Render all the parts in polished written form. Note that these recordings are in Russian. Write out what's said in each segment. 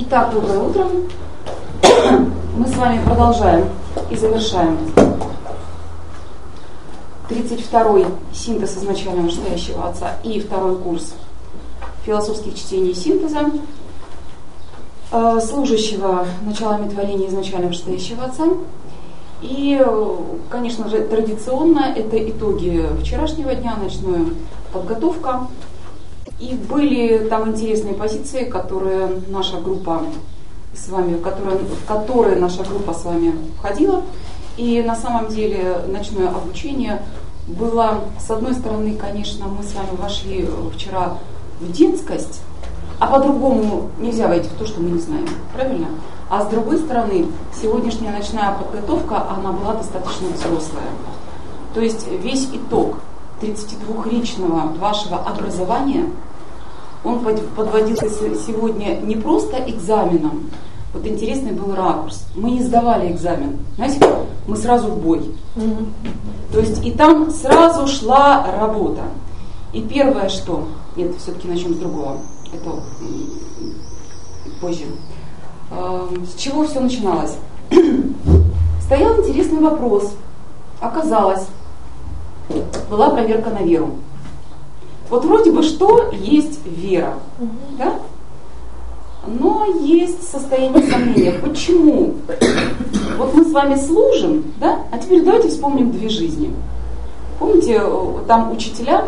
Итак, доброе утро. Мы с вами продолжаем и завершаем 32-й синтез изначально настоящего Отца и второй курс философских чтений и синтеза, служащего началами творения изначально настоящего Отца. И, конечно же, традиционно это итоги вчерашнего дня, ночная подготовка. И были там интересные позиции, которые наша группа с вами, в которые наша группа с вами входила. И на самом деле ночное обучение было, с одной стороны, конечно, мы с вами вошли вчера в детскость, а по-другому нельзя войти в то, что мы не знаем, правильно? А с другой стороны, сегодняшняя ночная подготовка, она была достаточно взрослая. То есть весь итог 32-речного вашего образования, он подводился сегодня не просто экзаменом. Вот интересный был ракурс. Мы не сдавали экзамен. Знаете, мы сразу в бой. То есть и там сразу шла работа. И первое, что... Нет, все-таки начнем с другого. Это позже. С чего все начиналось? Стоял интересный вопрос. Оказалось, была проверка на веру. Вот вроде бы что есть вера, да? Но есть состояние сомнения. Почему? Вот мы с вами служим, да? А теперь давайте вспомним две жизни. Помните, там учителя,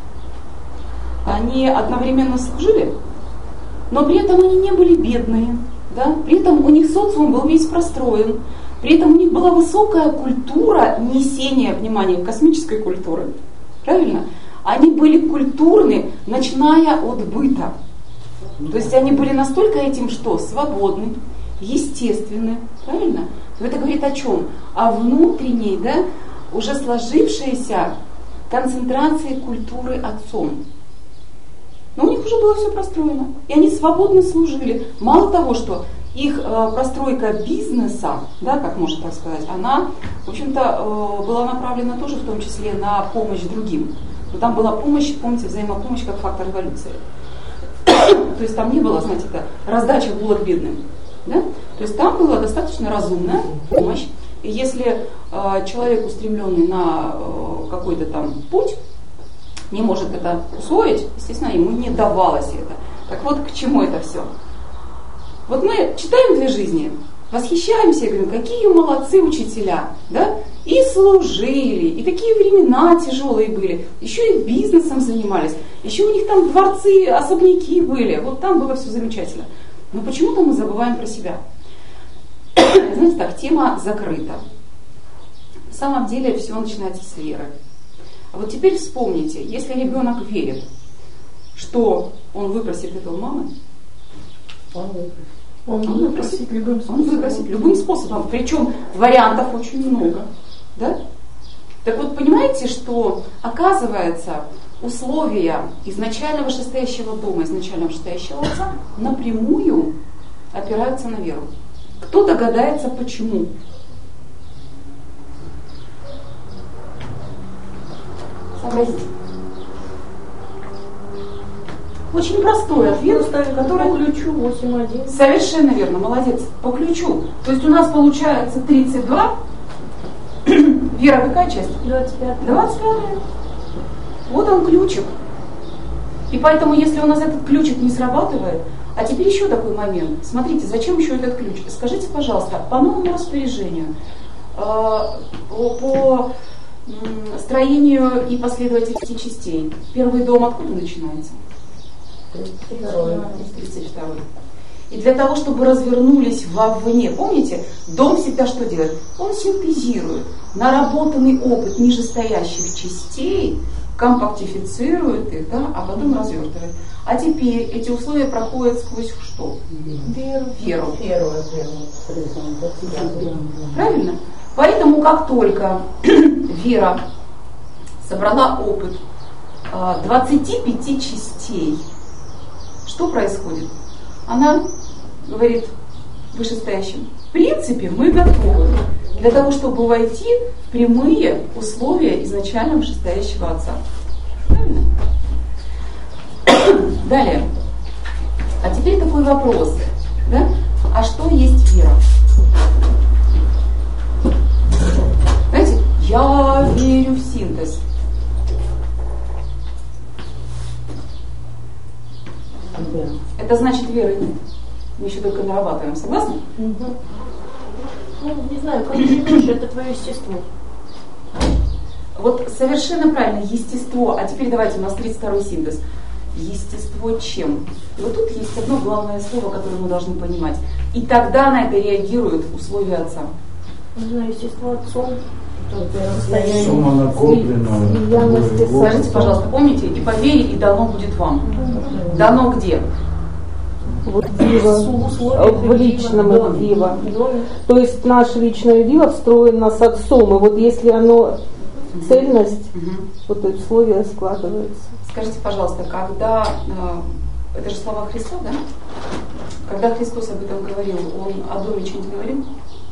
они одновременно служили, но при этом они не были бедные, да? При этом у них социум был весь простроен, при этом у них была высокая культура несения, внимания, космической культуры. Правильно? Они были культурны, начиная от быта. То есть они были настолько этим, что свободны, естественны, правильно? Это говорит о чем? О внутренней, да, уже сложившейся концентрации культуры отцом. Но у них уже было все простроено, и они свободно служили. Мало того, что их простройка бизнеса, да, как можно так сказать, она, в общем-то, была направлена тоже в том числе на помощь другим. Но там была помощь, помните, взаимопомощь как фактор эволюции. То есть там не было, знаете, это раздача булок бедным. Да? То есть там была достаточно разумная помощь. И если человек, устремленный на какой-то там путь, не может это усвоить, естественно, ему не давалось это. Так вот, к чему это все? Вот мы читаем две жизни, восхищаемся и говорим, какие молодцы учителя, да? И служили, и такие времена тяжелые были, еще и бизнесом занимались, еще у них там дворцы, особняки были, вот там было все замечательно. Но почему-то мы забываем про себя. Знаете, так, тема закрыта. На самом деле все начинается с веры. А вот теперь вспомните, если ребенок верит, что он выпросит это у мамы, он выпросит любым способом. Причем вариантов очень много. Да? Так вот, понимаете, что оказывается условия изначально вышестоящего дома, изначально вышестоящего Отца напрямую опираются на веру. Кто догадается, почему? Сообразите. Очень простой ответ, который по ключу 8.1. Совершенно верно, молодец. По ключу. То есть у нас получается 32. Вера, какая часть? 25. 25. Вот он ключик. И поэтому, если у нас этот ключик не срабатывает, а теперь еще такой момент. Смотрите, зачем еще этот ключ? Скажите, пожалуйста, по новому распоряжению, по строению и последовательности частей, первый дом откуда начинается? 32. И для того, чтобы развернулись вовне, помните, дом всегда что делает? Он синтезирует наработанный опыт нижестоящих частей, компактифицирует их, да, а потом развертывает. А теперь эти условия проходят сквозь что? Веру. Правильно? Поэтому как только вера собрала опыт 25 частей, что происходит? Она говорит вышестоящим, в принципе, мы готовы для того, чтобы войти в прямые условия изначально вышестоящего Отца. Правильно? Далее. А теперь такой вопрос. Да? А что есть вера? Знаете, я верю в синтез. Это значит веры нет. Мы еще только нарабатываем. Согласны? Угу. Ну, не знаю, как ты живешь, это твое естество. Вот совершенно правильно, естество. А теперь давайте, у нас 32-й синтез. Естество чем? И вот тут есть одно главное слово, которое мы должны понимать. И тогда на это реагируют условия Отца. Не знаю, естество Отцом. Сумма накоплена. Скажите, пожалуйста, помните, и по вере, и дано будет вам. Дано где? Вот дива, в личном дива. То есть наше личное дива встроено с Отцом. И вот если оно цельность, вот эти условия складываются. Скажите, пожалуйста, когда, это же слова Христа, да? Когда Христос об этом говорил, Он о доме что-нибудь говорил?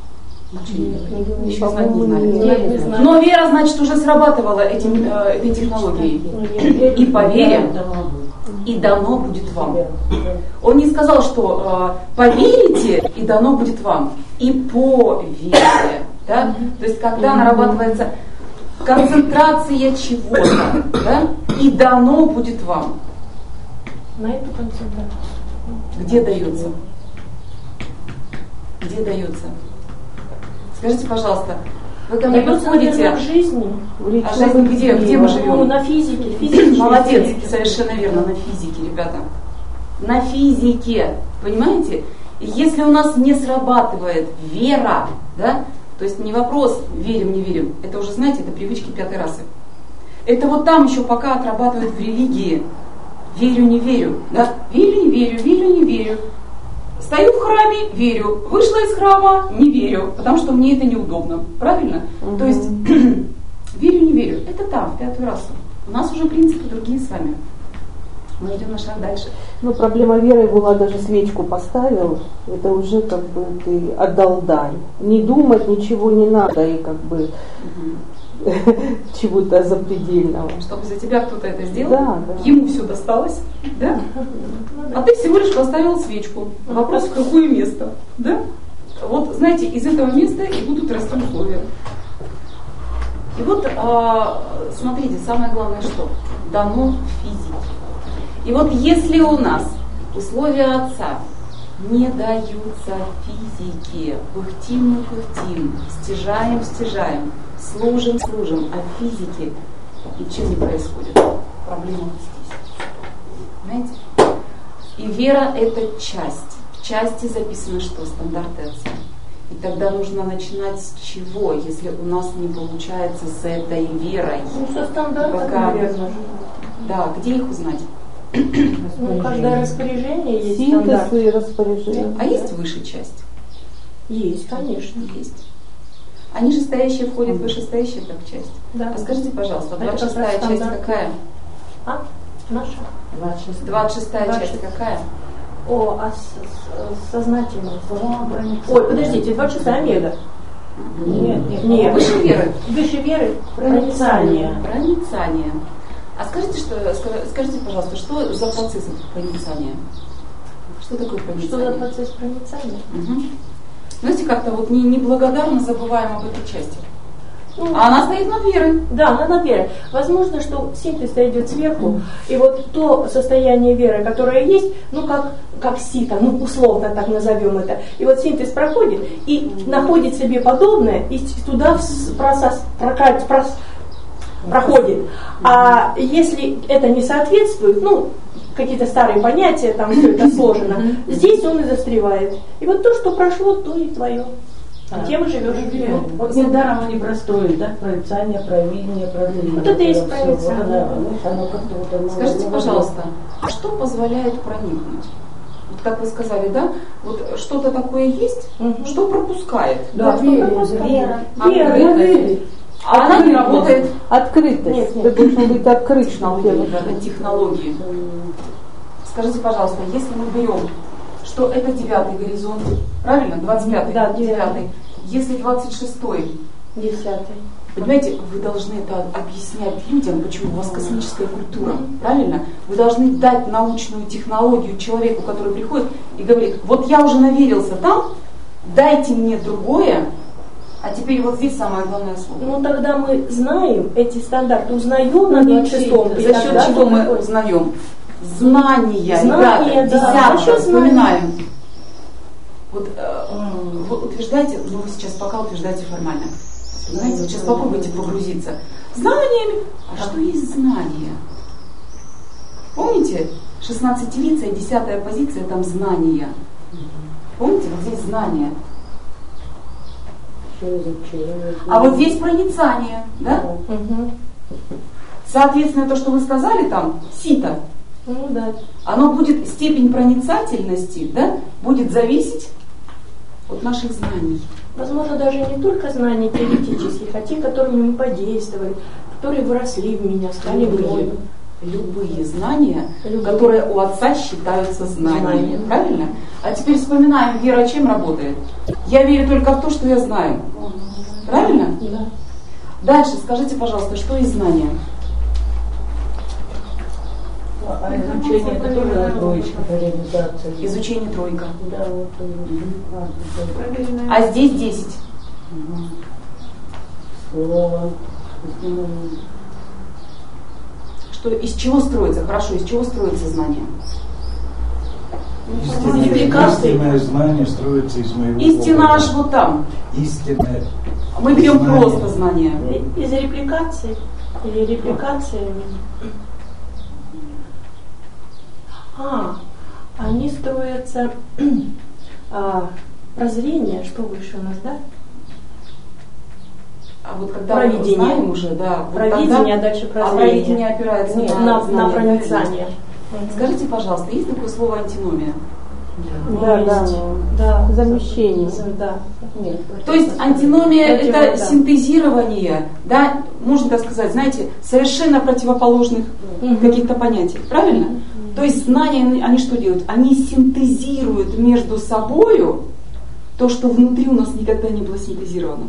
Еще знать не знали. Но вера, значит, уже срабатывала этой технологией. И по вере, и дано будет вам. Он не сказал, что поверите, и дано будет вам. И по вере. Да? То есть, когда нарабатывается концентрация чего-то, да, и дано будет вам. На эту концентрацию. Где дается? Где дается? Скажите, пожалуйста, вы ко мне подходите... в жизни. А жизнь где мы живем? Ну, на физике. Молодец, совершенно верно, на физике, ребята. На физике, понимаете? И если у нас не срабатывает вера, да, то есть не вопрос верим, не верим, это уже, знаете, это привычки пятой расы. Это вот там еще пока отрабатывают в религии. Верю, не верю. Да? Верю, не верю, верю, не верю. Стою в храме, верю. Вышла из храма, не верю, потому что мне это неудобно. Правильно? То есть верю, не верю. Это там, в пятую расу. У нас уже принципы другие с вами. Мы идем на шаг дальше. Ну, проблема веры была, даже свечку поставил, это уже как бы ты отдал дань. Не думать ничего не надо, и как бы чего-то запредельного. Чтобы за тебя кто-то это сделал, да. Ему все досталось, да? А ты всего лишь поставил свечку. Вопрос, в какое место, да? Вот, знаете, из этого места и будут расти условия. И вот, смотрите, самое главное что? Дано в физике. И вот если у нас условия Отца не даются физике, пыхтим, стяжаем, служим, а в физике ничего не происходит. Проблема вот здесь. Понимаете? И вера – это часть. В части записано что? Стандарты Отца. И тогда нужно начинать с чего, если у нас не получается с этой верой? Ну, со стандартами, наверное. Да, где их узнать? Ну, каждое распоряжение есть стандарт. И распоряжение. А есть высшая часть? Есть, конечно. Есть. А нижестоящие входят в вышестоящие как часть? Да. А скажите, пожалуйста, 26-я часть какая? А? Наша? 26-я часть какая? О, а сознательность. Ой, подождите, 26-я омега. Нет. Выше веры. Выше веры проницание. Проницание. А скажите, пожалуйста, что за процесс проницания? Что такое проницание? Что за процесс проницания? Угу. Знаете, как-то вот неблагодарно забываем об этой части. А она стоит над верой. Да, она над верой. Возможно, что синтез идет сверху, и вот то состояние веры, которое есть, ну как сито, ну условно так назовем это, и вот синтез проходит и находит себе подобное, и туда проходит. А если это не соответствует, ну, какие-то старые понятия, там все это сложено, здесь он и застревает. И вот то, что прошло, то и твое. А тем и живешь. Вот недаром они простроили, да? Проницание, провидение, прозрение. Вот это и есть проницание. Скажите, пожалуйста, а что позволяет проникнуть? Вот как вы сказали, да? Вот что-то такое есть, что пропускает. Да, вера. А она не работает. Открытость. Ты должен быть открыт. Технологии. Скажите, пожалуйста, если мы берем, что это 9-й горизонт, правильно? 25-й, да, 9-й. Если 26-й, 10-й. Понимаете, вы должны это объяснять людям, почему у вас космическая культура, правильно? Вы должны дать научную технологию человеку, который приходит и говорит, вот я уже наверился там, дайте мне другое, а теперь вот здесь самое главное слово. Ну тогда мы знаем эти стандарты, узнаем на 26-м. За счет чего мы узнаем? Знания, ребята, да. десятка, вспоминаем. Вот вы утверждаете, но вы сейчас пока утверждаете формально. Знаете, вот сейчас попробуйте погрузиться. Знаниями. А что есть знания? Помните, 16-лица и 10-я позиция, там знания. Помните, вот здесь знания. А вот здесь проницание, да? Соответственно, то, что вы сказали там, сито, да. Оно будет, степень проницательности, да, будет зависеть от наших знаний. Возможно, даже не только знаний теоретических, а те, которыми мы подействовали, которые выросли в меня, стали мною. Любые знания, которые у отца считаются знаниями. Правильно? А теперь вспоминаем, вера чем работает? Я верю только в то, что я знаю. Правильно? Да. Дальше скажите, пожалуйста, что из знания? А изучение это тоже троечка по реализации. Изучение тройка. Да, вот. А здесь 10. Слово. Что, из чего строится? Хорошо, из чего строится знание? Истинное знание строится из моего Истина аж вот там. Истинное. Мы берем просто знание. Из репликации или репликациями. Они строятся прозрение, что выше у нас, да? А вот когда провидение. Мы знаем уже, да. Вот провидение, тогда, а дальше прозрение. А провидение опирается на проницание. Скажите, пожалуйста, есть такое слово антиномия? Да. Замещение. Да. Нет. То есть антиномия это синтезирование, да, можно так сказать, знаете, совершенно противоположных каких-то понятий, правильно? То есть знания, они что делают? Они синтезируют между собою то, что внутри у нас никогда не было синтезировано.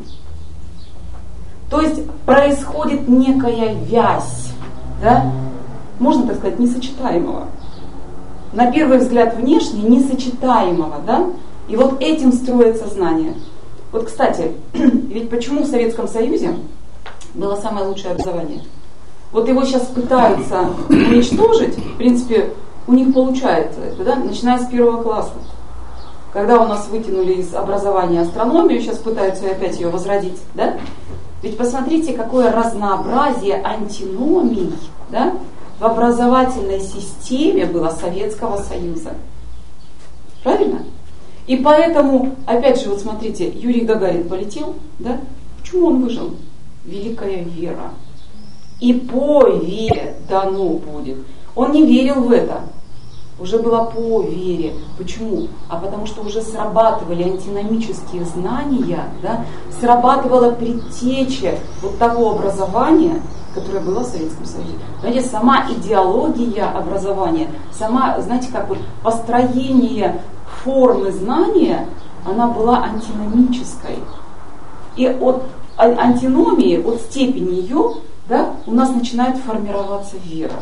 То есть происходит некая вязь, да, можно так сказать, несочетаемого. На первый взгляд внешне несочетаемого, да, и вот этим строится знание. Вот, кстати, ведь почему в Советском Союзе было самое лучшее образование? Вот его сейчас пытаются уничтожить, в принципе, у них получается это, да, начиная с 1 класса. Когда у нас вытянули из образования астрономию, сейчас пытаются опять ее возродить, да? Ведь посмотрите, какое разнообразие антиномий, да, в образовательной системе было Советского Союза. Правильно? И поэтому, опять же, вот смотрите, Юрий Гагарин полетел, да? Почему он выжил? Великая вера. И по вере дано будет. Он не верил в это. Уже было по вере. Почему? А потому что уже срабатывали антиномические знания, да? Срабатывала предтеча вот того образования, которое было в Советском Союзе. Знаете, сама идеология образования, сама, знаете, как вот построение формы знания, она была антиномической. И от антиномии, от степени ее, да, у нас начинает формироваться вера.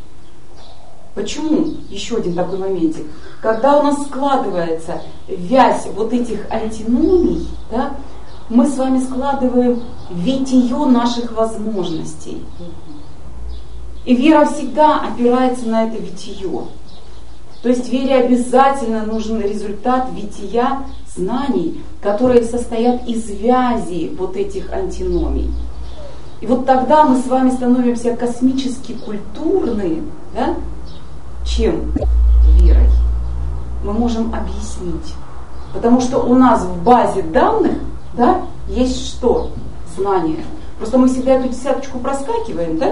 Почему? Еще один такой моментик. Когда у нас складывается вязь вот этих антиномий, да, мы с вами складываем витие наших возможностей. И вера всегда опирается на это витие. То есть вере обязательно нужен результат вития знаний, которые состоят из вязи вот этих антиномий. И вот тогда мы с вами становимся космически культурны, да? Чем? Верой. Мы можем объяснить. Потому что у нас в базе данных, да, есть что? Знания. Просто мы всегда эту десяточку проскакиваем, да?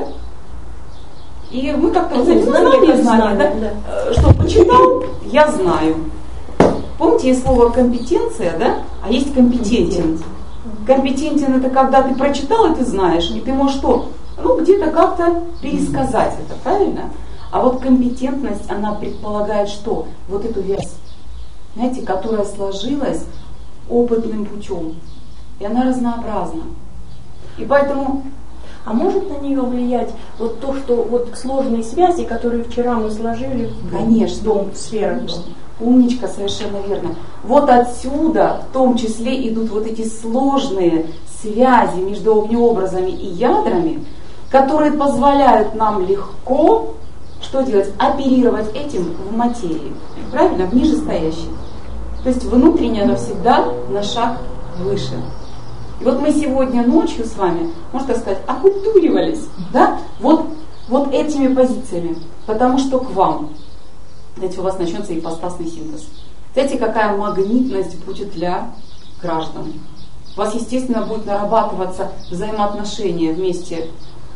И мы как-то знания, да? Что почитал, я знаю. Помните, есть слово компетенция, да? А есть компетентен. Компетентен это когда ты прочитал и ты знаешь, и ты можешь что? Ну, где-то как-то пересказать это, правильно? А вот компетентность, она предполагает что? Вот эту вязь, знаете, которая сложилась опытным путем. И она разнообразна. И поэтому... А может на нее влиять вот то, что вот сложные связи, которые вчера мы сложили Конечно, в дом, в сферу? Умничка, совершенно верно. Вот отсюда в том числе идут вот эти сложные связи между огнеобразами и ядрами, которые позволяют нам легко, что делать? Оперировать этим в материи. Правильно? В нижестоящей. То есть внутреннее оно всегда на шаг выше. И вот мы сегодня ночью с вами, можно так сказать, оккультуривались, да? Вот этими позициями. Потому что к вам, знаете, у вас начнется ипостасный синтез. Знаете, какая магнитность будет для граждан? У вас, естественно, будет нарабатываться взаимоотношения вместе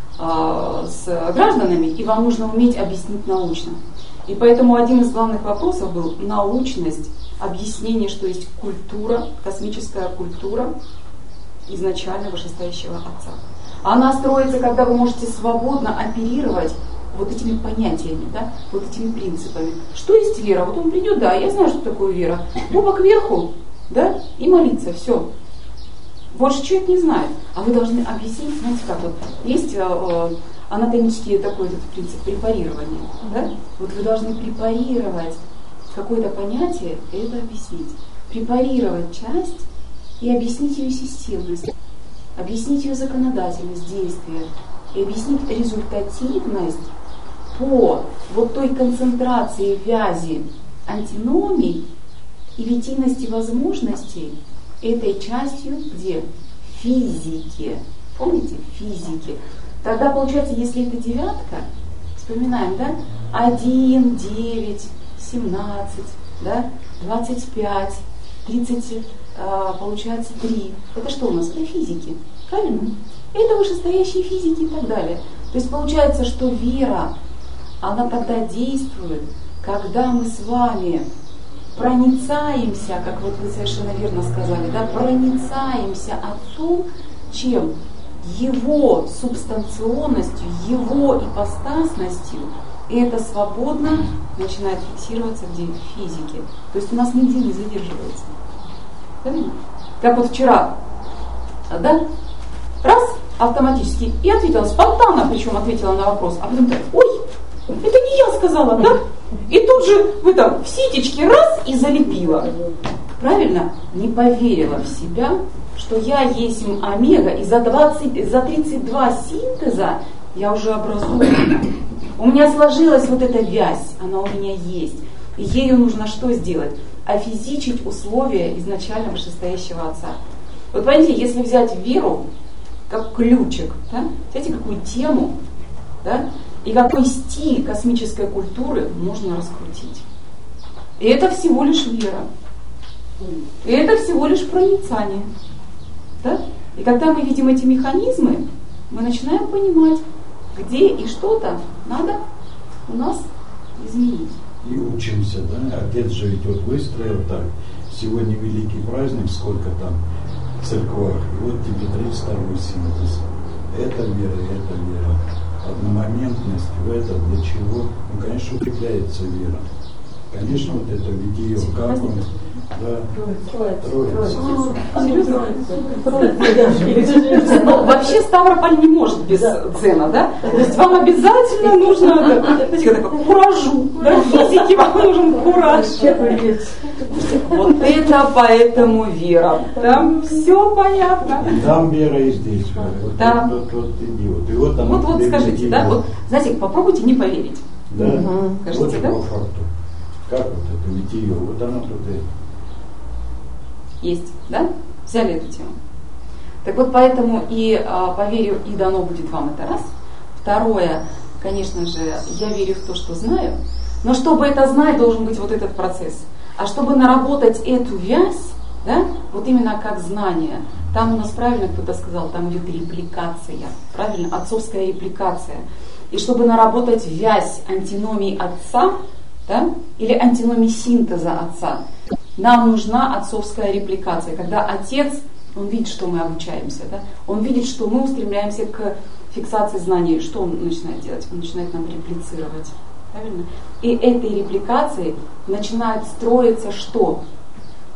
с гражданами, и вам нужно уметь объяснить научно. И поэтому один из главных вопросов был научность, объяснение, что есть культура, космическая культура изначально вышестоящего Отца. Она строится, когда вы можете свободно оперировать вот этими понятиями, да, вот этими принципами. Что есть вера? Вот он придет, да, я знаю, что такое вера. Оба кверху, да, и молиться, все. Больше человек не знает. А вы должны объяснить, знаете как, вот есть анатомический такой вот принцип препарирования, да? Вот вы должны препарировать какое-то понятие и это объяснить. Препарировать часть и объяснить ее системность, объяснить ее законодательность, действия, и объяснить результативность по вот той концентрации вязи антиномий и литийности возможностей этой частью где? Физики. Помните? Физики. Тогда получается, если это девятка, вспоминаем, да? 1, 9, 17, да? 25, 30, получается 3. Это что у нас? Это физики. Правильно? Это вышестоящие физики и так далее. То есть получается, что вера, она тогда действует, когда мы с вами проницаемся, как вот вы совершенно верно сказали, да, проницаемся Отцу, чем? Его субстанционностью, его ипостасностью, и это свободно начинает фиксироваться где? В физике. То есть у нас нигде не задерживается. Правильно? Как вот вчера, да, раз, автоматически, и ответила спонтанно, причем ответила на вопрос, а потом так, ой, это не я сказала, да? И тут же в ситечке раз и залепила. Правильно? Не поверила в себя, что я есть омега, и за 32 синтеза я уже образована. У меня сложилась вот эта вязь, она у меня есть. И ею нужно что сделать? Офизичить условия изначально вышестоящего Отца. Вот понимаете, если взять веру как ключик, да, знаете, какую тему, да, и какой стиль космической культуры можно раскрутить. И это всего лишь вера. И это всего лишь проницание. Да? И когда мы видим эти механизмы, мы начинаем понимать, где и что-то надо у нас изменить. И учимся, да? Отец же ведь вот выстроил так. Сегодня великий праздник, сколько там в церквах. И вот тебе 32-й синтез. Это вера. Одномоментность в это для чего? Ну, конечно, укрепляется вера. Конечно, вот это видео, как он, да, Троица. Но вообще Ставрополь не может без дзена, да? То есть вам обязательно нужно, знаете, как куражу, да, физики вам нужен кураж. Вот это поэтому вера. Там все понятно. Там вера и здесь вера. Вот, да. вот идиот. И вот, вот скажите, да, вот, знаете, попробуйте не поверить. Да, скажите, вот да? По факту. Как вот это видео, вот оно тут и... Есть, да? Взяли эту тему. Так вот, поэтому и по вере и дано будет вам это раз. Второе, конечно же, я верю в то, что знаю, но чтобы это знать, должен быть вот этот процесс. А чтобы наработать эту вязь, да, вот именно как знание, там у нас правильно кто-то сказал, там идет репликация, правильно, отцовская репликация. И чтобы наработать вязь антиномии Отца, да, или антиномии синтеза Отца, нам нужна отцовская репликация, когда Отец, он видит, что мы обучаемся, да, он видит, что мы устремляемся к фиксации знаний, что он начинает делать? Он начинает нам реплицировать, правильно? И этой репликацией начинает строиться что?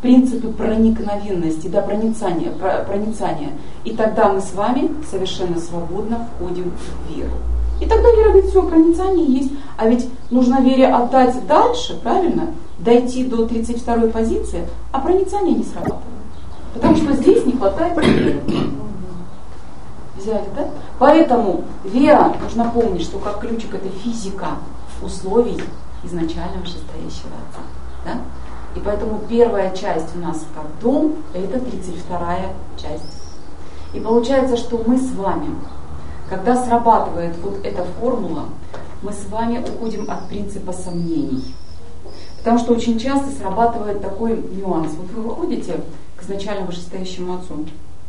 принципы проникновенности, да, проницания. И тогда мы с вами совершенно свободно входим в веру. И тогда вера говорит, все, проницание есть. А ведь нужно вере отдать дальше, правильно? Дойти до 32-й позиции, а проницание не срабатывает. Потому что здесь не хватает веры. Взяли, да? Поэтому вера, нужно помнить, что как ключик это физика условий изначально вышестоящего Отца. Да? И поэтому первая часть у нас как дом, это 32-я часть. И получается, что мы с вами, когда срабатывает вот эта формула, мы с вами уходим от принципа сомнений. Потому что очень часто срабатывает такой нюанс. Вот вы выходите к изначально вышестоящему Отцу.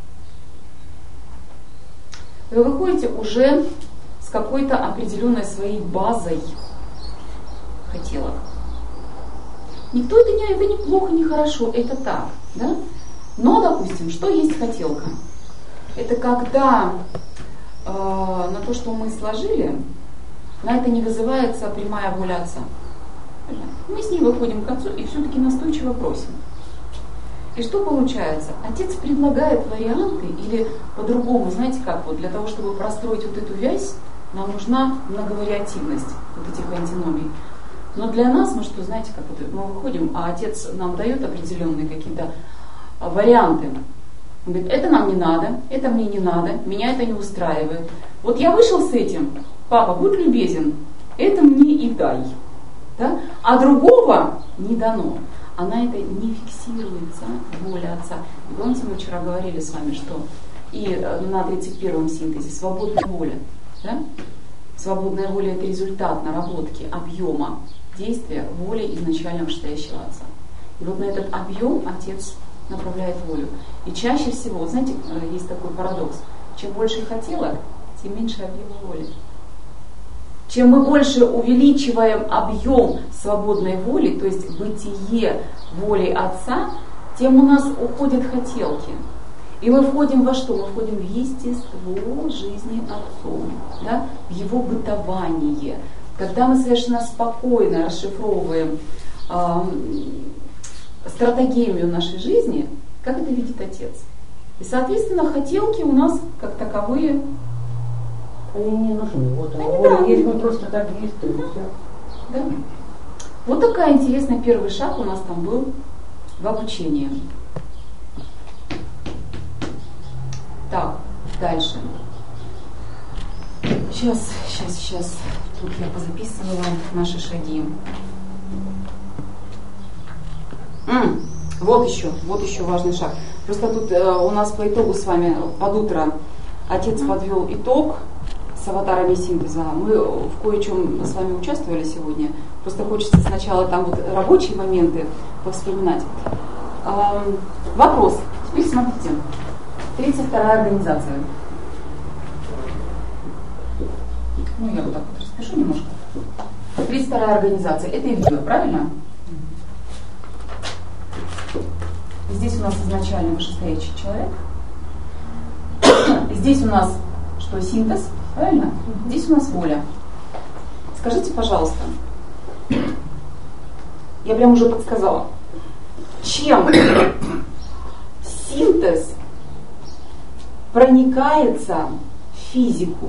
Вы выходите уже с какой-то определенной своей базой хотелок. Никто это не плохо, не хорошо, это так. Да? Но, допустим, что есть хотелка? Это когда на то, что мы сложили, на это не вызывается прямая воля Отца. Мы с ней выходим к Отцу и все-таки настойчиво просим. И что получается? Отец предлагает варианты, или по-другому, знаете как, вот для того, чтобы простроить вот эту вязь, нам нужна многовариативность вот этих антиномий. Но для нас, мы что, знаете, как вот мы выходим, а Отец нам дает определенные какие-то варианты. Он говорит, это нам не надо, это мне не надо, меня это не устраивает. Вот я вышел с этим, папа, будь любезен, это мне и дай. Да? А другого не дано. А на это не фиксируется воля Отца. И помните, мы вчера говорили с вами, что и на 31-м синтезе свободная воля. Да? Свободная воля это результат наработки объема действия воли изначально вышестоящего Отца. И вот на этот объем Отец направляет волю. И чаще всего, знаете, есть такой парадокс. Чем больше хотелок, тем меньше объема воли. Чем мы больше увеличиваем объем свободной воли, то есть бытие воли Отца, тем у нас уходят хотелки. И мы входим во что? Мы входим в естество жизни Отцом, да? В его бытование. Когда мы совершенно спокойно расшифровываем стратегию нашей жизни, как это видит Отец. И, соответственно, хотелки у нас как таковые они не нужны. Вот воля есть, мы просто так действуем. Да. Вот такая интересная первый шаг у нас там был в обучении. Так, дальше. Сейчас. Тут я позаписывала наши шаги. Вот еще важный шаг. Просто тут у нас по итогу с вами под утро Отец подвел итог с аватарами синтеза. Мы в кое-чем с вами участвовали сегодня. Просто хочется сначала там вот рабочие моменты повспоминать. Вопрос. Теперь смотрите. 32-я организация. Ну, я вот так вот распишу немножко. 32-я организация. Это видео, правильно? Здесь у нас изначально вышестоящий человек. Здесь у нас что, синтез, правильно? Здесь у нас воля. Скажите, пожалуйста, я прям уже подсказала, чем синтез проникается в физику?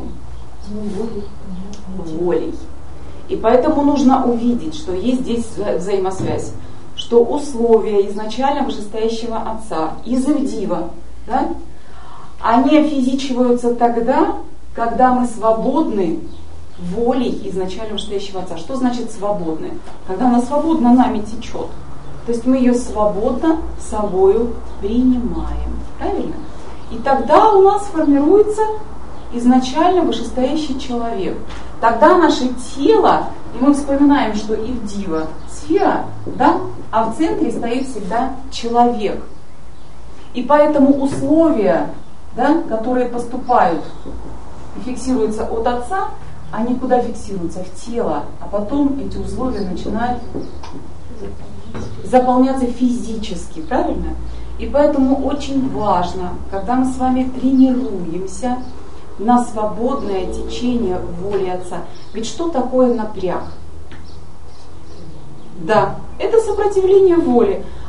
Волей. И поэтому нужно увидеть, что есть здесь взаимосвязь, что условия изначально вышестоящего Отца, изывдива, да, они офизичиваются тогда, когда мы свободны волей изначально вышестоящего Отца. Что значит свободны? Когда она свободно нами течет. То есть мы ее свободно собою принимаем. Правильно? И тогда у нас формируется изначально вышестоящий человек. Тогда наше тело, и мы вспоминаем, что ивдива сфера, да, а в центре стоит всегда человек. И поэтому условия, да, которые поступают и фиксируются от Отца, они куда фиксируются? В тело. А потом эти условия начинают заполняться физически, правильно? И поэтому очень важно, когда мы с вами тренируемся на свободное течение воли Отца. Ведь что такое напряг? Да, это сопротивление воли.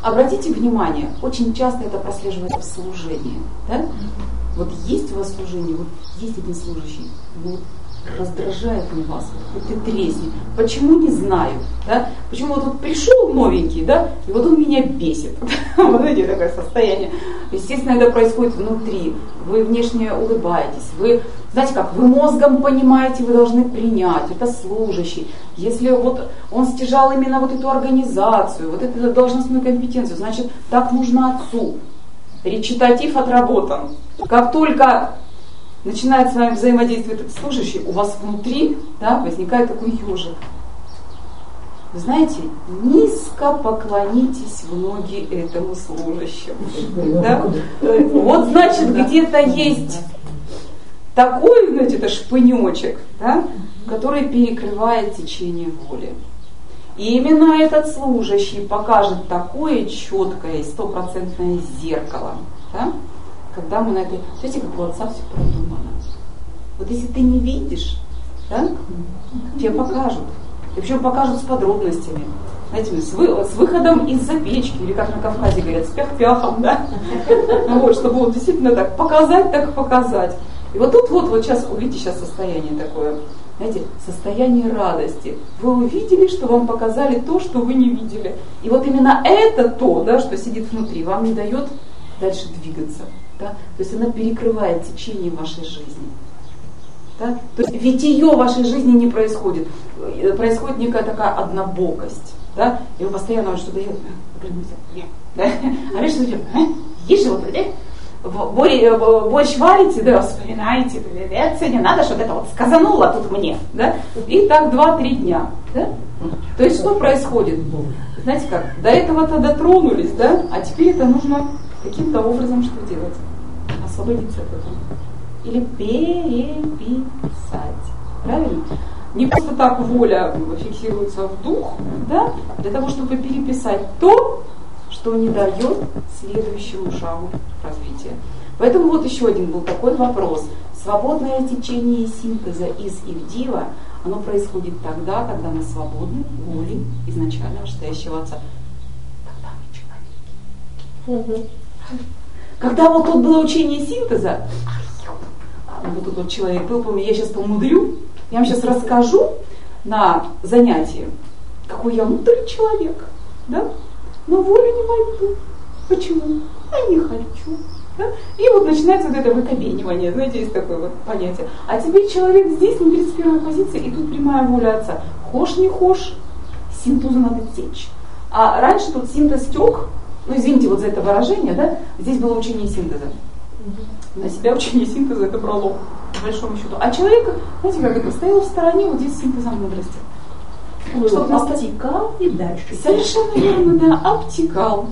обратите внимание, очень часто это прослеживается в служении. Да? Вот есть у вас служение, вот есть один служащий, вот раздражает мне вас, вот ты тресни. Почему, не знаю. Да? Почему вот тут пришел новенький, да, и вот он меня бесит. Вот видите, такое состояние. Естественно, это происходит внутри. Вы внешне улыбаетесь, вы, знаете как, вы мозгом понимаете, вы должны принять, это служащий. Если вот он стяжал именно вот эту организацию, вот эту должностную компетенцию, значит, так нужно отцу. Речитатив отработан. Как только начинает с вами взаимодействовать этот служащий, у вас внутри, да, возникает такой ежик. Вы знаете, низко поклонитесь в ноги этому служащему. Да? Вот значит, где-то есть такой, знаете, это шпынечек, да, который перекрывает течение воли. И именно этот служащий покажет такое четкое и стопроцентное зеркало, да, когда мы на этой... Знаете, как у отца все продумано. Вот если ты не видишь, да, тебе покажут. И причем покажут с подробностями. Знаете, с выходом из-за печки, или как на Кавказе говорят, с пях-пяхом, да? Вот, чтобы вот действительно так показать, так показать. И вот тут вот сейчас, увидите сейчас состояние такое, знаете, состояние радости. Вы увидели, что вам показали то, что вы не видели. И вот именно это то, да, что сидит внутри, вам не дает дальше двигаться. Да? То есть она перекрывает течение вашей жизни. Да? То есть витие вашей жизни не происходит. Происходит некая такая однобокость. Да? И вы постоянно что-то делаете. Да? А вы что делаете? Ешь вот, борщ варите, да, вспоминаете, не надо, что это вот сказануло тут мне. Да? И так 2-3 дня. Да? То есть что происходит? Знаете как, до этого-то дотронулись, да? А теперь это нужно каким-то образом что делать? Освободиться от этого. Или переписать. Правильно? Не просто так воля фиксируется в дух, да? Для того, чтобы переписать то, что не дает следующему шагу развития. Поэтому вот еще один был такой вопрос. Свободное течение синтеза из и в дива, оно происходит тогда, когда мы свободны волей изначально вышестоящего Отца. Тогда мы человеки. Когда вот тут было учение синтеза, вот тут вот человек был, помню, я сейчас помудрю, я вам сейчас расскажу на занятии, какой я мудрый человек, да? Но волю не войду. Почему? А не хочу. Да? И вот начинается вот это выкобенивание, знаете, есть такое вот понятие. А теперь человек здесь на 31 позиции, и тут прямая воля Отца. Хошь не хошь, синтезу надо течь. А раньше тут синтез тек, ну извините вот за это выражение, да, здесь было учение синтеза. На себя учение синтеза это брало, по большому счету. А человек, знаете, как это, стоял в стороне вот здесь с синтезом мудрости. Чтобы обтекал и дальше. Совершенно верно, да, обтекал.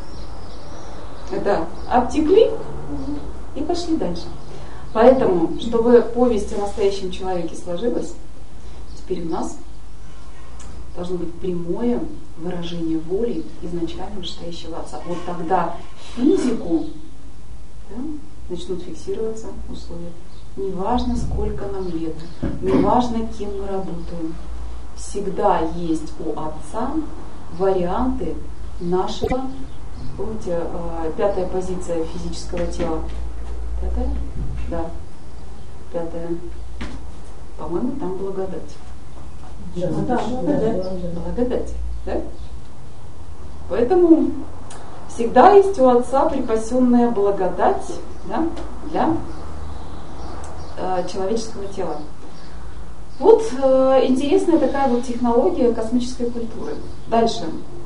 Это обтекли и пошли дальше. Поэтому, чтобы повесть о настоящем человеке сложилась, теперь у нас должно быть прямое выражение воли изначально вышестоящего Отца. Вот тогда физику, да, начнут фиксироваться условия. Неважно, сколько нам лет, неважно, кем мы работаем. Всегда есть у Отца варианты нашего, помните, 5-я позиция физического тела. 5-я? Да. 5-я. По-моему, там благодать. Да, Благодать. Да? Поэтому всегда есть у Отца припасенная благодать, да, для человеческого тела. Вот интересная такая вот технология космической культуры. Дальше.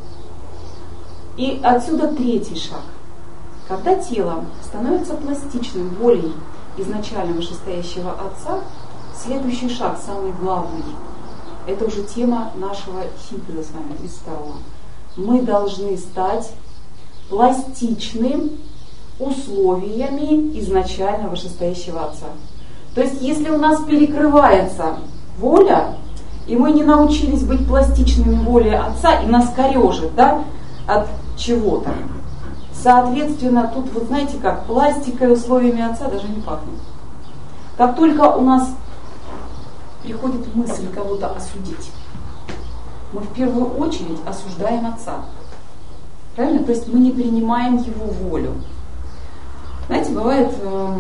И отсюда 3-й шаг. Когда тело становится пластичным волей изначально вышестоящего Отца, следующий шаг, самый главный, это уже тема нашего синтеза с вами, 32-го. Мы должны стать пластичным условиями изначально вышестоящего Отца. То есть, если у нас перекрывается воля, и мы не научились быть пластичными волей Отца, и нас корежит, да, от чего-то, соответственно, тут, вот знаете как, пластикой условиями Отца даже не пахнет. Как только у нас приходит мысль кого-то осудить, мы в первую очередь осуждаем Отца. Правильно? То есть мы не принимаем его волю. Знаете, бывает,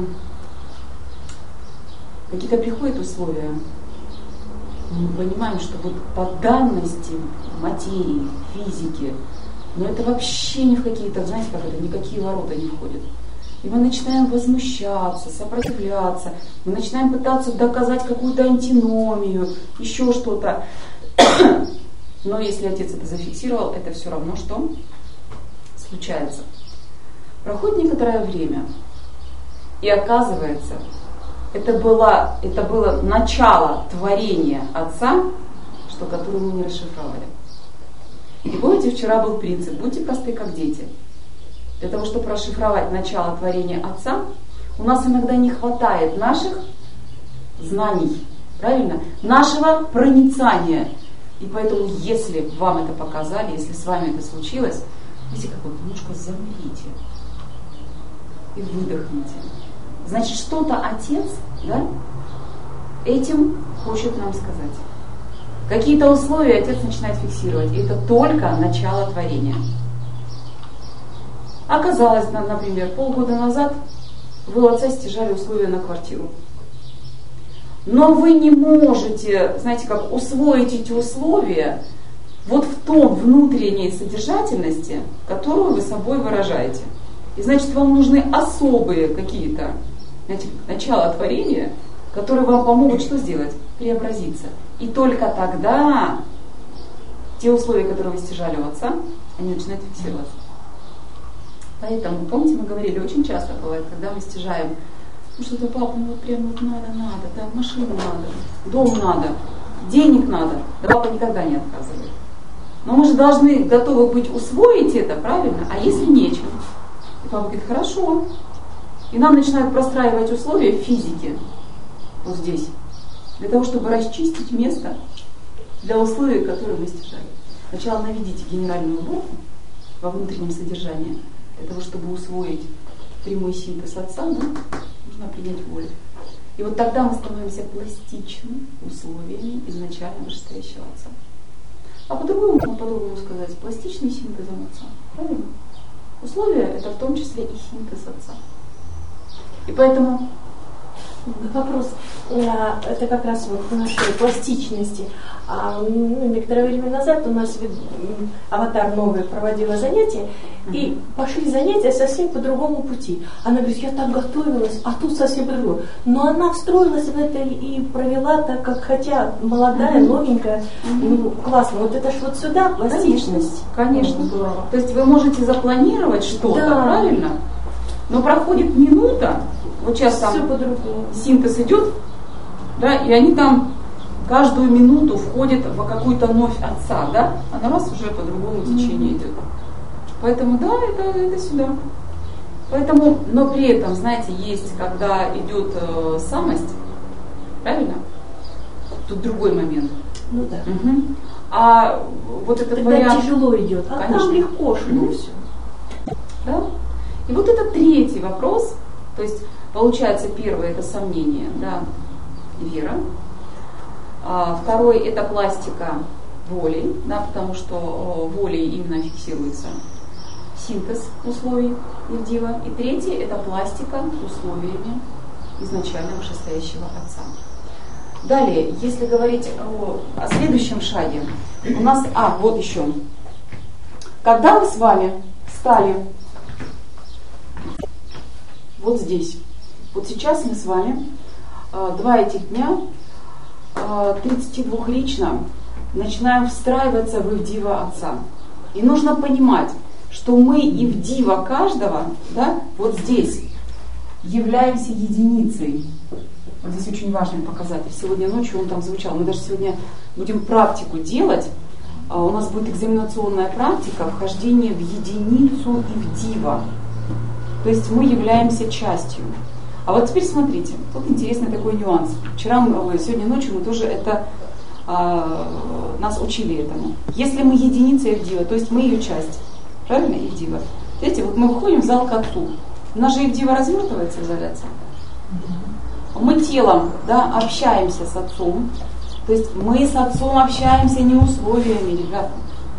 какие-то приходят условия, мы понимаем, что вот по данности материи, физики, но это вообще ни в какие-то, знаете, как это, никакие ворота не входят. И мы начинаем возмущаться, сопротивляться, мы начинаем пытаться доказать какую-то антиномию, еще что-то. Но если отец это зафиксировал, это все равно, что случается. Проходит некоторое время, и оказывается, это было начало творения Отца, что которое мы не расшифровали. И помните, вчера был принцип: будьте просты, как дети. Для того, чтобы расшифровать начало творения Отца, у нас иногда не хватает наших знаний, правильно? Нашего проницания. И поэтому, если вам это показали, если с вами это случилось, видите, как вот немножко замрите и выдохните. Значит, что-то Отец, да, этим хочет нам сказать. Какие-то условия Отец начинает фиксировать. И это только начало творения. Оказалось, например, полгода назад вы у Отца стяжали условия на квартиру. Но вы не можете, знаете, как усвоить эти условия вот в том внутренней содержательности, которую вы собой выражаете. И значит, вам нужны особые какие-то, знаете, начала творения, которые вам помогут что сделать? Преобразиться. И только тогда те условия, которые вы стяжали у Отца, они начинают фиксироваться. Поэтому, помните, мы говорили, очень часто бывает, когда мы стяжаем, ну что-то, папа, ну вот прям вот надо, да, машину надо, дом надо, денег надо, да папа никогда не отказывает. Но мы же должны готовы быть усвоить это, правильно? А если нечем? И папа говорит, хорошо. И нам начинают простраивать условия в физике, вот здесь, для того, чтобы расчистить место для условий, которые мы стяжали. Сначала наведите генеральную уборку во внутреннем содержании, для того, чтобы усвоить прямой синтез Отца, да, нужно принять волю. И вот тогда мы становимся пластичны условиями изначально вышестоящего Отца. А по-другому сказать, пластичный синтезом Отца. Правильно? Условия — это в том числе и синтез Отца. И поэтому вопрос, это как раз вот в нашей пластичности. Некоторое время назад у нас аватар новый проводила занятия, и пошли занятия совсем по другому пути. Она говорит, я так готовилась, а тут совсем по-другому. Но она встроилась в это и провела так, как хотя молодая, новенькая, классно. Вот это ж вот сюда пластичность. Конечно. То есть вы можете запланировать что-то, да, правильно? Но проходит минута, вот сейчас там синтез идет, да, и они там каждую минуту входят в какую-то новь Отца, да, а на раз уже по-другому течение идет. Поэтому да, это сюда. Поэтому, но при этом, знаете, есть, когда идет самость, правильно? Тут другой момент. Ну да. Угу. А вот этот тогда вариант тяжело идет, а конечно, там легко шло все. Да? И вот это третий вопрос, то есть получается первое это сомнение, да, вера. Второй это пластика воли, да, потому что волей именно фиксируется синтез условий Ирдива. И третий это пластика условиями изначально вышестоящего Отца. Далее, если говорить о следующем шаге, у нас, вот еще. Когда мы с вами стали вот здесь, вот сейчас мы с вами 2 этих дня 32-лично начинаем встраиваться в Ивдива Отца. И нужно понимать, что мы Ивдива каждого, да, вот здесь являемся единицей. Вот здесь очень важный показатель. Сегодня ночью он там звучал. Мы даже сегодня будем практику делать. У нас будет экзаменационная практика вхождения в единицу Ивдива. То есть мы являемся частью. А вот теперь смотрите, тут интересный такой нюанс. Сегодня ночью мы тоже это нас учили этому. Если мы единица Ивдива, то есть мы ее часть, правильно, Ивдива? Видите, вот мы выходим в зал к Отцу. У нас же Ивдива развертывается, изоляция. Мы телом, да, общаемся с Отцом. То есть мы с Отцом общаемся не условиями, ребята. Мы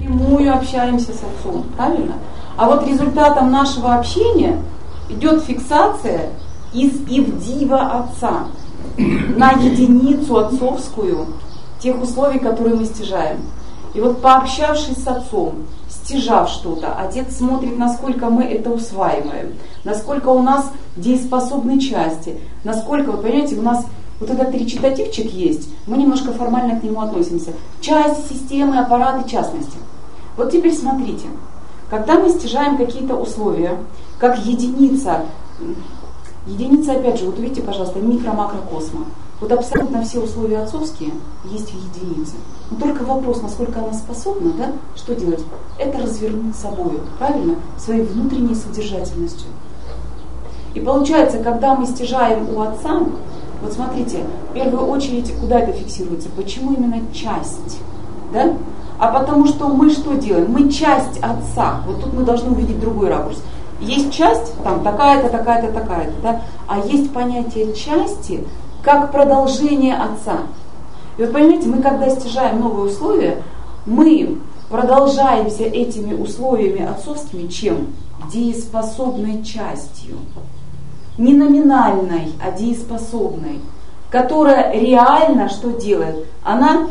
напрямую общаемся с отцом, правильно? А вот результатом нашего общения идет фиксация из ивдива отца на единицу отцовскую тех условий, которые мы стяжаем. И вот пообщавшись с отцом, стяжав что-то, отец смотрит, насколько мы это усваиваем, насколько у нас дееспособны части, насколько, вы понимаете, у нас вот этот речитативчик есть, мы немножко формально к нему относимся. Часть, системы, аппараты, частности. Вот теперь смотрите, когда мы стяжаем какие-то условия, как единица опять же, вот увидите, пожалуйста, микро-макрокосма. Вот абсолютно все условия отцовские есть в единице. Но только вопрос, насколько она способна, да, что делать? Это развернуть собой, правильно? Своей внутренней содержательностью. И получается, когда мы стяжаем у отца, вот смотрите, в первую очередь, куда это фиксируется? Почему именно часть? Да? А потому что мы что делаем? Мы часть отца. Вот тут мы должны увидеть другой ракурс. Есть часть, там такая-то, такая-то, такая-то, да? А есть понятие части как продолжение отца. И вот понимаете, мы когда стяжаем новые условия, мы продолжаемся этими условиями отцовскими чем? Дееспособной частью. Не номинальной, а дееспособной, которая реально что делает? Она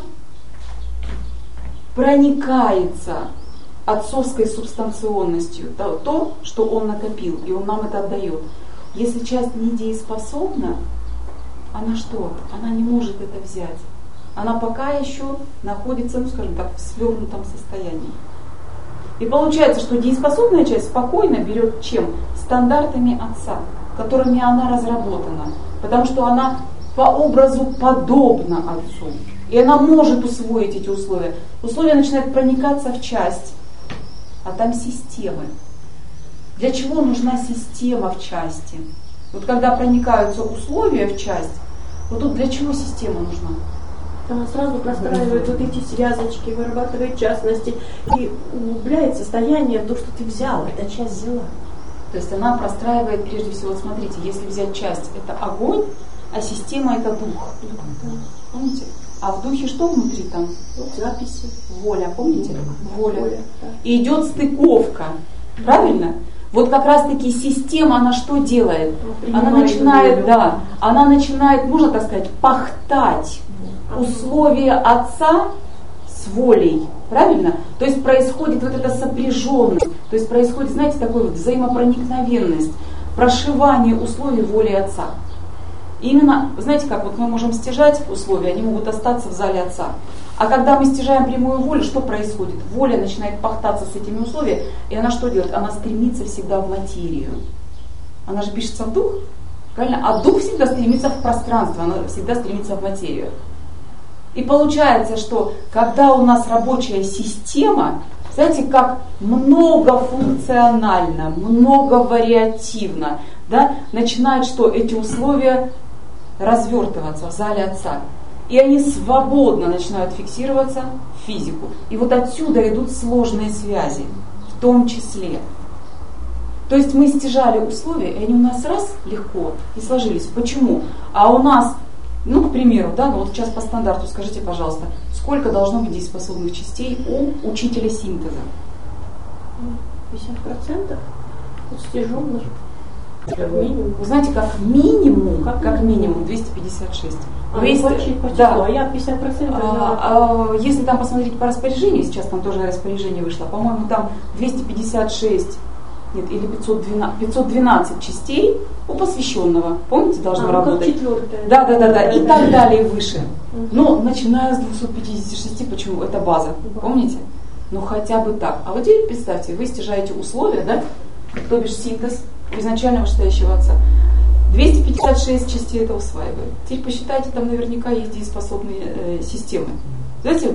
проникается отцовской субстанционностью, то, что он накопил, и он нам это отдает. Если часть не дееспособна, она что? Она не может это взять. Она пока еще находится, ну скажем так, в свернутом состоянии. И получается, что дееспособная часть спокойно берет чем? Стандартами отца, которыми она разработана. Потому что она по образу подобна отцу. И она может усвоить эти условия. Условия начинают проникаться в часть, а там системы. Для чего нужна система в части? Вот когда проникаются условия в часть, вот тут для чего система нужна? Она сразу простраивает вот эти связочки, вырабатывает частности и углубляет состояние в то, что ты взял, эта часть взяла. То есть она простраивает, прежде всего, смотрите, если взять часть, это огонь, а система это дух. Помните? А в духе что внутри там? Записи. Воля, помните? Воля. И идет стыковка, правильно? Вот как раз таки система, она что делает? Она начинает, она начинает, можно так сказать, пахтать условия отца с волей, правильно? То есть происходит вот эта сопряженность, то есть происходит, знаете, такая вот взаимопроникновенность, прошивание условий воли отца. И именно, знаете как, вот мы можем стяжать условия, они могут остаться в зале отца. А когда мы стяжаем прямую волю, что происходит? Воля начинает пахтаться с этими условиями, и она что делает? Она стремится всегда в материю. Она же пишется в дух, правильно? А дух всегда стремится в пространство, она всегда стремится в материю. И получается, что когда у нас рабочая система, знаете, как многофункционально, многовариативно, да, начинают что? Эти условия развертываться в зале отца. И они свободно начинают фиксироваться в физику. И вот отсюда идут сложные связи, в том числе. То есть мы стяжали условия, и они у нас раз легко и сложились. Почему? А у нас, ну, к примеру, да, ну вот сейчас по стандарту скажите, пожалуйста, сколько должно быть дееспособных частей у учителя синтеза? 50% от стяженных. Как минимум. Вы знаете, как минимум 256. Да. Я 50%. Если там посмотреть по распоряжению, сейчас там тоже распоряжение вышло, по-моему, там 256, нет, или 512 частей у посвященного. Помните, должно работать? Да, и так далее выше. Но начиная с 256, почему? Это база. Помните? Ну хотя бы так. А вот теперь представьте, вы стяжаете условия, да? То бишь синтез изначально вышестоящего отца. 256 частей это усваивает. Теперь посчитайте, там наверняка есть дееспособные системы. Знаете,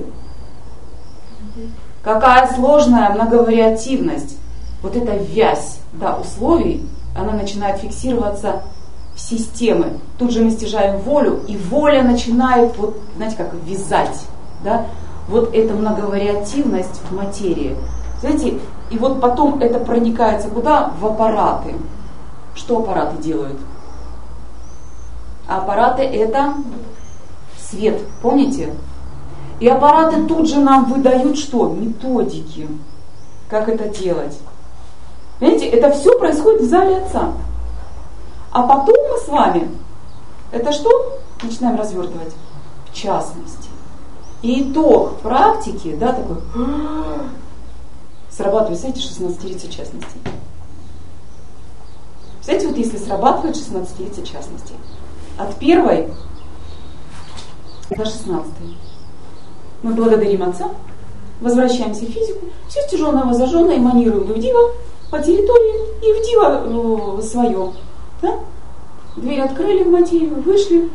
какая сложная многовариативность. Вот эта вязь, да, условий, она начинает фиксироваться в системы. Тут же мы стяжаем волю, и воля начинает, вот, знаете, как вязать, да, вот эта многовариативность в материи. Знаете, и вот потом это проникается куда? В аппараты. Что аппараты делают? Аппараты это свет, помните? И аппараты тут же нам выдают что? Методики, как это делать. Понимаете, это все происходит в зале Отца. А потом мы с вами, это что? Начинаем развертывать в частности. И итог практики, да, такой, срабатывает, знаете, 16-30 частностей. Знаете, вот если срабатывает 16-30 частностей, от первой до 16 мы благодарим Отца, возвращаемся в физику, все стяженное, зажженное, эманируем в Дива по территории и в Дива свое. Да? Дверь открыли в материю, вышли,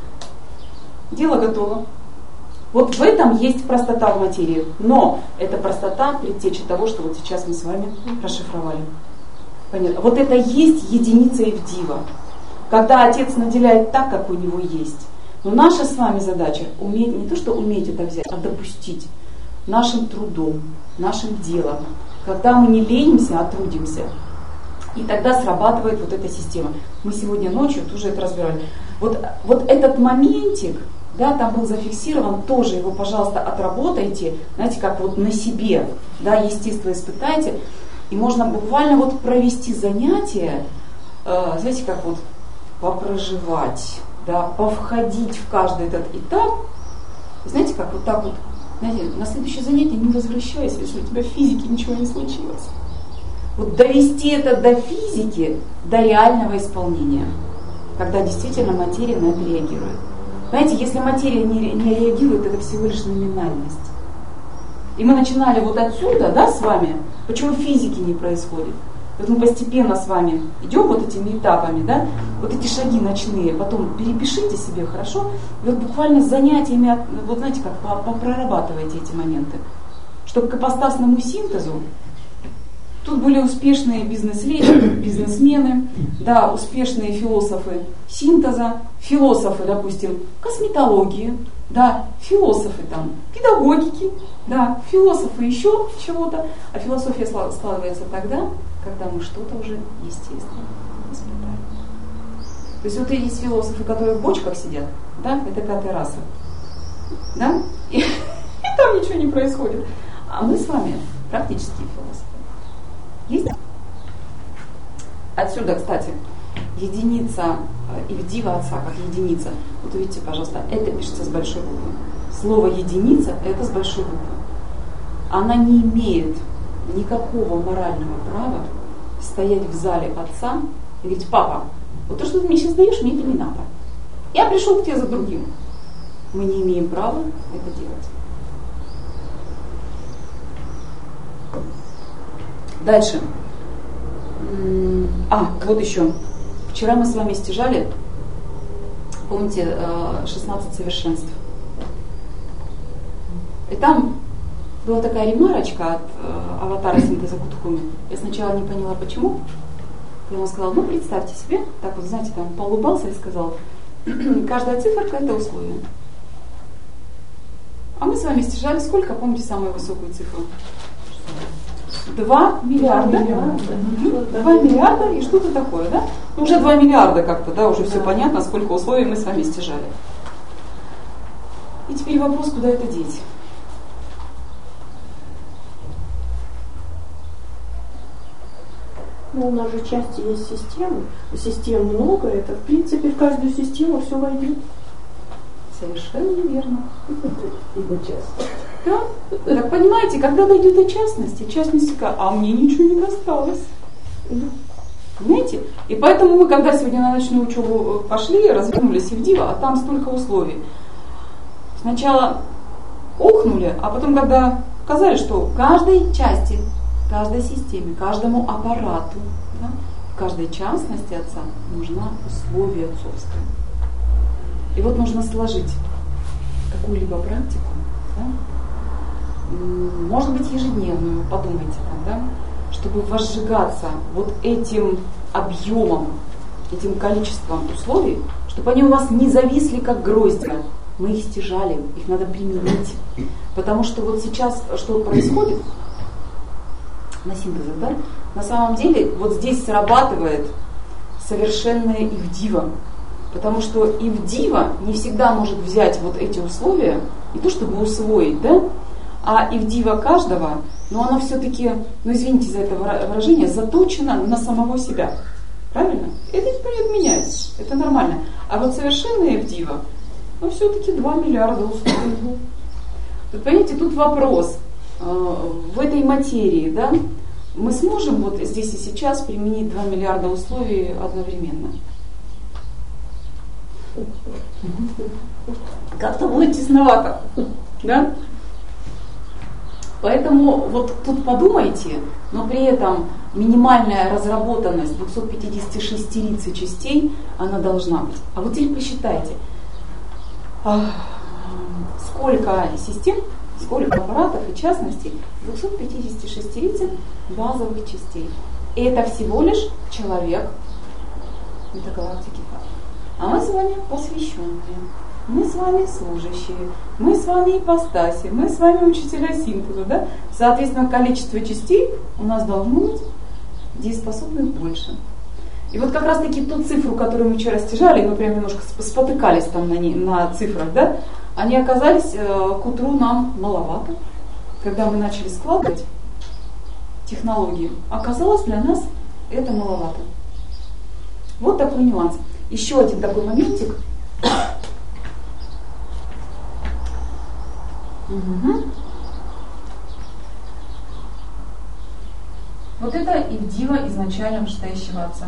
дело готово. Вот в этом есть простота в материи, но это простота предтечи того, что вот сейчас мы с вами расшифровали. Понятно? Вот это есть единица Ивдива, когда Отец наделяет так, как у него есть. Но наша с вами задача уметь, не то что уметь это взять, а допустить нашим трудом, нашим делом. Когда мы не ленимся, а трудимся, и тогда срабатывает вот эта система. Мы сегодня ночью тоже это разбирали. Вот этот моментик, да, там был зафиксирован, тоже его, пожалуйста, отработайте, знаете, как вот на себе, да, естественно, испытайте. И можно буквально вот провести занятие, знаете, как вот попроживать, да, повходить в каждый этот этап. Знаете, как вот так вот, знаете, на следующее занятие не возвращайся, если у тебя в физике ничего не случилось. Вот довести это до физики, до реального исполнения, когда действительно материя на это реагирует. Знаете, если материя не реагирует, это всего лишь номинальность. И мы начинали вот отсюда, да, с вами, почему физики не происходит. Вот мы постепенно с вами идем вот этими этапами, да, вот эти шаги ночные, потом перепишите себе, хорошо, и вот буквально с занятиями, вот знаете, как прорабатывайте эти моменты, чтобы к ипостасному синтезу. Тут были успешные бизнес-леди, бизнесмены, да, успешные философы синтеза, философы, допустим, косметологии, да, философы там, педагогики, да, философы еще чего-то. А философия складывается тогда, когда мы что-то уже естественно испытаем. То есть вот эти философы, которые в бочках сидят, да, это 5-я раса, да, и там ничего не происходит. А мы с вами практические философы. Есть? Отсюда, кстати, единица Ивдива Отца, как единица. Вот увидите, пожалуйста, это пишется с большой буквы. Слово единица это с большой буквы. Она не имеет никакого морального права стоять в зале Отца и говорить: папа, вот то, что ты мне сейчас даешь, мне это не надо. Я пришел к тебе за другим. Мы не имеем права это делать. Дальше. Вот еще. Вчера мы с вами стяжали, помните, 16 совершенств. И там была такая ремарочка от аватара синтеза Кутхуми. Я сначала не поняла, почему. Я ему сказала: ну представьте себе, так вот, знаете, там поулыбался и сказал: каждая циферка это условие. А мы с вами стяжали сколько, помните самую высокую цифру? 2 миллиарда. 2 миллиарда и что-то такое, да? Ну, уже 2 миллиарда как-то, да, уже все понятно, сколько условий мы с вами стяжали. И теперь вопрос, куда это деть? Ну, у нас же части есть системы. Систем много, это в принципе в каждую систему все войдет. Совершенно верно. Да? Так понимаете, когда дойдет до частности, частность такая: а мне ничего не досталось. Понимаете? И поэтому мы, когда сегодня на ночную учебу пошли, развернулись в Дива, а там столько условий. Сначала охнули, а потом, когда сказали, что каждой части, каждой системе, каждому аппарату, да, в каждой частности Отца нужна условие отцовское. И вот нужно сложить какую-либо практику, да, может быть ежедневную, подумайте там, да, чтобы возжигаться вот этим объемом, этим количеством условий, чтобы они у вас не зависли как гроздья. Мы их стяжали, их надо применить. Потому что вот сейчас что происходит на синтезе, да, на самом деле вот здесь срабатывает совершенное Ивдива. Потому что Ивдива не всегда может взять вот эти условия не то чтобы усвоить, да, а ивдива каждого, но она все-таки, ну извините за это выражение, заточена на самого себя. Правильно? Это никто не отменяет, это нормально. А вот совершенная ивдива, ну все-таки 2 миллиарда условий. Тут, понимаете, тут вопрос в этой материи, да, мы сможем вот здесь и сейчас применить 2 миллиарда условий одновременно? Как-то будет тесновато, да? Поэтому вот тут подумайте, но при этом минимальная разработанность 256 частей, она должна быть. А вот теперь посчитайте, сколько систем, сколько аппаратов и частностей 256 базовых частей. И это всего лишь человек метагалактики. А мы с вами посвященные, мы с вами служащие, мы с вами ипостаси, мы с вами учителя синтеза. Да? Соответственно, количество частей у нас должно быть дееспособных больше. И вот как раз таки ту цифру, которую мы вчера стяжали, мы прям немножко спотыкались там на цифрах, да, они оказались к утру нам маловато. Когда мы начали складывать технологии, оказалось для нас это маловато. Вот такой нюанс. Еще один такой моментик. Угу. Вот это ивдива изначально вышестоящего Отца.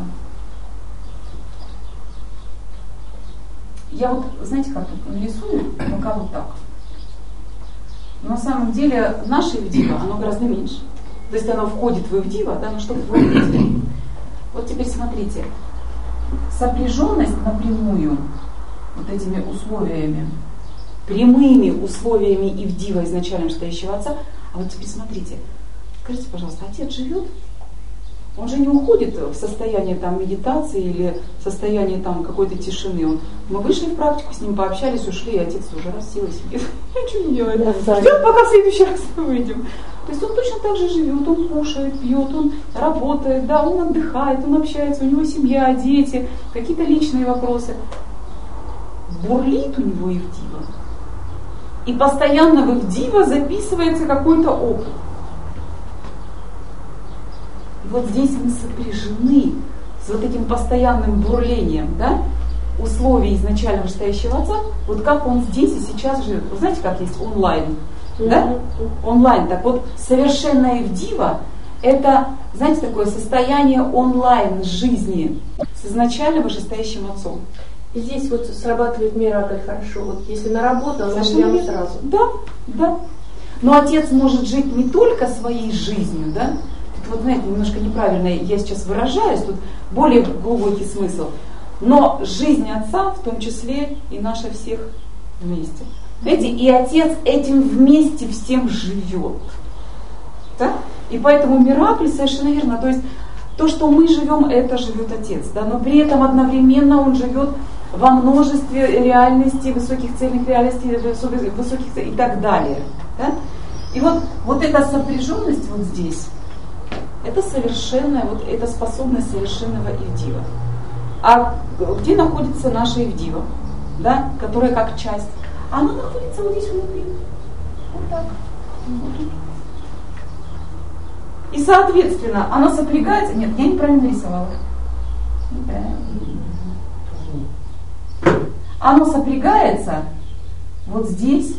Я вот, знаете, как тут нарисую, пока вот так. Но на самом деле наше ивдива, оно гораздо меньше. То есть оно входит в ивдива, да, но чтобы вы видели. Вот теперь смотрите. Сопряженность напрямую вот этими условиями, прямыми условиями ивдива изначально вышестоящего Отца. А вот теперь смотрите. Скажите, пожалуйста, Отец живет? Он же не уходит в состояние там медитации или в состояние там какой-то тишины. Мы вышли в практику, с ним пообщались, ушли, и Отец уже раз сел и сидит. Ничего не делает. Ждет, пока в следующий раз мы выйдем. То есть он точно так же живет, он кушает, пьет, он работает, да, он отдыхает, он общается, у него семья, дети, какие-то личные вопросы. Бурлит у него ивдива. И постоянно в ивдива записывается какой-то опыт. Вот здесь мы сопряжены с вот этим постоянным бурлением, да, условий изначально вышестоящего Отца, вот как он здесь и сейчас живет. Вы знаете, как есть онлайн? Да? Онлайн. Так вот, совершенная ивдива – это, знаете, такое состояние онлайн жизни с изначально вышестоящим Отцом. И здесь вот срабатывает миракль хорошо. Вот если наработал, он прямо сразу. Да, да. Но Отец может жить не только своей жизнью, да? Вот, знаете, немножко неправильно я сейчас выражаюсь, тут более глубокий смысл. Но жизнь Отца, в том числе и наша всех вместе. Знаете, и Отец этим вместе всем живет. Да? И поэтому миракль совершенно верно. То есть то, что мы живем, это живет Отец. Да? Но при этом одновременно Он живет во множестве реальностей, высоких цельных реальностей, высоких и так далее. Да? И вот эта сопряженность вот здесь, это совершенная, вот эта способность совершенного ивдива. А где находится наша ивдива, да, которая как часть? Она находится вот здесь внутри. Вот так. Вот тут. И соответственно, она сопрягается. Нет, я неправильно нарисовала. Неправильно. Оно сопрягается вот здесь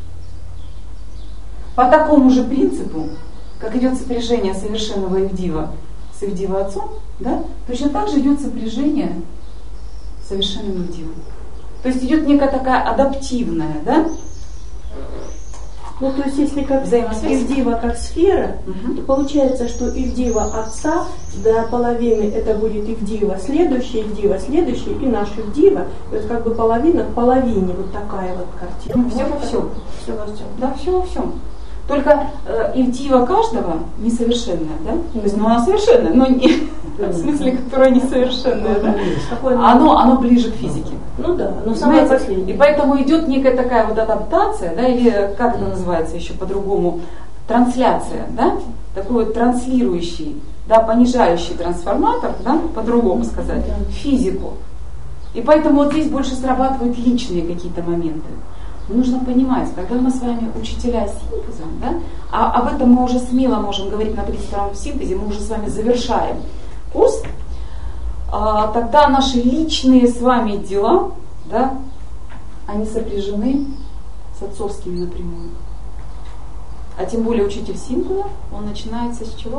по такому же принципу, как идет сопряжение совершенного ивдива с ивдива Отцом, да, точно так же идет сопряжение с совершенным ивдивом. То есть идет некая такая адаптивная, да? Ну, то есть, если как ивдива как сфера, то получается, что ивдива Отца до половины это будет ивдива следующая и наша ивдива. То есть как бы половина к половине, вот такая вот картина. Все во всем. Все во всем. Да, все во всем. Только ивдива каждого несовершенная, да? То есть, ну, она совершенная, но не в смысле, которая несовершенная, да? Оно ближе к физике. Ну да, но самое последнее. И поэтому идет некая такая вот адаптация, да, или как это называется еще по-другому, трансляция, да? Такой вот транслирующий, да, понижающий трансформатор, да, по-другому сказать, физику. И поэтому вот здесь больше срабатывают личные какие-то моменты. Нужно понимать, когда мы с вами учителя синтеза, да, а об этом мы уже смело можем говорить на 32-м синтезе, мы уже с вами завершаем курс, тогда наши личные с вами дела, да, они сопряжены с отцовскими напрямую. А тем более учитель синтеза, он начинается с чего?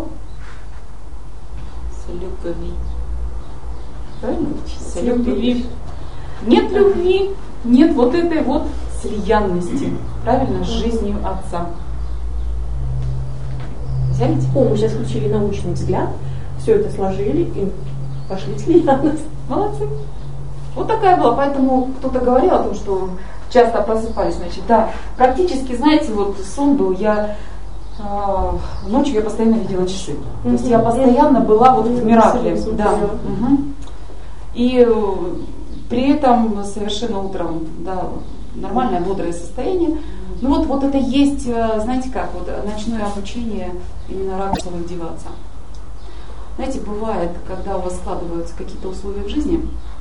С любви. Правильно? С любви. Нет любви, нет вот этой вот слиянности, правильно, с жизнью отца. Взяли? Мы сейчас включили научный взгляд, все это сложили и пошли слиянность. Молодцы. Вот такая была, поэтому кто-то говорил о том, что часто просыпались, значит, да, практически, знаете, вот сон был, ночью я постоянно видела часы. То есть я постоянно была вот в миракле. Да. И при этом совершенно утром, да, нормальное, бодрое состояние. Ну вот это есть, знаете как, вот ночное обучение именно ракурсовых деваться. Знаете, бывает, когда у вас складываются какие-то условия в жизни,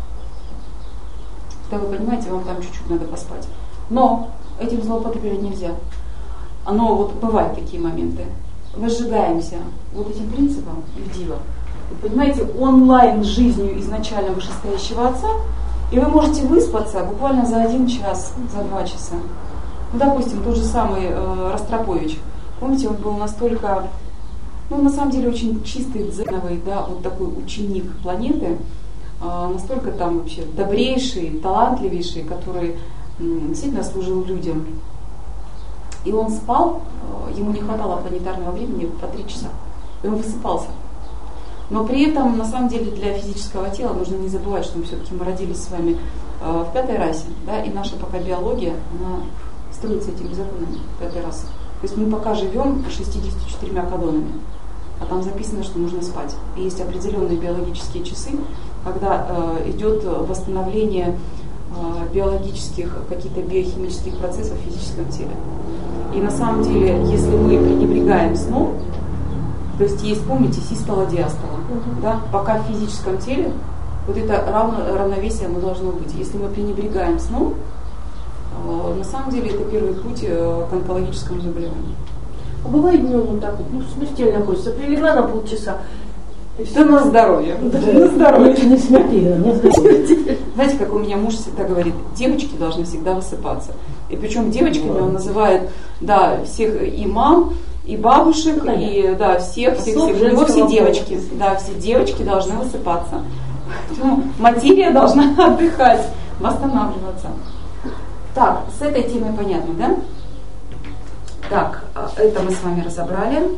когда вы понимаете, вам там чуть-чуть надо поспать. Но этим злоупотреблять нельзя. Но вот бывают такие моменты. Возжигаемся вот этим принципом в диво. Вы понимаете, онлайн жизнью изначально вышестоящего отца, и вы можете выспаться буквально за 1 час, за 2 часа. Ну, допустим, тот же самый Ростропович. Помните, он был настолько, на самом деле, очень чистый, дзеновый, да, вот такой ученик планеты, настолько там вообще добрейший, талантливейший, который действительно служил людям. И он спал, ему не хватало планетарного времени по 3 часа, и он высыпался. Но при этом, на самом деле, для физического тела нужно не забывать, что мы родились с вами в 5-й расе, да, и наша пока биология, она строится этими законами 5-й расы. То есть мы пока живем 64 кадонами, а там записано, что нужно спать. И есть определенные биологические часы, когда идет восстановление биологических, каких-то биохимических процессов в физическом теле. И на самом деле, если мы пренебрегаем сном, то есть помните, систола, диастола, да, пока в физическом теле вот это равновесие оно должно быть. Если мы пренебрегаем сном, на самом деле это первый путь к онкологическому заболеванию. А бывает днем вот так вот, смертельно хочется, прилегла на полчаса. Да на здоровье. На здоровье. Не смертельно, не здоровье. Знаете, как у меня муж всегда говорит, девочки должны всегда высыпаться. И причем девочками он называет, да, всех и мам, и бабушек, и да, всех. У него все девочки. Да, все девочки должны высыпаться. Поэтому материя должна отдыхать, восстанавливаться. Так, с этой темой понятно, да? Так, это мы с вами разобрали.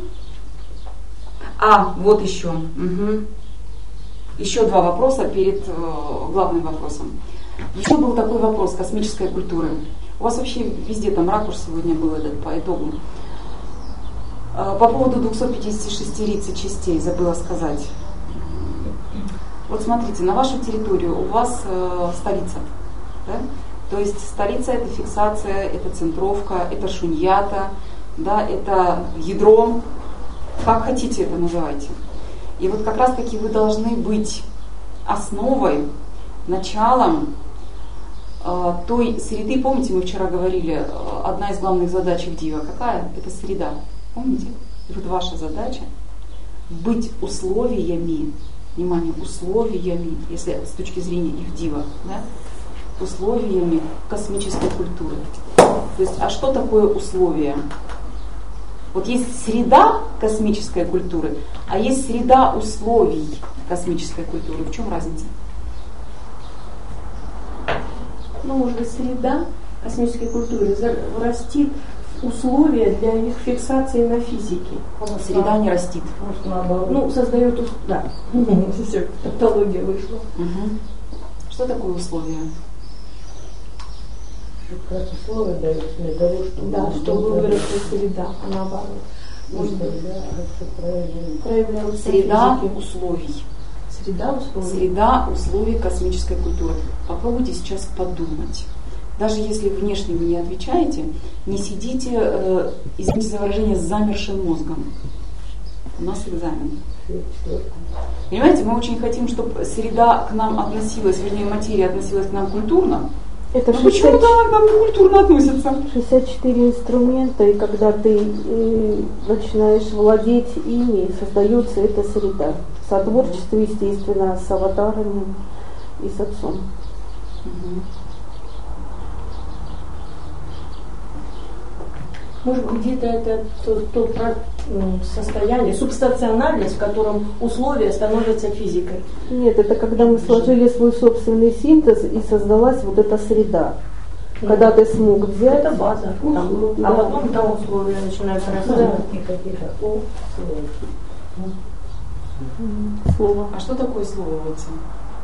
Вот еще. Еще 2 вопроса перед главным вопросом. Еще был такой вопрос космической культуры. У вас вообще везде там ракурс сегодня был этот по итогу. По поводу 256 риц и частей забыла сказать. Вот смотрите, на вашу территорию у вас столица. Да? То есть столица — это фиксация, это центровка, это шуньята, да, это ядро, как хотите это называйте. И вот как раз таки вы должны быть основой, началом той среды. Помните, мы вчера говорили, одна из главных задач в Дива какая? Это среда. Помните? И вот ваша задача быть условиями, внимание, условиями, если с точки зрения их Дива, да, условиями космической культуры. То есть, а что такое условия? Вот есть среда космической культуры, а есть среда условий космической культуры. В чем разница? Может быть, среда космической культуры растит условия для их фиксации на физике. Среда не растит. Создает, да. Все, тавтология вышла. Что такое условия? Как раз условия дают для того, чтобы... Да, чтобы выросла среда, а наоборот. Среда условий. Среда условий космической культуры. Попробуйте сейчас подумать. Даже если внешне вы не отвечаете, не сидите, извините за выражение, с замершим мозгом. У нас экзамен. Понимаете, мы очень хотим, чтобы среда к нам относилась, вернее, материя относилась к нам культурно, Это почему-то она к нам некультурно относится. 64 инструмента, и когда ты начинаешь владеть ими, создается эта среда. Сотворчество, естественно, с аватарами и с Отцом. Может быть, где-то это то состояние, субстанциональность, в котором условия становятся физикой. Нет, это когда мы сложили свой собственный синтез и создалась вот эта среда. Когда ты смог взять... Это база. Там, да. А потом там условия начинают расти. Слово. А что такое слово в Отце?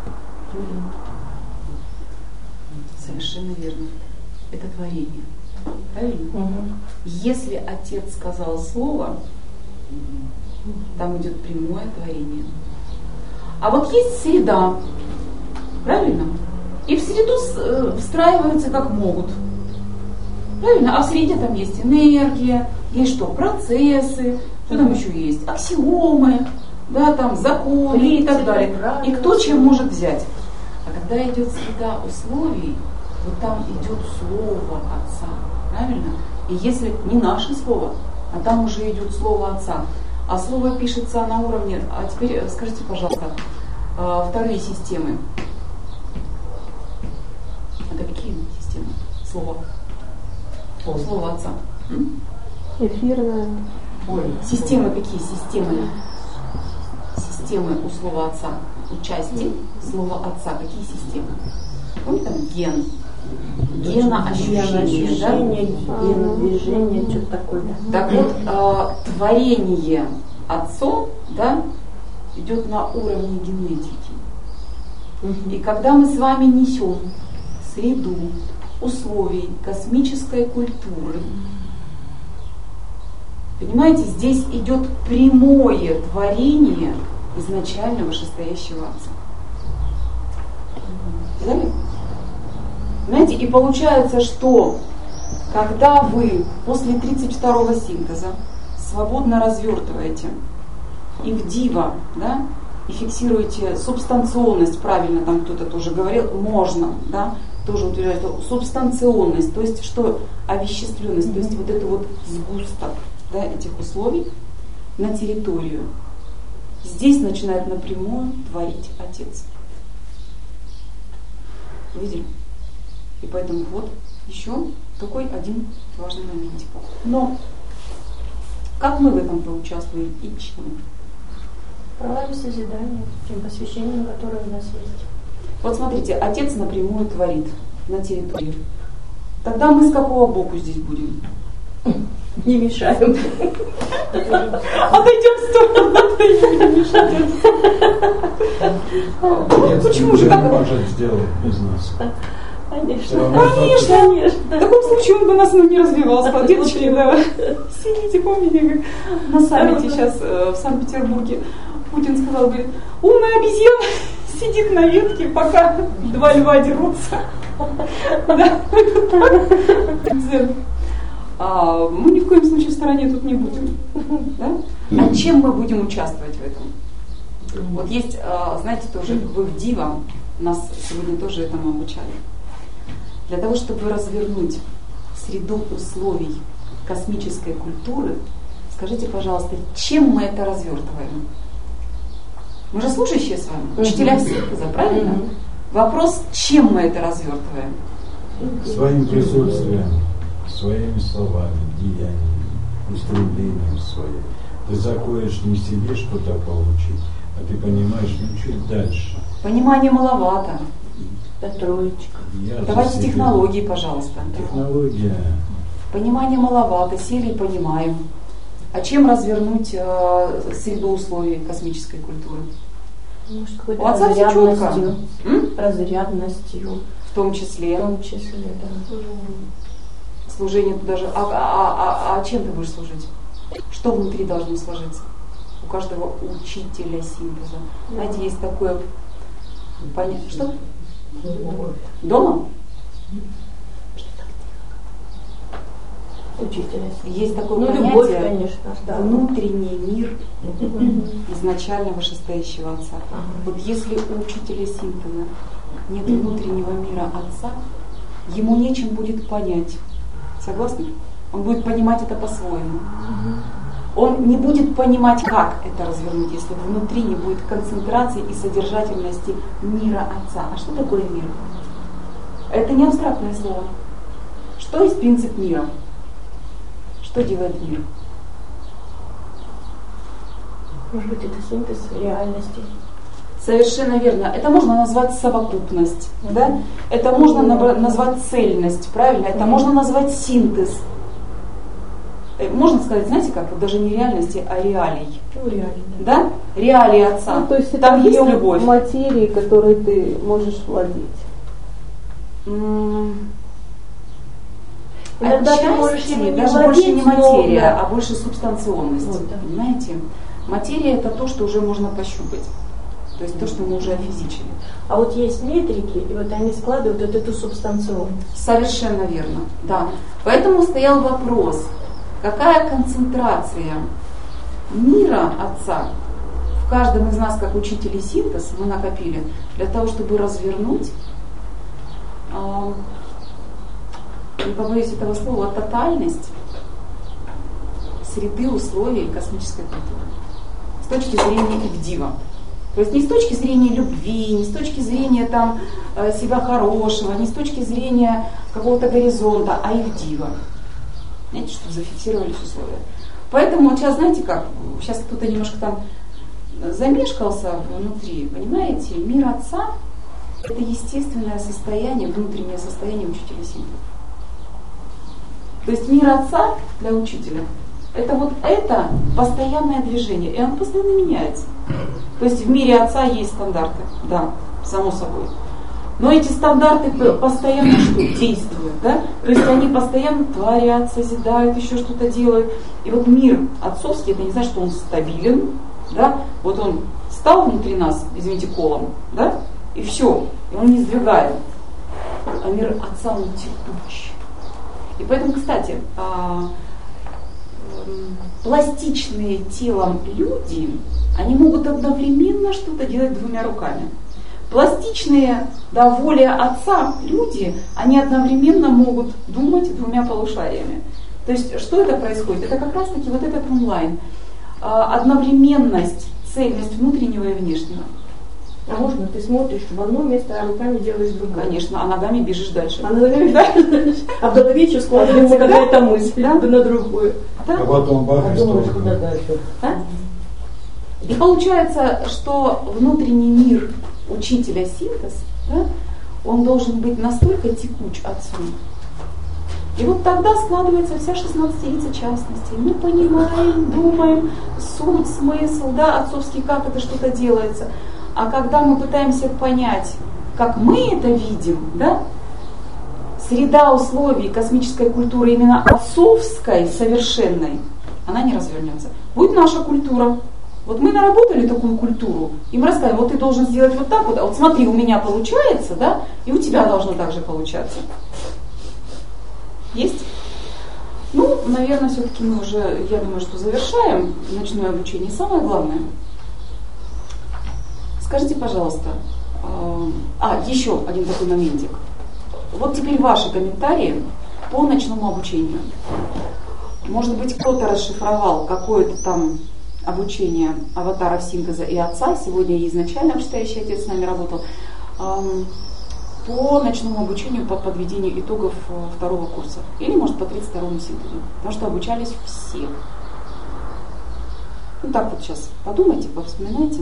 Совершенно верно. Это творение. Правильно? Если Отец сказал слово, там идет прямое творение. А вот есть среда, правильно? И в среду встраиваются как могут. Правильно? А в среде там есть энергия, есть что? Процессы, что там еще есть? Аксиомы, да, там законы и так далее. И кто чем может взять. А когда идет среда условий, вот там идет слово Отца. Правильно? И если не наше слово, а там уже идет слово Отца, а слово пишется на уровне, а теперь скажите, пожалуйста, вторые системы. Это какие системы? Слово. Слово Отца. Эфирная. Системы какие? Системы у слова Отца. У части слова Отца. Какие системы? Помните там ген? Геноощущение, да? Генодвижение, что-то такое. Так вот, творение Отцом, да, идет на уровне генетики. И когда мы с вами несем среду условий космической культуры, понимаете, здесь идет прямое творение изначально вышестоящего Отца. Понимаете? Знаете, и получается, что когда вы после 32-го синтеза свободно развертываете и в дива, да, и фиксируете субстанционность, правильно там кто-то тоже говорил, можно, да, тоже утверждать, что субстанционность, то есть что овеществленность, то есть вот это вот сгусток, да, этих условий на территорию. Здесь начинает напрямую творить Отец. Видели? И поэтому вот еще такой один важный моментик. Но как мы в этом поучаствуем и чем? Правами созидания, тем посвящением, которое у нас есть. Вот смотрите, Отец напрямую творит на территории. Тогда мы с какого боку здесь будем? Не мешаем. Отойдем в сторону, не мешаем. Почему же так? Может сделать без нас. Конечно. Конечно. В таком случае он бы нас не развивался. Девочки, да. Сидите, помните, как на саммите сейчас в Санкт-Петербурге Путин сказал, говорит, умная обезьяна сидит на ветке, пока два льва дерутся. Мы ни в коем случае в стороне тут не будем. Да? А чем мы будем участвовать в этом? Вот есть, знаете, тоже вы в Дива, нас сегодня тоже этому обучали. Для того, чтобы развернуть среду условий космической культуры, скажите, пожалуйста, чем мы это развертываем? Мы же служащие с вами, учителя синтеза, правильно? Вопрос, чем мы это развертываем? Своим присутствием, своими словами, деяниями, устремлением своим. Ты заходишь не себе что-то получить, а ты понимаешь, ну чуть дальше. Понимания маловато. Троечка. Давайте технологии, пожалуйста. Технология. Понимания маловато, сели и понимаем. А чем развернуть среду условий космической культуры? Может, какой-то У Отца все четко. Разрядностью. В том числе. Да. Служение туда же. А чем ты будешь служить? Что внутри должно сложиться? У каждого учителя синтеза. Знаете, есть такое понятие. Что? Дома? Учителя. Есть такое понятие, любовь, конечно, да. Внутренний мир изначально вышестоящего Отца. Вот если у учителя синтеза нет внутреннего мира Отца, ему нечем будет понять. Согласны? Он будет понимать это по-своему. Он не будет понимать, как это развернуть, если внутри не будет концентрации и содержательности мира Отца. А что такое мир? Это не абстрактное слово. Что есть принцип мира? Что делает мир? Может быть, это синтез реальности. Совершенно верно. Это можно назвать совокупность, да? Это можно назвать цельность, правильно? Это можно назвать синтез. Можно сказать, знаете как, вот даже не реальности, а реалий. Ну, реально. Да? Реалии Отца. Ну, то есть там это есть любовь. Материи, которой ты можешь владеть. Иногда ты можешь Отчасти, ими даже владеть, больше не материя, да. а больше субстанционность. Вот, да. Понимаете? Материя — это то, что уже можно пощупать. То есть то, что мы уже офизичили. А вот есть метрики, и вот они складывают вот эту субстанционность. Совершенно верно, да. Поэтому стоял вопрос, какая концентрация мира Отца в каждом из нас, как учителей синтез, мы накопили для того, чтобы развернуть, не побоюсь этого слова, тотальность среды, условий космической культуры. С точки зрения Ивдива. То есть не с точки зрения любви, не с точки зрения там, себя хорошего, не с точки зрения какого-то горизонта, а Ивдива. Знаете, чтобы зафиксировались условия. Поэтому вот сейчас, знаете как, сейчас кто-то немножко там замешкался внутри, понимаете, мир Отца — это естественное состояние, внутреннее состояние учителя синтеза. То есть мир Отца для учителя — это вот это постоянное движение, и оно постоянно меняется. То есть в мире Отца есть стандарты, да, само собой. Но эти стандарты постоянно что? Действуют, да? То есть они постоянно творят, созидают, еще что-то делают. И вот мир отцовский, это не значит, что он стабилен, да? Вот он стал внутри нас, извините, колом, да? И все, и он не сдвигает. А мир Отца, он текуч. И поэтому, кстати, пластичные телом люди, они могут одновременно что-то делать двумя руками. Пластичные, да, воля Отца люди, они одновременно могут думать двумя полушариями. То есть, что это происходит? Это как раз таки вот этот онлайн. Одновременность, цельность внутреннего и внешнего. А можно ты смотришь в одно место, а руками делаешь другое? Конечно, а ногами бежишь дальше. А ногами бежишь дальше. А в голове еще складывается какая-то мысль на другую. Да? А потом бах, и Думаешь, столько. куда дальше? Да? И получается, что внутренний мир учителя синтез, да, он должен быть настолько текуч Отцу. И вот тогда складывается вся 16 частностей. Мы понимаем, думаем, суть, смысл, да, отцовский, как это что-то делается. А когда мы пытаемся понять, как мы это видим, да, среда условий космической культуры именно отцовской, совершенной, она не развернется. Будет наша культура. Вот мы наработали такую культуру, и мы рассказываем, вот ты должен сделать вот так вот, а вот смотри, у меня получается, да, и у тебя должно так же получаться. Есть? Ну, наверное, все-таки мы уже, я думаю, что завершаем ночное обучение. Самое главное, скажите, пожалуйста, еще один такой моментик. Вот теперь ваши комментарии по ночному обучению. Может быть, кто-то расшифровал какое-то там обучение аватаров синтеза и Отца. Сегодня и изначально Вышестоящий Отец с нами работал. По ночному обучению, по подведению итогов второго курса. Или, может, по 32-му синтезу. Потому что обучались все. Ну так вот сейчас подумайте, повспоминайте.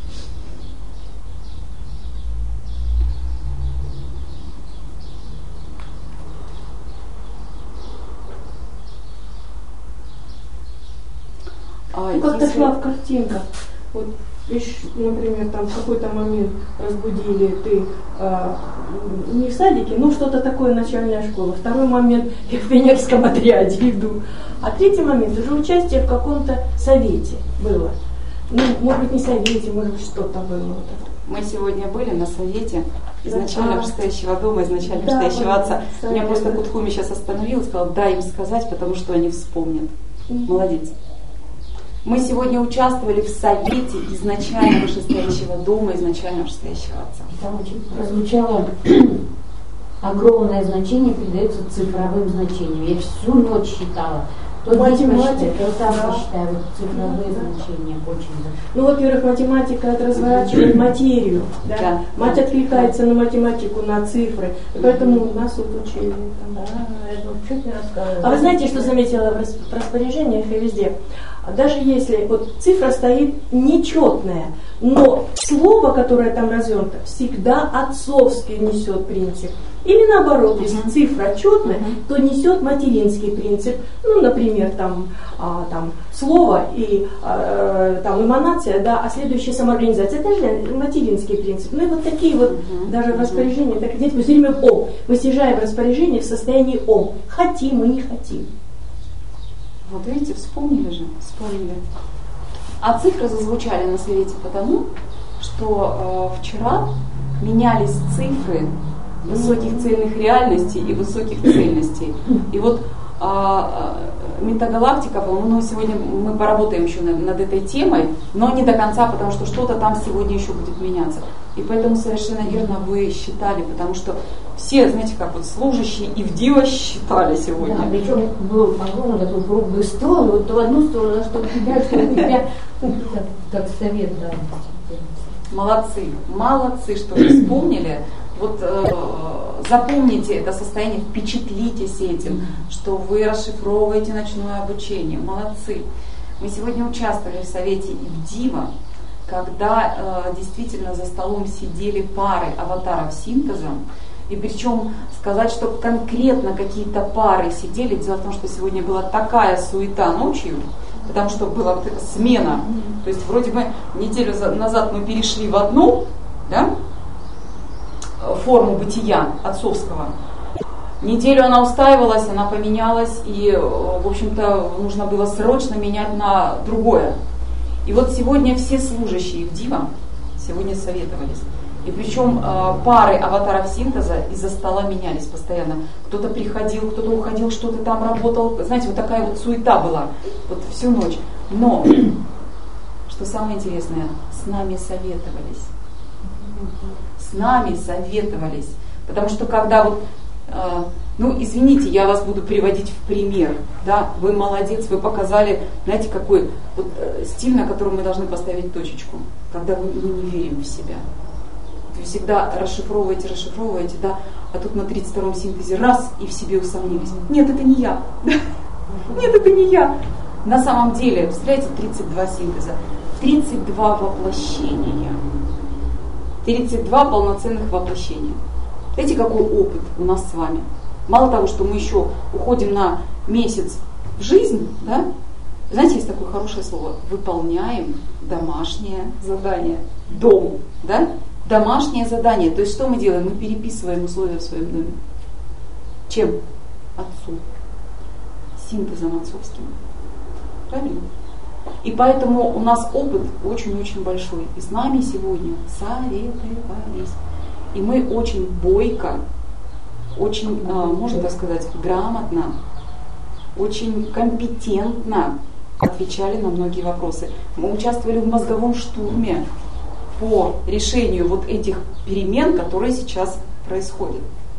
Как-то шла в картинках. Вот, например, там в какой-то момент разбудили, ты не в садике, ну что-то такое, начальная школа. Второй момент, я в пионерском отряде иду. А третий момент, уже участие в каком-то совете было. Ну, может быть, не совете, может быть, что-то было. Мы сегодня были на совете изначально Вышестоящего дома, изначально Вышестоящего Отца. Меня просто Кутхуми сейчас остановил и сказал, дай им сказать, потому что они вспомнят. Молодец. Мы сегодня участвовали в совете изначально Вышестоящего дома, изначально Вышестоящего Отца. Там очень прозвучало огромное значение придается цифровым значениям. Я всю ночь считала. Математика, то самое считаю, вот цифровые значения очень. Ну, во-первых, математика это разворачивает материю. Да? Да. Мать откликается на математику, на цифры. И поэтому нас вот учили. Да, это чуть не рассказывала. А вы знаете, что заметила в распоряжениях и везде? Даже если вот цифра стоит нечетная, но слово, которое там развернуто, всегда отцовский несет принцип. Или наоборот, если цифра четная, то несет материнский принцип. Ну, например, там слово и там эманация, да, а следующая самоорганизация. Это же материнский принцип. Ну и вот такие вот даже в распоряжении, так здесь мы все время ом. Мы снижаем распоряжение в состоянии ом. Хотим мы не хотим. Вот видите, вспомнили же, вспомнили. А цифры зазвучали на совете потому, что вчера менялись цифры высоких цельных реальностей и высоких цельностей. И вот метагалактика, по-моему, сегодня мы поработаем еще над этой темой, но не до конца, потому что что-то там сегодня еще будет меняться. И поэтому совершенно верно вы считали, потому что все, знаете, как вот служащие и в диво считали сегодня. Да, причем был огромный такой круглый стол, вот в одну сторону, что у тебя, как совет, да. Молодцы, молодцы, что вы вспомнили. Вот запомните это состояние, впечатлитесь этим, что вы расшифровываете ночное обучение. Молодцы. Мы сегодня участвовали в совете Ивдива, когда действительно за столом сидели пары аватаров синтеза. И причем сказать, что конкретно какие-то пары сидели, дело в том, что сегодня была такая суета ночью, потому что была вот эта смена. То есть вроде бы неделю назад мы перешли в одну, да, форму бытия отцовского. Неделю она устаивалась, она поменялась, и, в общем-то, нужно было срочно менять на другое. И вот сегодня все служащие в Дива сегодня советовались. И причем пары аватаров синтеза из-за стола менялись постоянно. Кто-то приходил, кто-то уходил, что-то там работал. Знаете, вот такая вот суета была вот всю ночь. Но, что самое интересное, с нами советовались. С нами советовались. Потому что когда вот, ну извините, я вас буду приводить в пример, да, вы молодец, вы показали, знаете, какой вот, стиль, на котором мы должны поставить точечку, когда мы не верим в себя. Вы всегда расшифровываете, да, а тут на 32-м синтезе раз и в себе усомнились. Нет, это не я. Нет, это не я. На самом деле, представляете, 32 синтеза, 32 воплощения. 32 полноценных воплощения. Знаете, какой опыт у нас с вами? Мало того, что мы еще уходим на месяц в жизнь, да? Знаете, есть такое хорошее слово. Выполняем домашнее задание. Дом, да? Домашнее задание. То есть что мы делаем? Мы переписываем условия в своем доме. Чем? Отцу. Синтезом отцовским. Правильно? И поэтому у нас опыт очень-очень большой. И с нами сегодня советовались. И мы очень бойко, очень, можно так сказать, грамотно, очень компетентно отвечали на многие вопросы. Мы участвовали в мозговом штурме по решению вот этих перемен, которые сейчас происходят.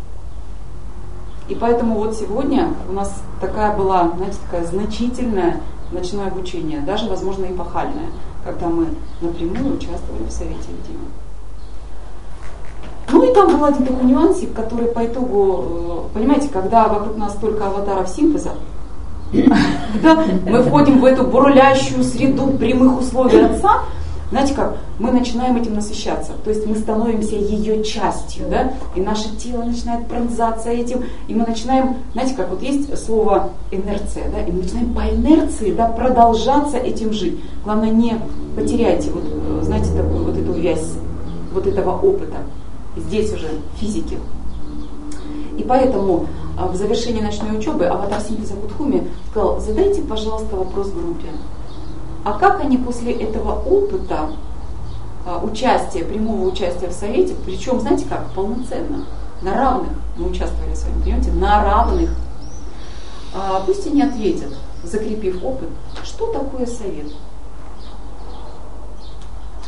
И поэтому вот сегодня у нас такая была, знаете, такая значительная ночное обучение, даже, возможно, эпохальное, когда мы напрямую участвовали в совете Ивдива. Ну и там был один такой нюансик, который по итогу, понимаете, когда вокруг нас только аватаров синтеза, когда мы входим в эту бурлящую среду прямых условий Отца, знаете как, мы начинаем этим насыщаться, то есть мы становимся ее частью, да, и наше тело начинает пронзаться этим, и мы начинаем, знаете как, вот есть слово инерция, да, и мы начинаем по инерции, да, продолжаться этим жить. Главное, не потеряйте, вот, знаете, такую вот эту вязь, вот этого опыта, здесь уже физики. И поэтому в завершении ночной учебы аватар синтеза Кутхуми сказал: задайте, пожалуйста, вопрос группе. А как они после этого опыта участия, прямого участия в совете, причем, знаете как, полноценно, на равных мы участвовали с вами, понимаете, на равных, пусть они ответят, закрепив опыт, что такое совет.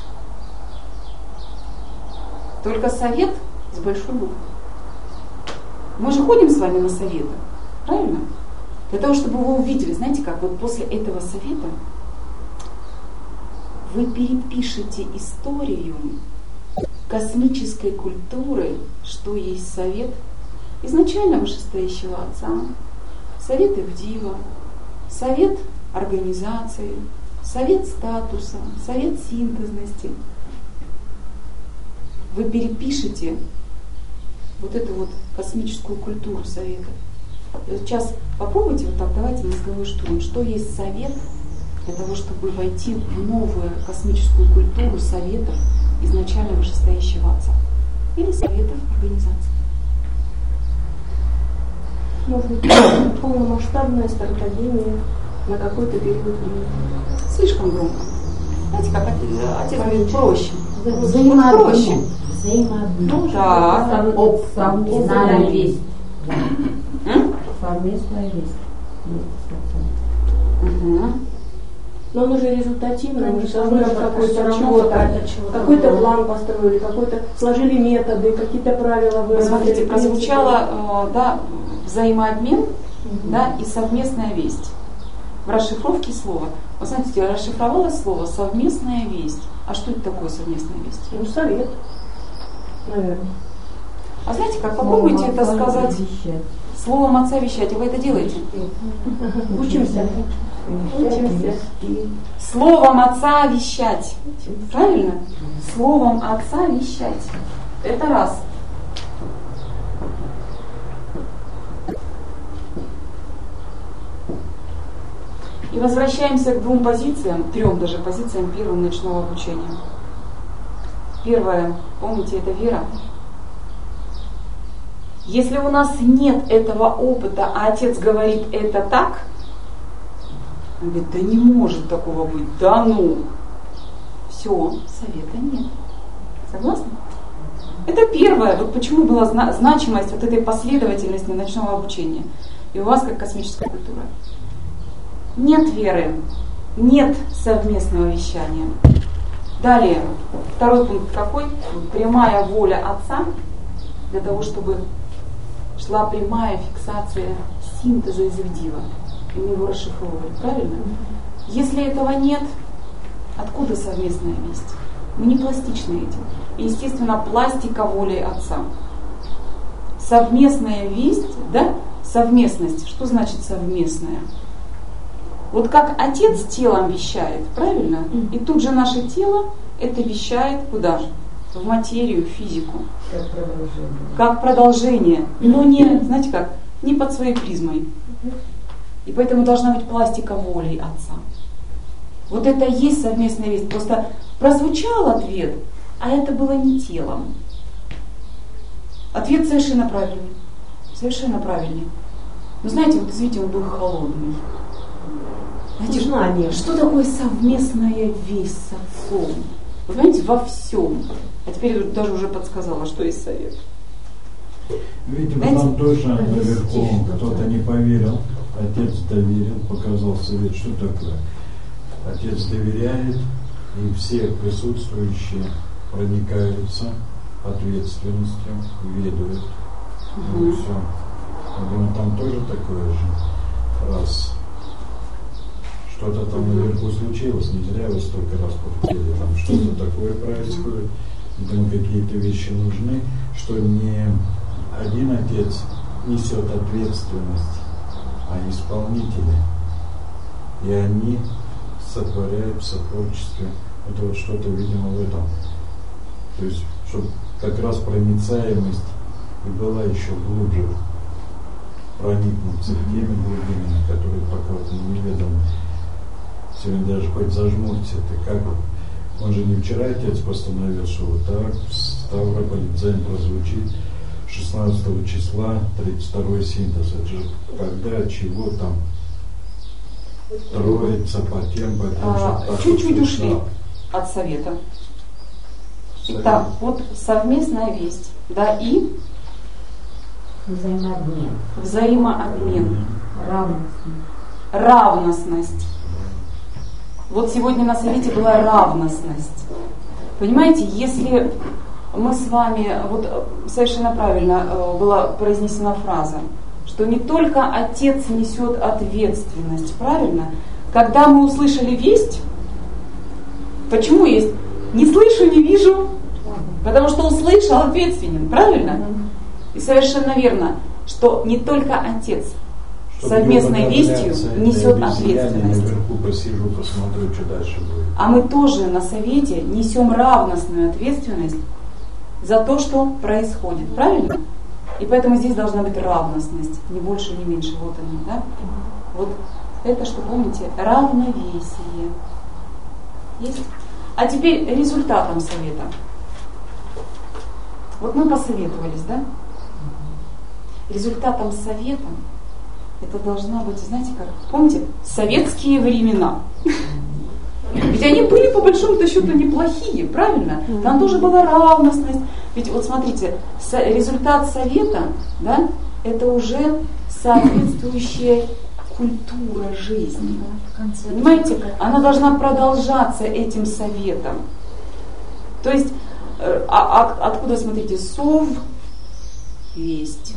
Только совет с большой буквы. Мы же ходим с вами на советы, правильно? Для того, чтобы вы увидели, знаете как, вот после этого совета вы перепишете историю космической культуры, что есть совет изначально вышестоящего Отца, совет Ивдива, совет организации, совет статуса, совет синтезности. Вы перепишете вот эту вот космическую культуру совета. И сейчас попробуйте вот так, давайте мозговой штурм. Что есть совет для того, чтобы войти в новую космическую культуру советов изначально вышестоящего Отца или советов организации? Может быть, полномасштабное столкновение на какой-то период времени. Слишком громко. Знаете, как отец говорит, проще. Взаимообмен. Взаимообмен. Так. Совместная весть. Совместная весть. Но он уже результативно, мы же должны какой-то план построили, какой-то сложили методы, какие-то правила выработали. Посмотрите, прозвучало взаимообмен, да, и совместная весть. В расшифровке слова. Вы знаете, расшифровалось слово совместная весть. А что это такое совместная весть? Ну, совет, наверное. А знаете как, попробуйте это сказать словом Отца вещать, и вы это делаете. Учимся. Словом Отца вещать. Правильно? Словом Отца вещать. Это раз. И возвращаемся к двум позициям, трем даже позициям первого ночного обучения. Первое, помните, это вера. Если у нас нет этого опыта, а Отец говорит это так, он говорит, да не может такого быть, да ну. Все, совета нет. Согласны? Это первое, вот почему была значимость вот этой последовательности ночного обучения. И у вас как космическая культура. Нет веры, нет совместного вещания. Далее, второй пункт какой? Прямая воля Отца для того, чтобы шла прямая фиксация синтеза из Ивдива. И мы его расшифровывали, правильно? Если этого нет, откуда совместная весть? Мы не пластичны этим. И, естественно, пластика воли Отца. Совместная весть, да? Совместность. Что значит совместная? Вот как Отец телом вещает, правильно? И тут же наше тело это вещает куда же? В материю, в физику. Как продолжение. Но не, знаете как, не под своей призмой. И поэтому должна быть пластика воли Отца. Вот это и есть совместная весть. Просто прозвучал ответ, а это было не телом. Ответ совершенно правильный. Совершенно правильный. Но знаете, вот извините, он был холодный. Знаете, знание. Что такое совместная весть с Отцом? Вы знаете, во всем. А теперь даже уже подсказала, что есть совет. Видимо, там тоже наверху кто-то не поверил, Отец доверил, показал совет, что такое. Отец доверяет, и все присутствующие проникаются ответственностью, ведают. Ну все. Я думаю, там тоже такое же. Раз что-то там наверху случилось, не зря вы столько раз повторили, там что-то такое происходит, думаю, какие-то вещи нужны, что не один Отец несет ответственность, а исполнители. И они сотворяют в сотворчестве. Это вот что-то, видимо, в этом. То есть, чтобы как раз проницаемость и была еще глубже проникнуться теми глубинами, которые пока вот неведомы. Сегодня даже хоть зажмурься, ты как вот. Он же не вчера Отец постановил, что вот так в Ставрополе дзен прозвучит 16 числа 32 синтез. Это же когда, чего там троица, по тем, чуть-чуть ушли от совета. Итак, вот совместная весть, да, и взаимообмен. Взаимообмен. Равностность. Равностность. Вот сегодня на совете была равностность. Понимаете, если мы с вами, вот совершенно правильно была произнесена фраза, что не только отец несет ответственность, правильно? Когда мы услышали весть, почему есть «не слышу, не вижу», потому что услышал, ответственен, правильно? И совершенно верно, что не только отец совместной вестью несет ответственность. Наверху посижу, посмотрю, что дальше будет. А мы тоже на совете несем равностную ответственность за то, что происходит, правильно? И поэтому здесь должна быть равностность, ни больше, ни меньше. Вот они, да? Вот это, что помните, равновесие. Есть? А теперь результатом совета. Вот мы посоветовались, да? Результатом совета это должна быть, знаете как, помните, советские времена. Ведь они были по большому-то счету неплохие, правильно? Там тоже была равностность. Ведь вот смотрите, результат совета, да, это уже соответствующая культура жизни. Понимаете, она должна продолжаться этим советом. То есть, откуда, смотрите, совесть.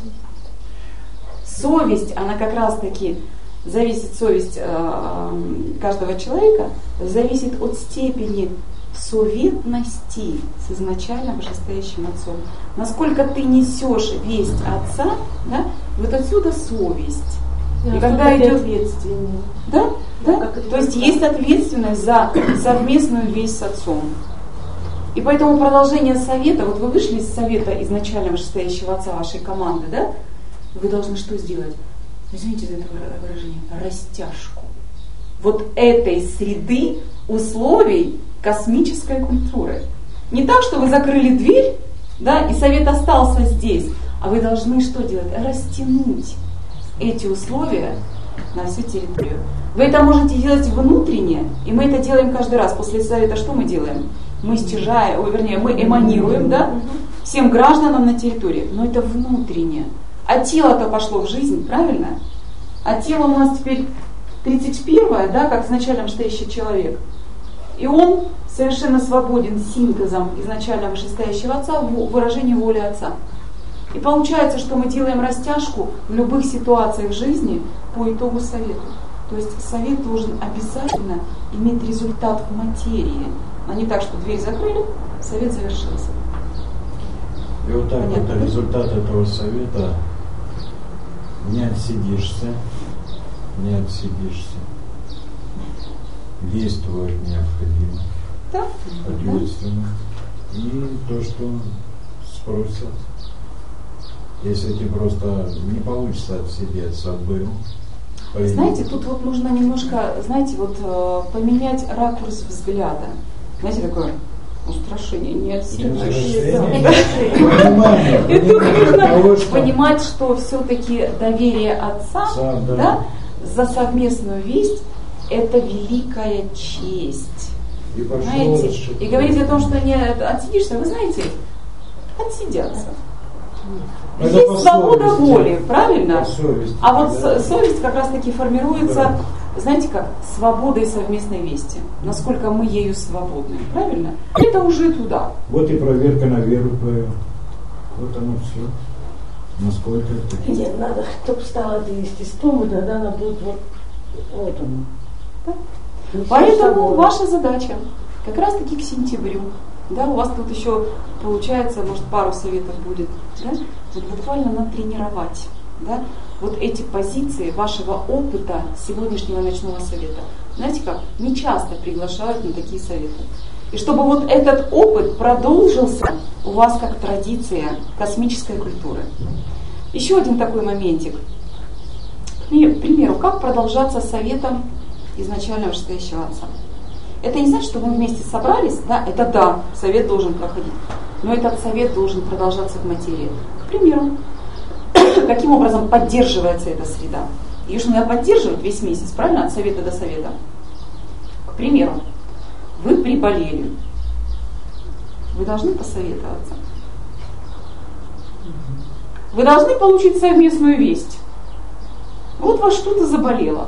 Совесть, она как раз таки зависит, совесть каждого человека зависит от степени советности с изначально вышестоящим отцом. Насколько ты несешь весть отца, да, вот отсюда совесть. И когда идет ответственность, да, да, то есть есть ответственность за совместную весть с отцом. И поэтому продолжение совета, вот вы вышли из совета изначально вышестоящего отца вашей команды, да, вы должны что сделать? Извините за это выражение, растяжку. Вот этой среды условий космической культуры. Не так, что вы закрыли дверь, да, и совет остался здесь, а вы должны что делать? Растянуть эти условия на всю территорию. Вы это можете делать внутренне, и мы это делаем каждый раз. После совета что мы делаем? Мы стяжаем, мы эманируем, да, всем гражданам на территории, но это внутренне. А тело-то пошло в жизнь, правильно? А тело у нас теперь 31-е, да, как изначально вышестоящий человек. И он совершенно свободен синтезом изначально вышестоящего отца в выражении воли отца. И получается, что мы делаем растяжку в любых ситуациях жизни по итогу совета. То есть совет должен обязательно иметь результат в материи, а не так, что дверь закрыли, совет завершился. И вот так понятно, вот результат этого совета не отсидишься, действовать необходимо, да? ответственно, и то, что спросят. Если ты просто не получится отсидеться, был. Знаете, тут вот нужно немножко, знаете, вот поменять ракурс взгляда. Знаете, такое устрашение, не отсидишься. И тут нужно понимать, что все-таки доверие отца, да, за совместную весть это великая честь. Знаете? И говорить о том, что не отсидишься, вы знаете, отсидятся. Это есть свобода воли, правильно? Совесть, а вот совесть как раз таки формируется, знаете как, свободой совместной вести. Насколько мы ею свободны, правильно? Это уже туда. Вот и проверка на веру твою. Вот оно все. Насколько это. Нет, надо, чтобы стало это естеством, и тогда она будет вот оно. Да? Поэтому ваша задача как раз таки к сентябрю. Да, у вас тут еще получается, может, пару советов будет, да? Вот буквально натренировать, да? Вот эти позиции вашего опыта сегодняшнего ночного совета. Знаете как? Не часто приглашают на такие советы. И чтобы вот этот опыт продолжился у вас как традиция космической культуры. Еще один такой моментик. К примеру, как продолжаться советом изначально вышестоящего отца. Это не значит, что мы вместе собрались, да, это да, совет должен проходить, но этот совет должен продолжаться в материи. К примеру, каким образом поддерживается эта среда? Ее же надо поддерживать весь месяц, правильно, от совета до совета. К примеру, вы приболели, вы должны посоветоваться. Вы должны получить совместную весть. Вот вас что-то заболело.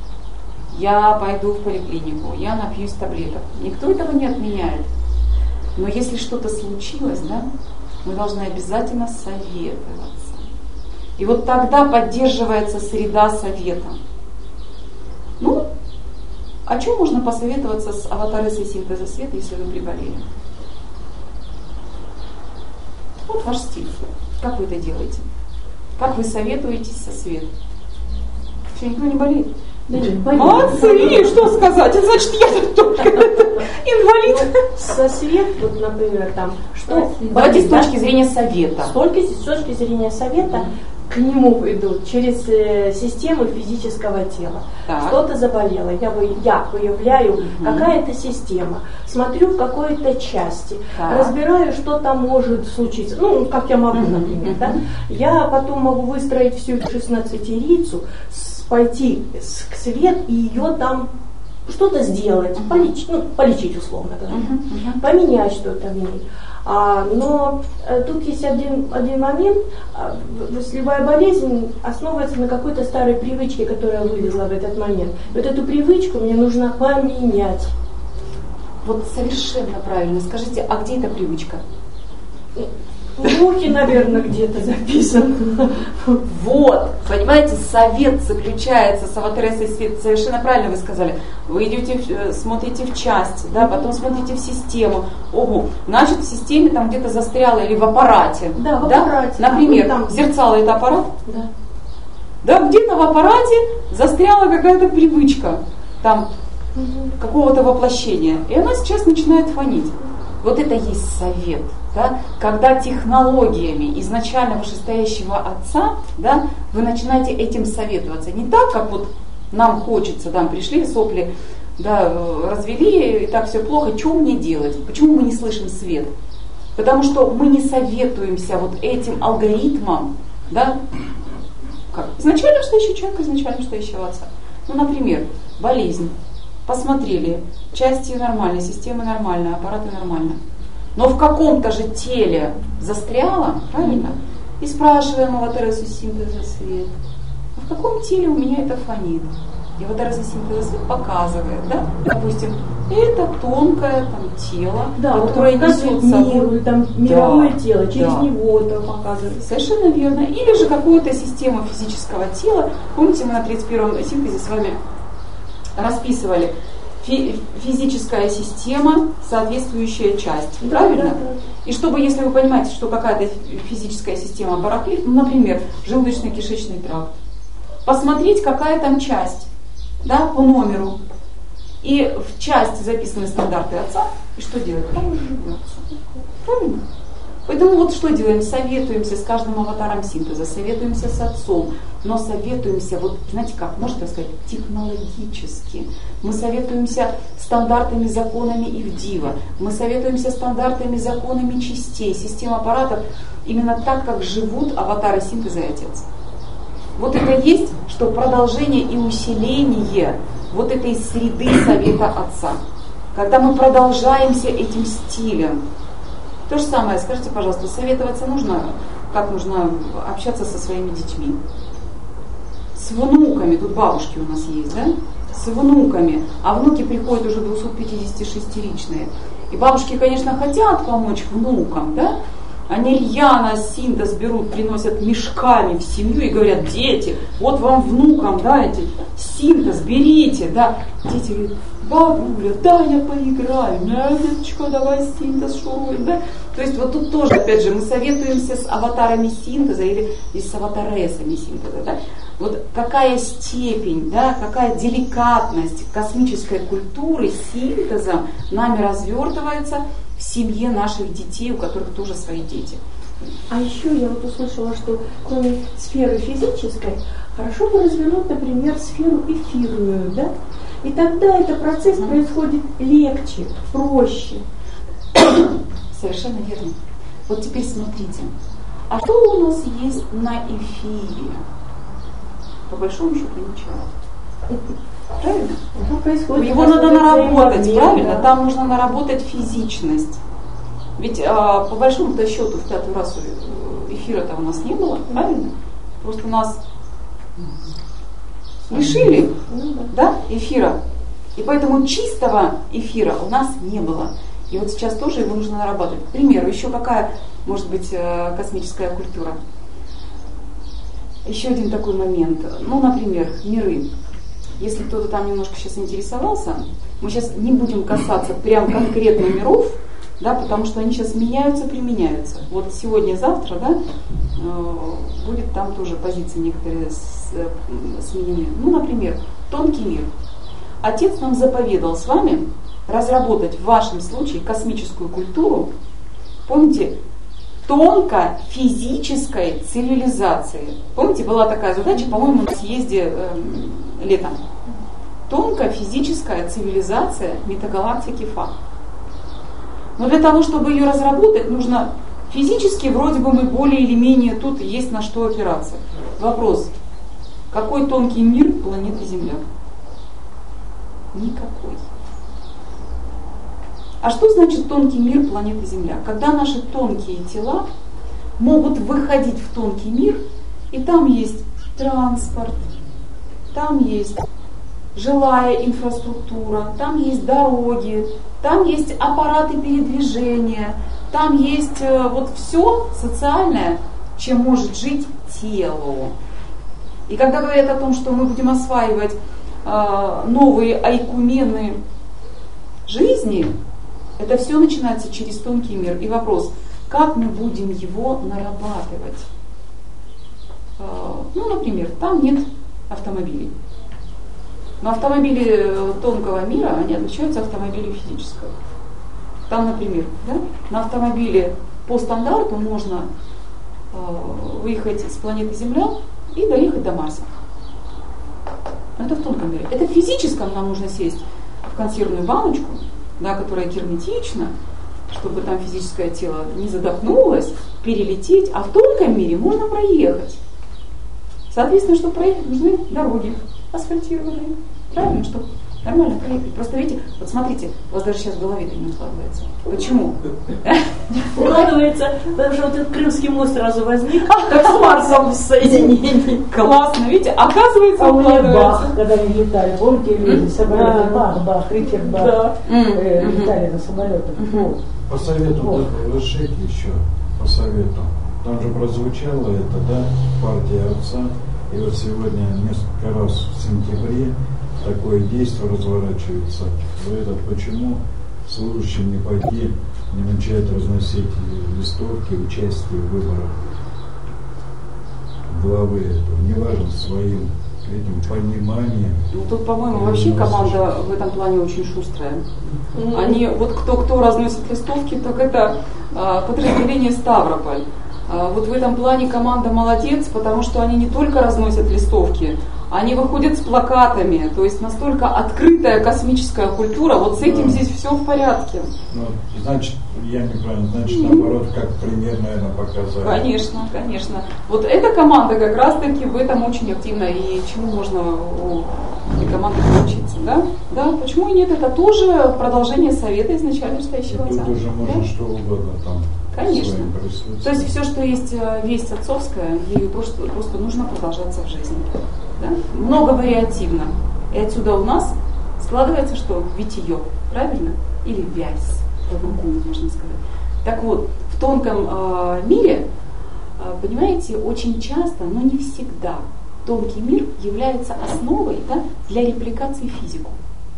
Я пойду в поликлинику, я напьюсь таблеток. Никто этого не отменяет. Но если что-то случилось, да, мы должны обязательно советоваться. И вот тогда поддерживается среда совета. Ну, о чем можно посоветоваться с аватаресой синтеза света, если вы приболели? Вот ваш стиль. Как вы это делаете? Как вы советуетесь со светом? Что, никто не болеет? Да нет, молодцы! Что сказать? Значит, я тут только инвалид. Со свет, вот, например, там, что... Давайте с точки зрения совета. С точки зрения совета к нему идут через системы физического тела. Так. Что-то заболело, я выявляю какая-то система, смотрю в какой-то части, разбираю, что там может случиться. Ну, как я могу, например. Да? Я потом могу выстроить всю 16-рицу, пойти к свет и ее там что-то сделать, полечить условно говоря, поменять что-то в ней. Но тут есть один момент, любая болезнь основывается на какой-то старой привычке, которая вылезла в этот момент. Вот эту привычку мне нужно поменять. Вот совершенно правильно. Скажите, а где эта привычка? В ухе, наверное, где-то записано. Вот, понимаете, совет заключается с аватаресой света. Совершенно правильно вы сказали. Вы идете, смотрите в часть, да, потом смотрите в систему. Ого, значит, в системе там где-то застряло или в аппарате. Да, в аппарате. Например, там зерцало — это аппарат? Да. Да, где-то в аппарате застряла какая-то привычка там какого-то воплощения. И она сейчас начинает фонить. Вот это есть совет. Да, когда технологиями изначально вышестоящего отца, да, вы начинаете этим советоваться. Не так, как вот нам хочется, да, пришли сопли, да, развели, и так все плохо, что мне делать? Почему мы не слышим свет? Потому что мы не советуемся вот этим алгоритмом, да, как изначально вышестоящий человек, изначально вышестоящего отца. Ну, например, болезнь. Посмотрели, части нормальные, системы нормальные, аппараты нормальные. Но в каком-то же теле застряло, правильно? И спрашиваем аватаресу синтеза свет. А в каком теле у меня это фонит? И аватаресу синтеза свет показывает, да? Допустим, это тонкое там тело, да, которое несет собой там мировое тело, через него это показывает. Совершенно верно. Или же какую-то систему физического тела. Помните, мы на 31-м синтезе с вами расписывали физическая система, соответствующая часть. Правильно? Да. И чтобы, если вы понимаете, что какая-то физическая система барахлит, ну, например, желудочно-кишечный тракт, посмотреть, какая там часть, да, по номеру. И в части записаны стандарты отца, и что делать? Там уже живется. Правильно? Поэтому вот что делаем? Советуемся с каждым аватаром синтеза, советуемся с отцом, но советуемся, вот знаете как, можно так сказать, технологически. Мы советуемся стандартами, законами Ивдива, мы советуемся стандартами, законами частей, систем аппаратов, именно так, как живут аватары синтеза и отец. Вот это есть, что продолжение и усиление вот этой среды совета отца. Когда мы продолжаемся этим стилем. То же самое, скажите, пожалуйста, советоваться нужно, как нужно общаться со своими детьми? С внуками, тут бабушки у нас есть, да? С внуками, а внуки приходят уже 256-ричные. И бабушки, конечно, хотят помочь внукам, да? Они рьяно синтез берут, приносят мешками в семью и говорят: дети, вот вам внукам, да, эти синтез берите, да. Дети говорят: бабуля, да, я поиграю, деточка, давай синтез шуруй, да. То есть вот тут тоже, опять же, мы советуемся с аватарами синтеза или с аватаресами синтеза, да. Вот какая степень, да, какая деликатность космической культуры синтеза нами развертывается в семье наших детей, у которых тоже свои дети. А еще я вот услышала, что кроме сферы физической, хорошо бы развернуть, например, сферу эфирную, да? И тогда этот процесс происходит легче, проще. Совершенно верно. Вот теперь смотрите, а что у нас есть на эфире? По большому счету ничего. Правильно? Его надо наработать, правильно? Да. Там нужно наработать физичность. Ведь по большому-то счету в 5-й раз эфира-то у нас не было, правильно? Просто нас лишили, да, эфира. И поэтому чистого эфира у нас не было. И вот сейчас тоже его нужно нарабатывать. К примеру, еще какая может быть космическая культура? Еще один такой момент. Ну, например, миры. Если кто-то там немножко сейчас интересовался, мы сейчас не будем касаться прям конкретно миров, да, потому что они сейчас меняются, применяются. Вот сегодня-завтра, да, будет там тоже позиции некоторые сменены. Ну, например, тонкий мир. Отец нам заповедал с вами разработать в вашем случае космическую культуру, помните, тонко-физической цивилизации. Помните, была такая задача, по-моему, на съезде летом. Тонко-физическая цивилизация метагалактики Фа. Но для того, чтобы ее разработать, нужно физически, вроде бы мы более или менее тут есть на что опираться. Вопрос, какой тонкий мир планеты Земля? Никакой. А что значит тонкий мир планеты Земля? Когда наши тонкие тела могут выходить в тонкий мир, и там есть транспорт, там есть жилая инфраструктура, там есть дороги, там есть аппараты передвижения, там есть вот все социальное, чем может жить тело. И когда говорят о том, что мы будем осваивать новые айкумены жизни, это все начинается через тонкий мир. И вопрос, как мы будем его нарабатывать? Ну, например, там нет автомобилей. Но автомобили тонкого мира, они отличаются от автомобилей физического. Там, например, да, на автомобиле по стандарту можно выехать с планеты Земля и доехать до Марса. Это в тонком мире. Это в физическом нам нужно сесть в консервную баночку, да, которая герметична, чтобы там физическое тело не задохнулось, перелететь, а в тонком мире можно проехать. Соответственно, чтобы проехать, нужны дороги асфальтированные. Правильно, чтобы нормально проехать. Просто видите, вот смотрите, у вас даже сейчас в голове это не укладывается. Почему? Укладывается, потому что вот этот Крымский мост сразу возник, как с Марсом в соединении. Классно, видите, оказывается, укладывается. Бах, когда мы летали, помните, люди, самолеты, бах, Ричард Бах, летали на самолетах. По совету разрешить еще, по совету. Там же прозвучало это, да, партия отца. И вот сегодня несколько раз в сентябре такое действие разворачивается. Почему служащим не пойти, не начать разносить листовки, участие в выборах главы этого, неважно, своим этим пониманием. Ну тут, по-моему, вообще команда в этом плане очень шустрая. Они, вот кто разносит листовки, так это подразделение Ставрополь. Вот в этом плане команда молодец, потому что они не только разносят листовки, они выходят с плакатами, то есть настолько открытая космическая культура, вот с этим здесь все в порядке. Ну, значит, я неправильно, значит, наоборот, как пример, наверное, показали. Конечно, конечно. Вот эта команда как раз-таки в этом очень активна, и чему можно у этой команды научиться, да? Да, почему и нет, это тоже продолжение совета изначально стоящего отца. Тут уже можно, да, что угодно там. Конечно. То есть все, что есть весть отцовская, ею просто нужно продолжаться в жизни. Да? Много вариативно. И отсюда у нас складывается что? Витие, правильно? Или вязь, по-другому можно сказать. Так вот, в тонком мире, понимаете, очень часто, но не всегда, тонкий мир является основой, да, для репликации физику.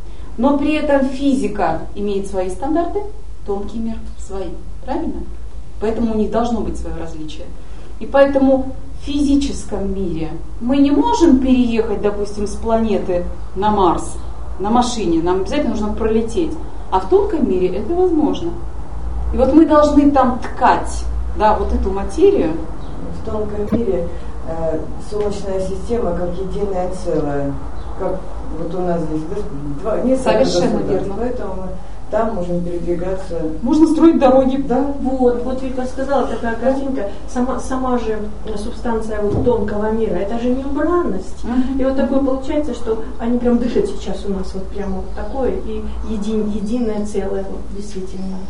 Но при этом физика имеет свои стандарты, тонкий мир свои. Правильно? Поэтому у них должно быть свое различие. И поэтому в физическом мире мы не можем переехать, допустим, с планеты на Марс на машине, нам обязательно нужно пролететь. А в тонком мире это возможно. И вот мы должны там ткать, да, вот эту материю. В тонком мире Солнечная система как единое целое. Как вот у нас здесь несколько совершенно верно. Поэтому мы там можем передвигаться. Можно строить дороги. Да. Вот Вика сказала, такая картинка, сама же субстанция вот тонкого мира, это же мембранность. И вот такое получается, что они прям дышат сейчас у нас вот прямо вот такое, и единое целое, вот, действительно.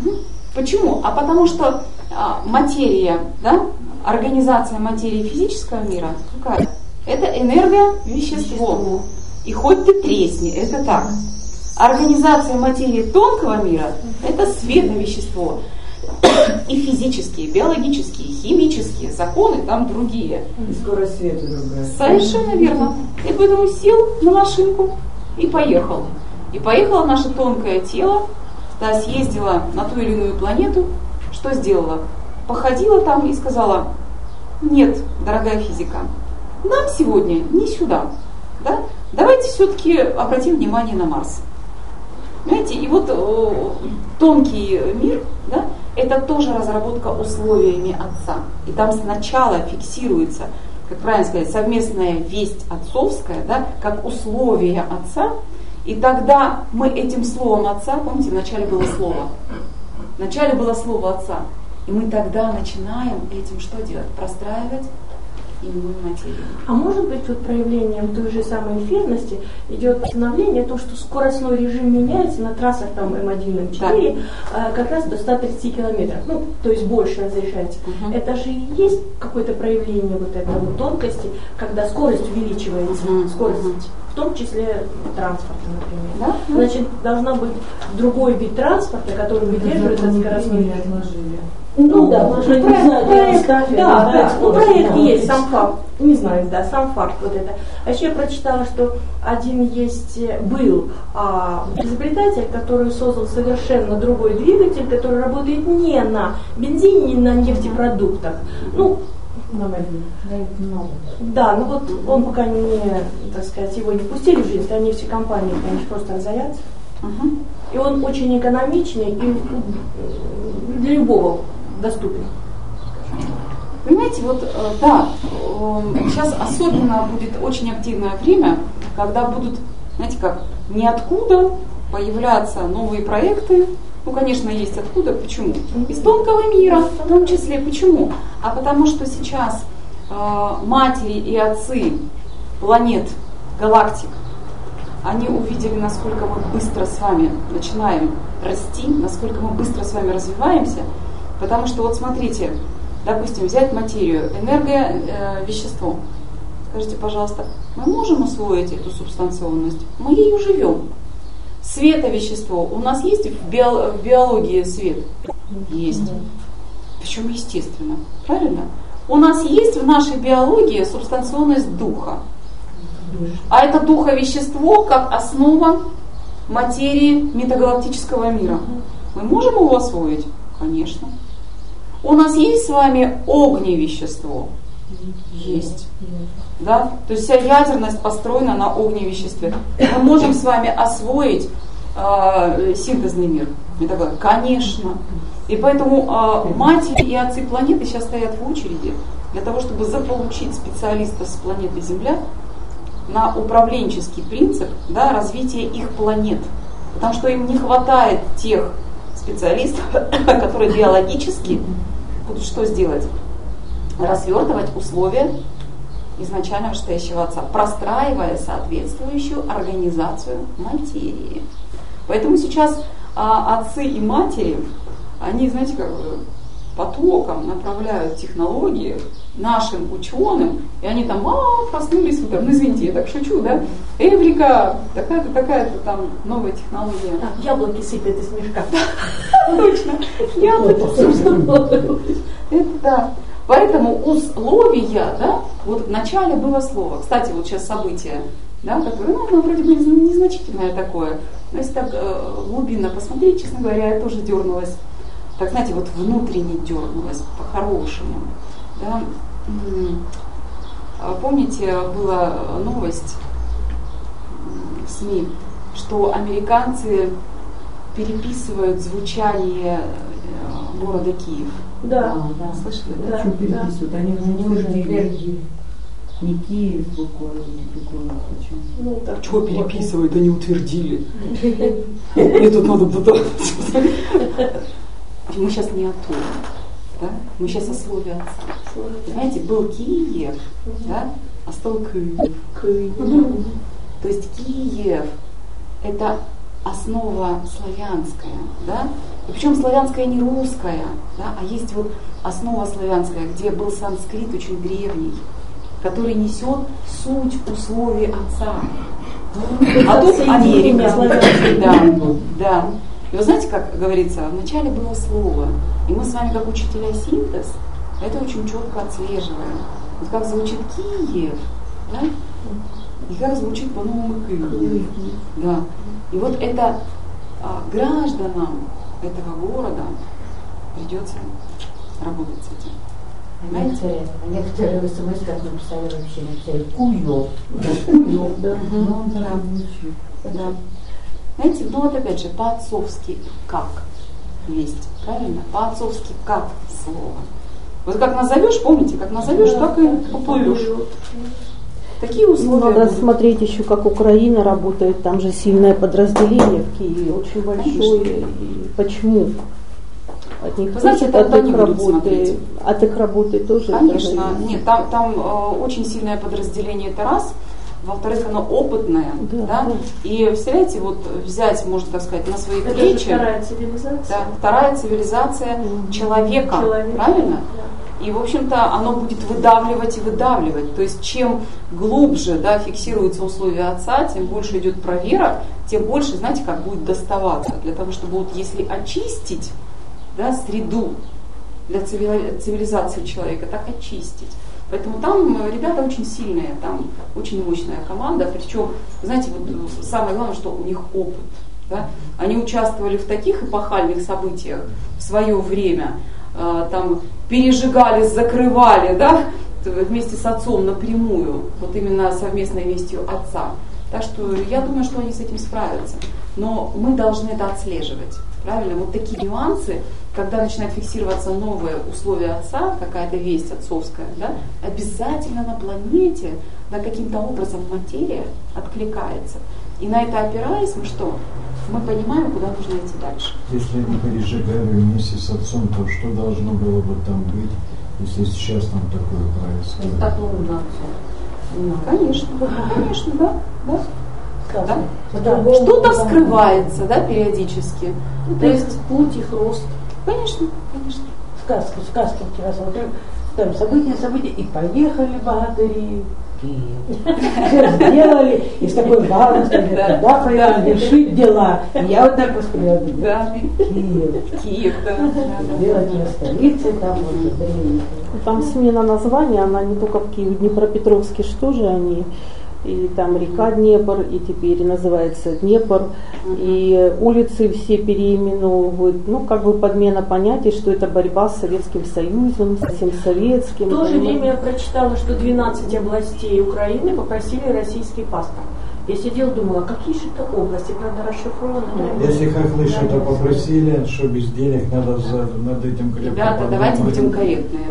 Почему? А потому что материя, да, организация материи физического мира, какая? Это энерговещество. И хоть ты тресни, это так. Организация материи тонкого мира – это световещество. И физические, биологические, химические законы там другие. И скорость света другая. Совершенно верно. И поэтому сел на машинку и поехал. И поехало наше тонкое тело, да, съездила на ту или иную планету. Что сделала? Походила там и сказала: нет, дорогая физика, нам сегодня не сюда. Да? Давайте все-таки обратим внимание на Марс. Понимаете, и вот тонкий мир, да, это тоже разработка условиями Отца. И там сначала фиксируется, как правильно сказать, совместная весть отцовская, да, как условие Отца. И тогда мы этим словом Отца, помните, вначале было слово. Вначале было слово Отца. И мы тогда начинаем этим что делать? Простраивать иную материю. А может быть, вот проявлением той же самой эфирности идет постановление о том, что скоростной режим меняется на трассах там М1, М4, да, как раз до 130 километров, ну, то есть больше разрешается. Это же и есть какое-то проявление вот этой вот тонкости, когда скорость увеличивается, скорость, в том числе транспорта, например. Да? Значит, должна быть другой вид транспорта, который выдерживает этот скоростной режим. Ну да, проект есть, сам факт, не знаю, да, сам факт вот это. А еще я прочитала, что был изобретатель, который создал совершенно другой двигатель, который работает не на бензине, не на нефтепродуктах. Ну, да, ну вот он пока не, так сказать, его не пустили в жизнь, а нефтекомпании, конечно, просто разорятся. И он очень экономичный и для любого доступен. Понимаете, вот да, сейчас особенно будет очень активное время, когда будут, знаете как, ниоткуда появляться новые проекты. Ну, конечно, есть откуда. Почему? Из тонкого мира, в том числе. Почему? А потому что сейчас матери и отцы планет, галактик, они увидели, насколько мы быстро с вами начинаем расти, насколько мы быстро с вами развиваемся. Потому что вот смотрите, допустим, взять материю, энерговещество. Скажите, пожалуйста, мы можем усвоить эту субстанционность? Мы ею живем. Световещество. У нас есть в биологии свет? Есть. Причем естественно. Правильно? У нас есть в нашей биологии субстанционность духа. А это духовещество как основа материи метагалактического мира. Мы можем его освоить? Конечно. У нас есть с вами огневещество? Есть. Да? То есть вся ядерность построена на огневеществе. Мы можем с вами освоить синтезный мир? Конечно. И поэтому матери и отцы планеты сейчас стоят в очереди для того, чтобы заполучить специалистов с планеты Земля на управленческий принцип, да, развития их планет. Потому что им не хватает тех специалистов, которые биологически будут что сделать? Развертывать условия изначально вышестоящего Отца, простраивая соответствующую организацию материи. Поэтому сейчас отцы и матери, они, знаете, как потоком направляют технологии нашим ученым, и они там проснулись утром, ну извините, я так шучу, да? Эврика, такая-то там новая технология. Яблоки сыпят из мешка. Точно, яблоки. Это да. Поэтому условия, да, вот в начале было слово. Кстати, вот сейчас событие, да, которое, оно вроде бы незначительное такое, но если так глубинно посмотреть, честно говоря, я тоже дернулась. Так, знаете, вот внутренне дернулась по-хорошему. Да? Помните, была новость в СМИ, что американцы переписывают звучание города Киев. Да. Слышали? Да. Что переписывают? Они не утвердили. Не Киев буквально, почему? Ну, так. Чего переписывают, они утвердили. Мне тут надо пытаться. Мы сейчас не оттуда, да? Мы сейчас о слове Отца. Понимаете, был Киев, да? А стал Киев. То есть Киев – это основа славянская, да? И причем славянская не русская, да? А есть вот основа славянская, где был санскрит очень древний, который несет суть условий Отца. А тут Америка. Да. И вы знаете, как говорится, вначале было слово, и мы с вами, как учителя синтез, это очень четко отслеживаем. Вот как звучит Киев, да? И как звучит по-новому Киев. Да. И вот это гражданам этого города придется работать с этим. Некоторые в СМС как написали Куев. Куев, да. Да. Знаете, ну вот опять же, по-отцовски как весть, правильно? По-отцовски как слово. Вот как назовешь, помните, как назовешь, так и поплывешь. Такие условия. Надо смотреть еще, как Украина работает. Там же сильное подразделение в Киеве, очень большое. И почему? От них, знаете, от их работы тоже. Конечно, нет, там очень сильное подразделение, это раз. Во-вторых, оно опытное, да? И представляете, вот взять, можно так сказать, на свои плечи. Вторая цивилизация. Да, вторая цивилизация человека, правильно? Да. И, в общем-то, оно будет выдавливать и выдавливать. То есть, чем глубже, да, фиксируются условия отца, тем больше идет проверок, тем больше, знаете, как будет доставаться. Для того, чтобы вот если очистить, да, среду для цивилизации человека, так очистить. Поэтому там ребята очень сильные, там очень мощная команда, причем, знаете, вот самое главное, что у них опыт. Да? Они участвовали в таких эпохальных событиях в свое время, там пережигали, закрывали, да, вместе с отцом напрямую, вот именно совместной вестью отца. Так что я думаю, что они с этим справятся. Но мы должны это отслеживать. Правильно? Вот такие нюансы, когда начинают фиксироваться новые условия отца, какая-то весть отцовская, да, обязательно на планете, да, каким-то образом материя откликается. И на это опираясь, мы что? Мы понимаем, куда нужно идти дальше. Если они пережигали вместе с отцом, то что должно было бы там быть, если сейчас там такое происходит? Так нужно отцу. Конечно, конечно, да. Да. Что-то скрывается, да, периодически. То есть путь их рост. Конечно, конечно. Сказки вчера смотрим, там события, и поехали богатыри. Все сделали, и с такой важностью, да, поехали решить дела. Я вот так восприняла. Да. Киев, да. Делать ее столицей, там вот. Там смена названия, она не только в Киеве, Днепропетровске, что же они. И там река Днепр, и теперь называется Днепр, и улицы все переименовывают, ну, как бы подмена понятий, что это борьба с Советским Союзом, с всем советским. В то же время я прочитала, что 12 областей Украины попросили российский паспорт. Я сидела, думала, какие же это области, правда, расшифрованы. Если хохлы что-то попросили, что без денег надо над этим крепко. Ребята, давайте будем корректные.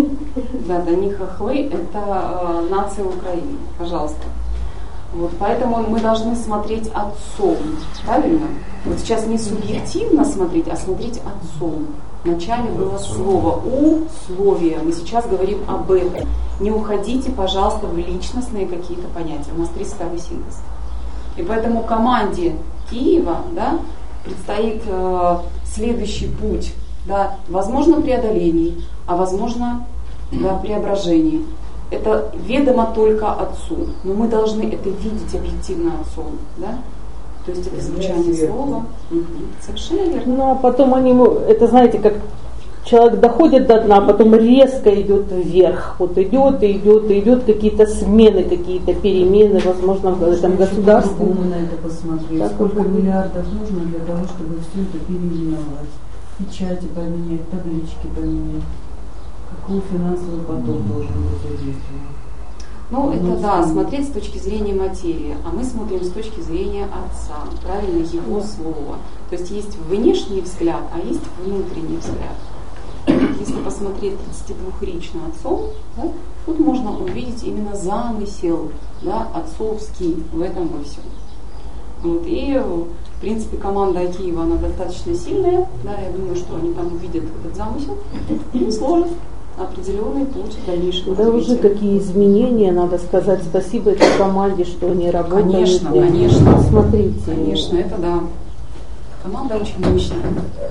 Да, не хохлы, это нация Украины, пожалуйста. Вот, поэтому мы должны смотреть отцом, правильно? Вот сейчас не субъективно смотреть, а смотреть отцом. Вначале было слово, условия. Мы сейчас говорим об этом. Не уходите, пожалуйста, в личностные какие-то понятия. У нас 32-й синтез. И поэтому команде Киева, да, предстоит следующий путь. Да, возможно, преодолений, а возможно, да, преображений. Это ведомо только отцу, но мы должны это видеть объективно отцом, да? То есть это звучание слова. Совершенно верно. Ну а потом они, это знаете, как человек доходит до дна, а потом резко идет вверх. Вот идет, какие-то смены, какие-то перемены, возможно, в этом государстве. Мы на это посмотреть. Сколько миллиардов нужно для того, чтобы все это переименовать? Печати поменять, таблички поменять. Какой финансовый поток должен быть задействован? Ну, это да, смотреть с точки зрения материи, а мы смотрим с точки зрения отца, правильно, его слова. То есть есть внешний взгляд, а есть внутренний взгляд. Если посмотреть 32-ричным отцом, да, тут можно увидеть именно замысел, да, отцовский в этом во всем. Вот, и, в принципе, команда Киева, она достаточно сильная, да, я думаю, что они там увидят этот замысел, и сложат определенный путь в дальнейшем. Да, уже какие изменения, надо сказать спасибо этой команде, что они работают. Конечно, конечно. Смотрите. Конечно, это да. Команда очень мощная.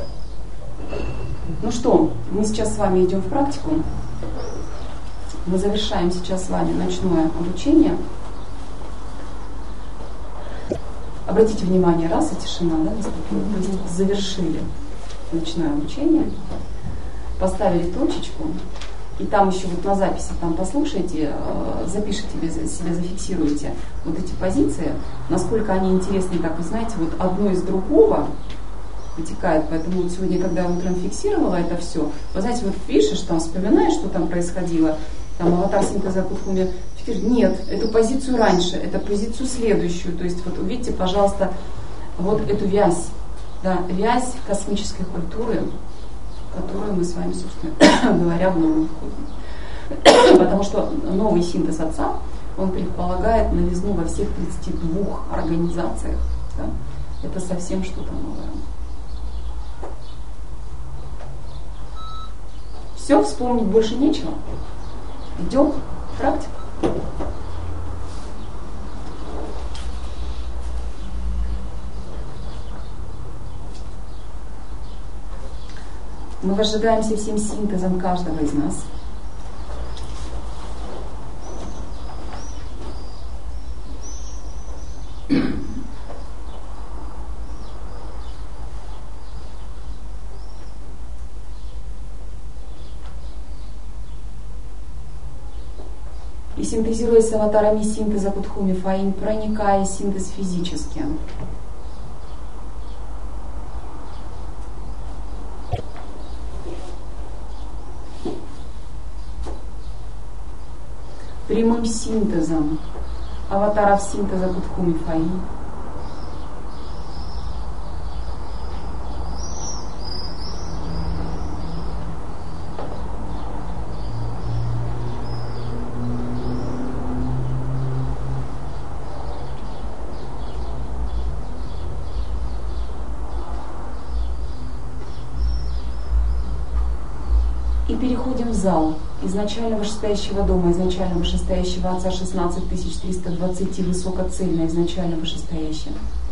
Ну что, мы сейчас с вами идем в практику. Мы завершаем сейчас с вами ночное обучение. обратите внимание, раз и тишина, да, наступила. То есть завершили ночное обучение, поставили точечку, и там еще вот на записи там послушайте, запишите себе, зафиксируйте вот эти позиции, насколько они интересны, как вы знаете, вот одно из другого вытекает. Поэтому вот сегодня, когда я утром фиксировала это все, вы знаете, вот пишешь, там вспоминаешь, что там происходило, там аватар синтеза Кутхуми, нет, эту позицию раньше, эту позицию следующую. То есть вот увидите, пожалуйста, вот эту вязь, да, вязь космической культуры, которую мы с вами, собственно говоря, в новом входим. Потому что новый синтез Отца, он предполагает новизну во всех 32 организациях. Да? Это совсем что-то новое. Все, вспомнить больше нечего. Идем в практику. Мы возжигаемся всем синтезом каждого из нас. И синтезируясь с аватарами синтеза Кутхуми Фаин, проникая в синтез физически. Прямым синтезом аватаров синтеза Кутхуми Фаин. И переходим в зал изначально вышестоящего дома, изначально вышестоящего Отца 16320, высокоцельно изначально вышестоящего.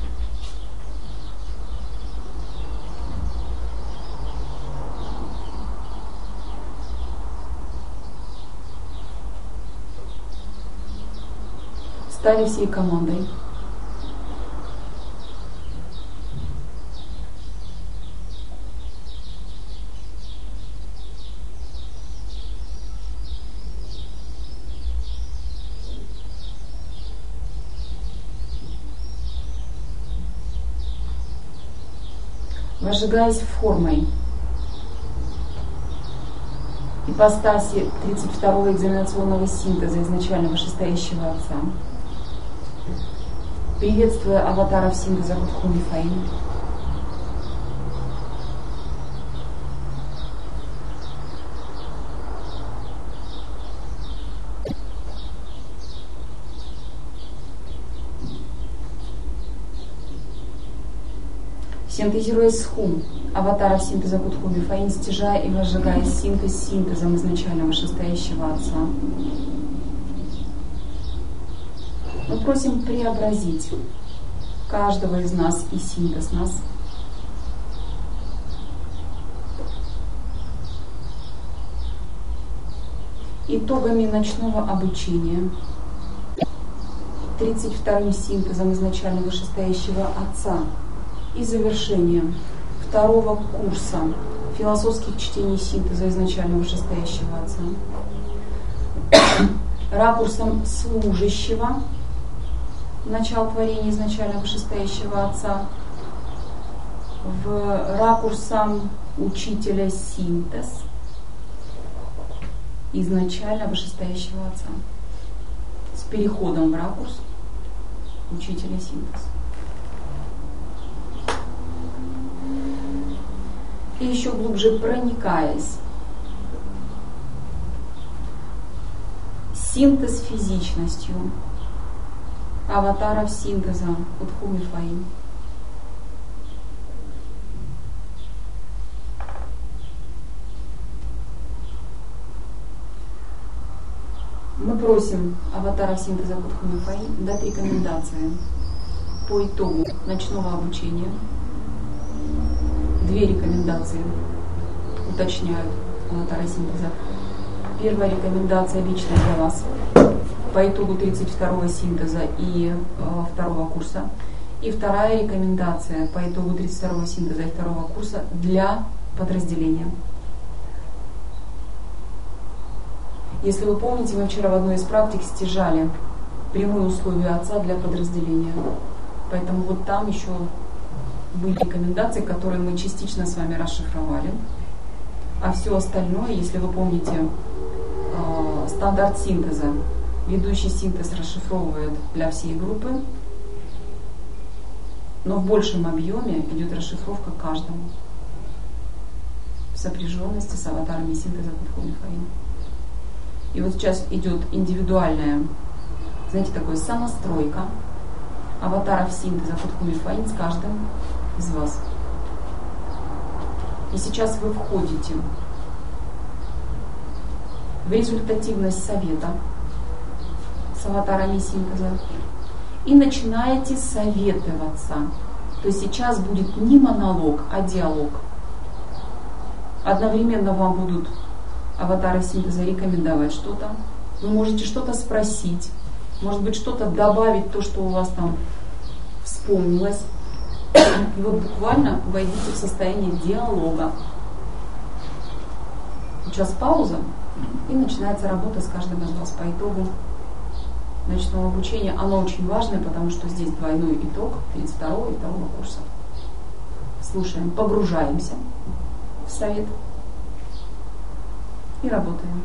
Стали всей командой. Возжигаясь формой ипостаси 32-го экзаменационного синтеза изначально вышестоящего Отца, приветствуя аватаров синтеза Кутхуми Фаин, синтезируясь с хум, аватаров синтеза Кутхуми Фаин, стяжая и возжигая синтез синтезом изначально вышестоящего Отца. Мы просим преобразить каждого из нас и синтез нас итогами ночного обучения 32-м синтезом изначально вышестоящего Отца и завершением второго курса философских чтений синтеза изначально вышестоящего Отца, ракурсом служащего начала творения изначально вышестоящего Отца, в ракурсом учителя синтез изначально вышестоящего Отца, с переходом в ракурс учителя синтез. И еще глубже проникаясь, синтез физичностью аватаров синтеза Кутхуми Фаин. Мы просим аватаров синтеза Кутхуми Фаин дать рекомендации по итогу ночного обучения. 2 рекомендации уточняют аватары синтеза. Первая рекомендация лично для вас по итогу 32-го синтеза и 2-го курса. И вторая рекомендация по итогу 32-го синтеза и второго курса для подразделения. Если вы помните, мы вчера в одной из практик стяжали прямые условия Отца для подразделения. Поэтому вот там еще были рекомендации, которые мы частично с вами расшифровали. А все остальное, если вы помните, стандарт синтеза, ведущий синтез расшифровывает для всей группы, но в большем объеме идет расшифровка каждому в сопряженности с аватарами синтеза Кутху Мифаим. И вот сейчас идет индивидуальная, знаете, такая сонастройка аватаров синтеза Кутху Мифаим с каждым из вас. И сейчас вы входите в результативность совета с аватарами синтеза и начинаете советоваться. То есть сейчас будет не монолог, а диалог. Одновременно вам будут аватары синтеза рекомендовать что-то. Вы можете что-то спросить, может быть, что-то добавить, то, что у вас там вспомнилось. И вы буквально войдите в состояние диалога. Сейчас пауза, и начинается работа с каждым из вас по итогу ночного обучения. Оно очень важное, потому что здесь двойной итог 32-го и 2-го курса. Слушаем, погружаемся в совет и работаем.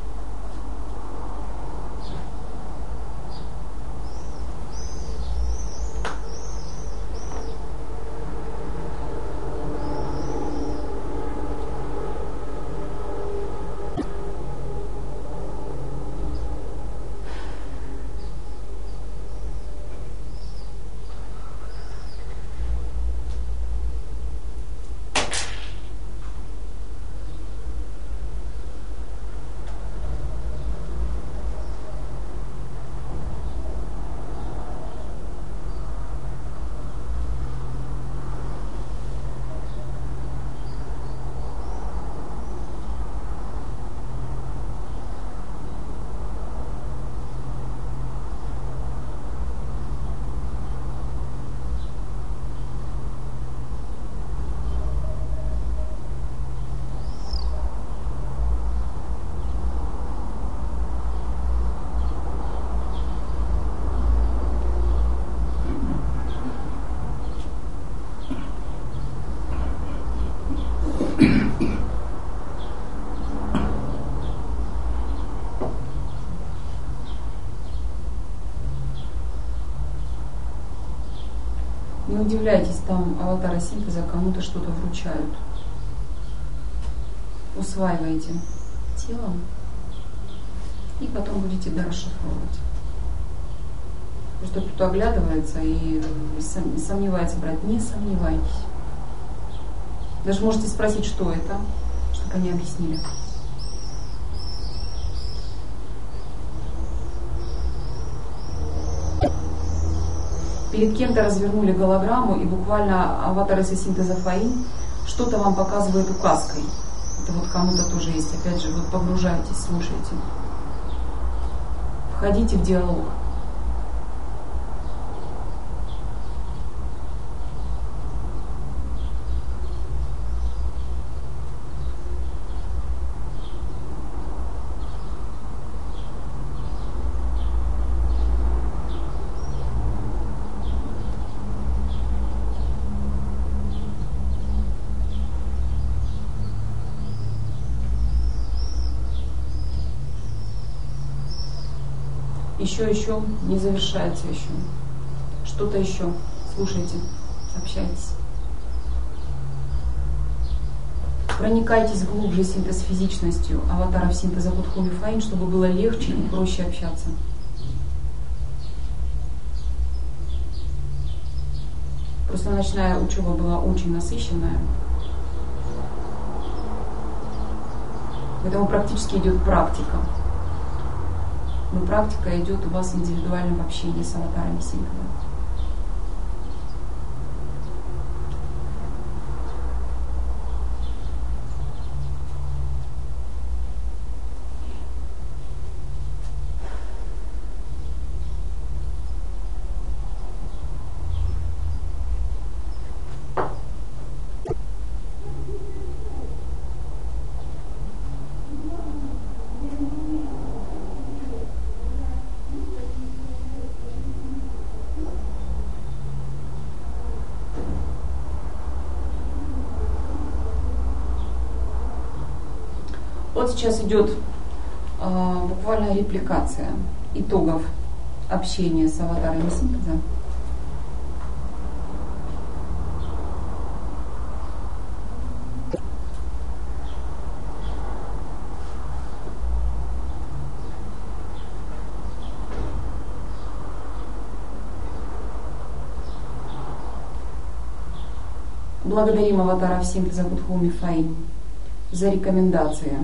Не удивляйтесь, там аватары синтеза кому-то что-то вручают. Усваиваете телом и потом будете дорасшифровывать. Потому что кто оглядывается и сомневается брать, не сомневайтесь. Даже можете спросить, что это, чтобы они объяснили. Перед кем-то развернули голограмму, и буквально аватары синтеза Фаин что-то вам показывает указкой. Это вот кому-то тоже есть. Опять же, вот погружайтесь, слушайте. Входите в диалог. Еще, не завершается еще. Что-то еще. Слушайте, общайтесь. Проникайтесь глубже синтез-физичностью аватаров синтеза Кутху Мифаим, чтобы было легче и проще общаться. Просто ночная учеба была очень насыщенная. Поэтому практически идет практика. Но практика идет у вас индивидуально в общении с аватарами синтеза. Вот сейчас идет буквально репликация итогов общения с аватарами синтеза. Благодарим аватаров синтеза Будху Мифаим за рекомендации.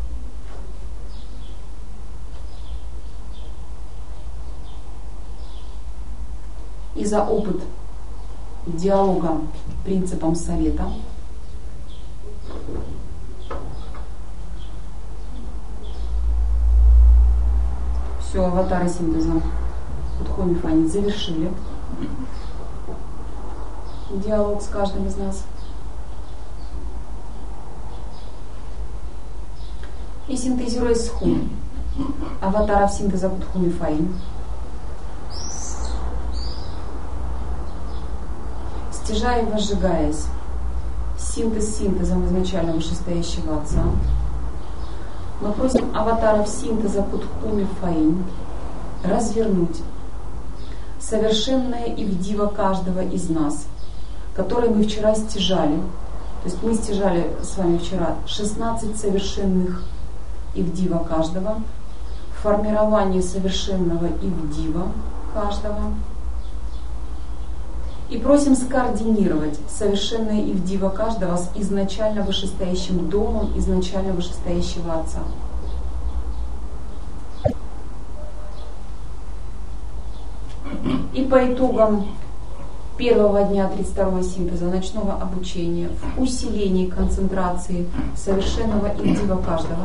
И за опыт диалога принципом совета. Все, аватары синтеза Будху Мифаим завершили диалог с каждым из нас. И синтезируя сху аватаров синтеза Будху Мифаим, стяжая и возжигаясь синтез синтезом изначально вышестоящего Отца, мы просим аватаров синтеза Будху Мифаим развернуть совершенное ивдива каждого из нас, которые мы вчера стяжали. То есть мы стяжали с вами вчера 16 совершенных ивдива каждого, формирование совершенного ивдива каждого. И просим скоординировать совершенное ивдива каждого с изначально вышестоящим домом, изначально вышестоящего Отца. И по итогам первого дня 32-го синтеза ночного обучения в усилении концентрации совершенного ивдива каждого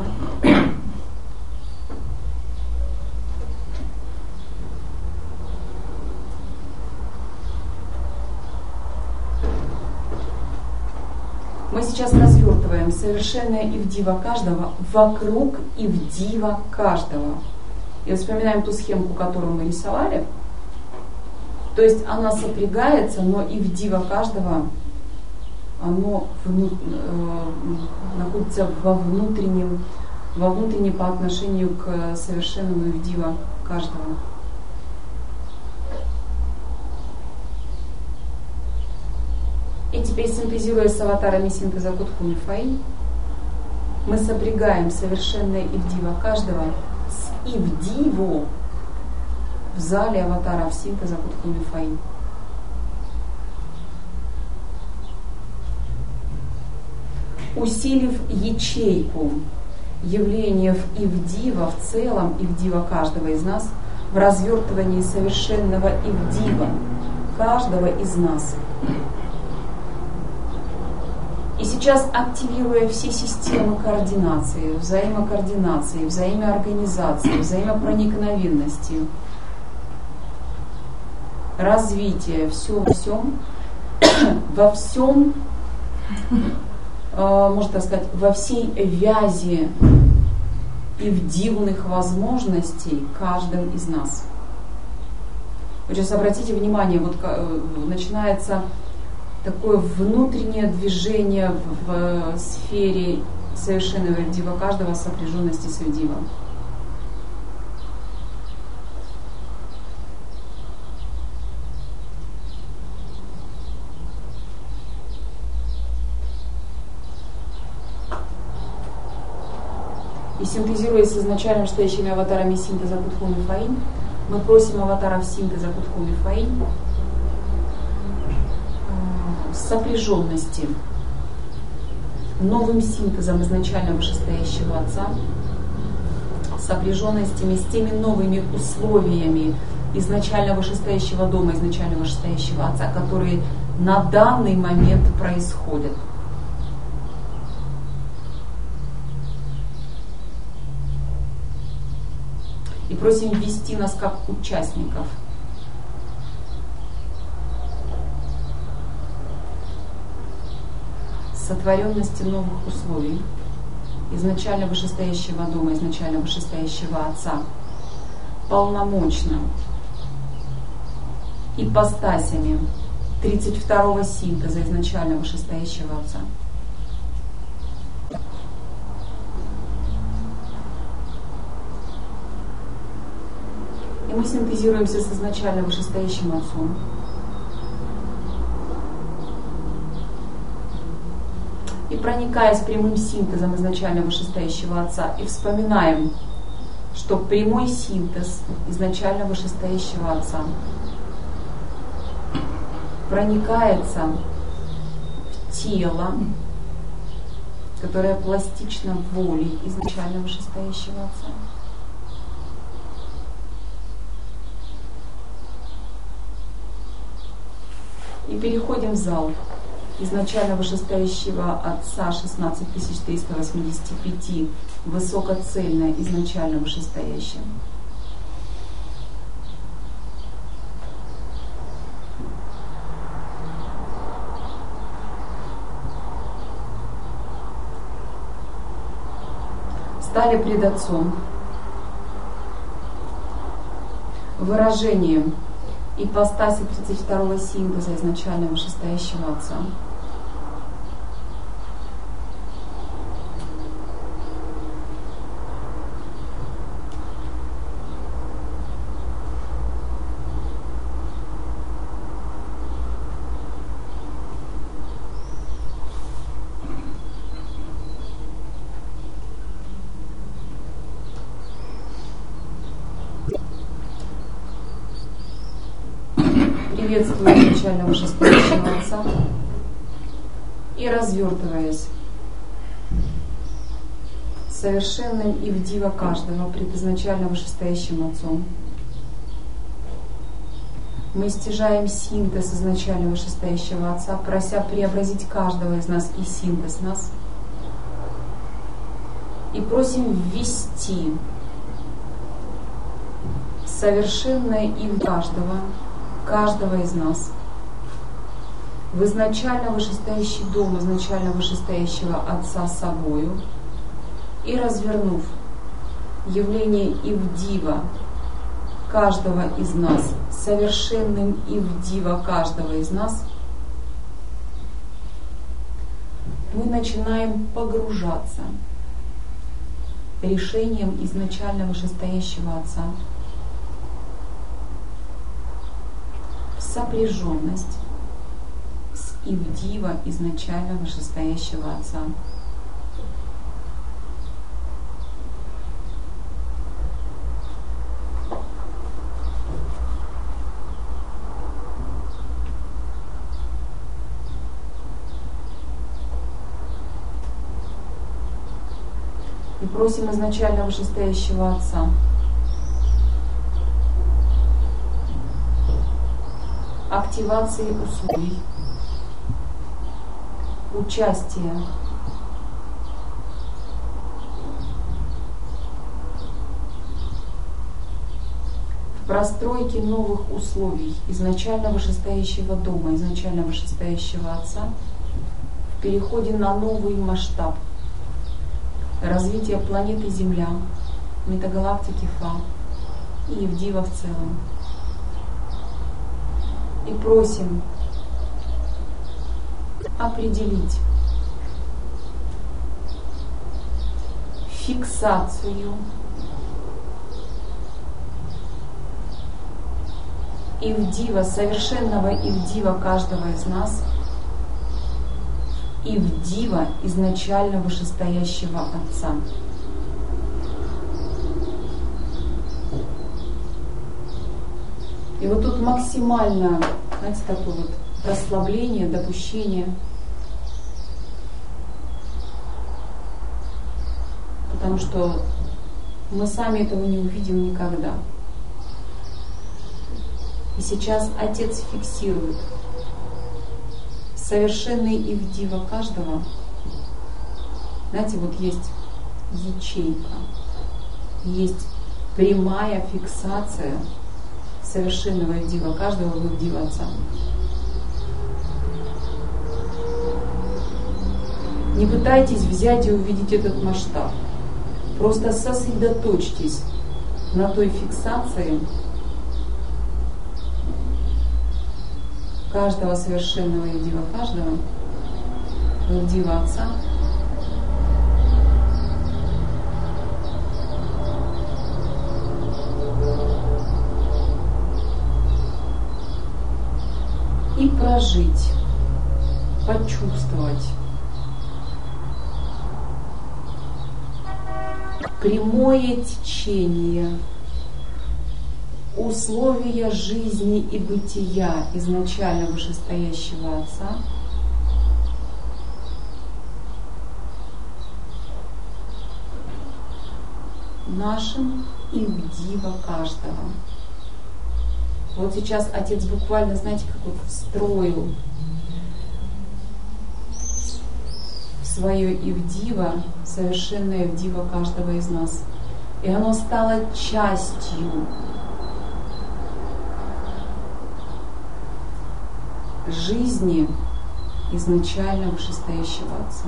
мы сейчас развертываем совершенное ивдива каждого вокруг ивдива каждого. И вспоминаем ту схемку, которую мы рисовали. То есть она сопрягается, но ивдива каждого, оно находится во внутренней по отношению к совершенному ивдива каждого. И теперь, синтезируя с аватарами синтеза Будху Мифаим, мы сопрягаем совершенное ивдива каждого с ивдиво в зале аватаров синтеза Будху Мифаим. Усилив ячейку явления ивдива в целом, ивдива каждого из нас, в развертывании совершенного ивдива каждого из нас. И сейчас, активируя все системы координации, взаимокоординации, взаимоорганизации, взаимопроникновенности, развитие, все во всем, можно так сказать, во всей вязи ивдивных возможностей каждым из нас. Вот сейчас обратите внимание, вот начинается такое внутреннее движение в сфере совершенного ивдива каждого, сопряженности с ивдивом. И синтезируясь с изначально стоящими аватарами синтеза Будху Мифаим, мы просим аватаров синтеза Будху Мифаим сопряженности новым синтезом изначально вышестоящего Отца, сопряженностями с теми новыми условиями изначально вышестоящего дома, изначально вышестоящего Отца, которые на данный момент происходят. И просим ввести нас как участников сотворенности новых условий изначально вышестоящего дома, изначально вышестоящего Отца, полномочно ипостасями 32-го синтеза изначально вышестоящего Отца. мы синтезируемся с изначально вышестоящим Отцом. И проникаясь прямым синтезом изначально вышестоящего Отца, и вспоминаем, что прямой синтез изначально вышестоящего Отца проникается в тело, которое пластично волей изначально вышестоящего Отца. И переходим в зал изначально вышестоящего Отца 16385, высокоцельное изначально вышестоящее. Стали пред Отцом выражением ипостаси 32-го синтеза изначально вышестоящего Отца. Приветствуя изначально вышестоящего Отца и развертываясь совершенным и в диво каждого пред изначально вышестоящим Отцом, мы стяжаем синтез изначально вышестоящего Отца, прося преобразить каждого из нас и синтез нас, и просим ввести совершенное и в каждого из нас в изначально вышестоящий дом изначально вышестоящего Отца собою и развернув явление Ивдива каждого из нас, совершенным Ивдива каждого из нас, мы начинаем погружаться решением изначально вышестоящего Отца сопряженность с Ивдива изначально вышестоящего Отца. И просим изначально вышестоящего Отца активации условий, участия в простройке новых условий изначально вышестоящего дома, изначально вышестоящего Отца, в переходе на новый масштаб развития планеты Земля, метагалактики Фа и Ивдива в целом. И просим определить фиксацию Ивдива, совершенного Ивдива каждого из нас, Ивдива изначально вышестоящего Отца. И вот тут максимально, знаете, такое вот расслабление, допущение. Потому что мы сами этого не увидим никогда. И сейчас Отец фиксирует совершенный Ивдива каждого. Знаете, вот есть ячейка, есть прямая фиксация совершенного Ивдива каждого в Ивдива Отца. Не пытайтесь взять и увидеть этот масштаб. Просто сосредоточьтесь на той фиксации каждого совершенного Ивдива каждого в Ивдива Отца. и прожить, почувствовать прямое течение, условия жизни и бытия изначально вышестоящего Отца нашим и в диво каждого. Вот сейчас Отец буквально, знаете, как вот встроил свое Ивдиво, совершенное Ивдиво каждого из нас. И оно стало частью жизни изначально вышестоящего Отца.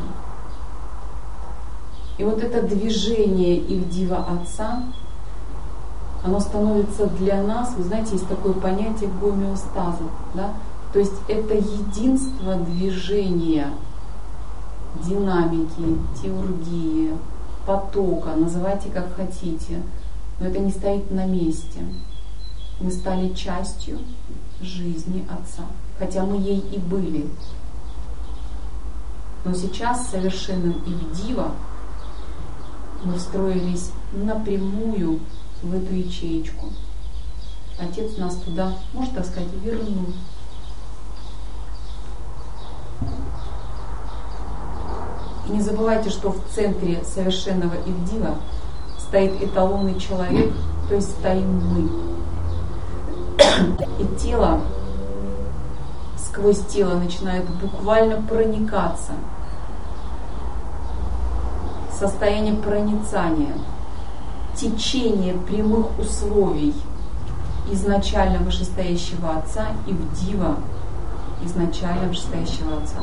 И вот это движение Ивдива Отца, оно становится для нас, вы знаете, есть такое понятие гомеостаза, да? То есть это единство движения, динамики, теургии, потока, называйте как хотите, но это не стоит на месте. Мы стали частью жизни Отца, хотя мы ей и были. Но сейчас совершенным Ивдива мы встроились напрямую в эту ячеечку. Отец нас туда, можно так сказать, вернул. И не забывайте, что в центре совершенного Ивдива стоит эталонный человек, то есть стоим мы. И тело, сквозь тело начинает буквально проникаться. Состояние проницания, течение прямых условий изначально вышестоящего Отца и Ивдива изначально вышестоящего Отца.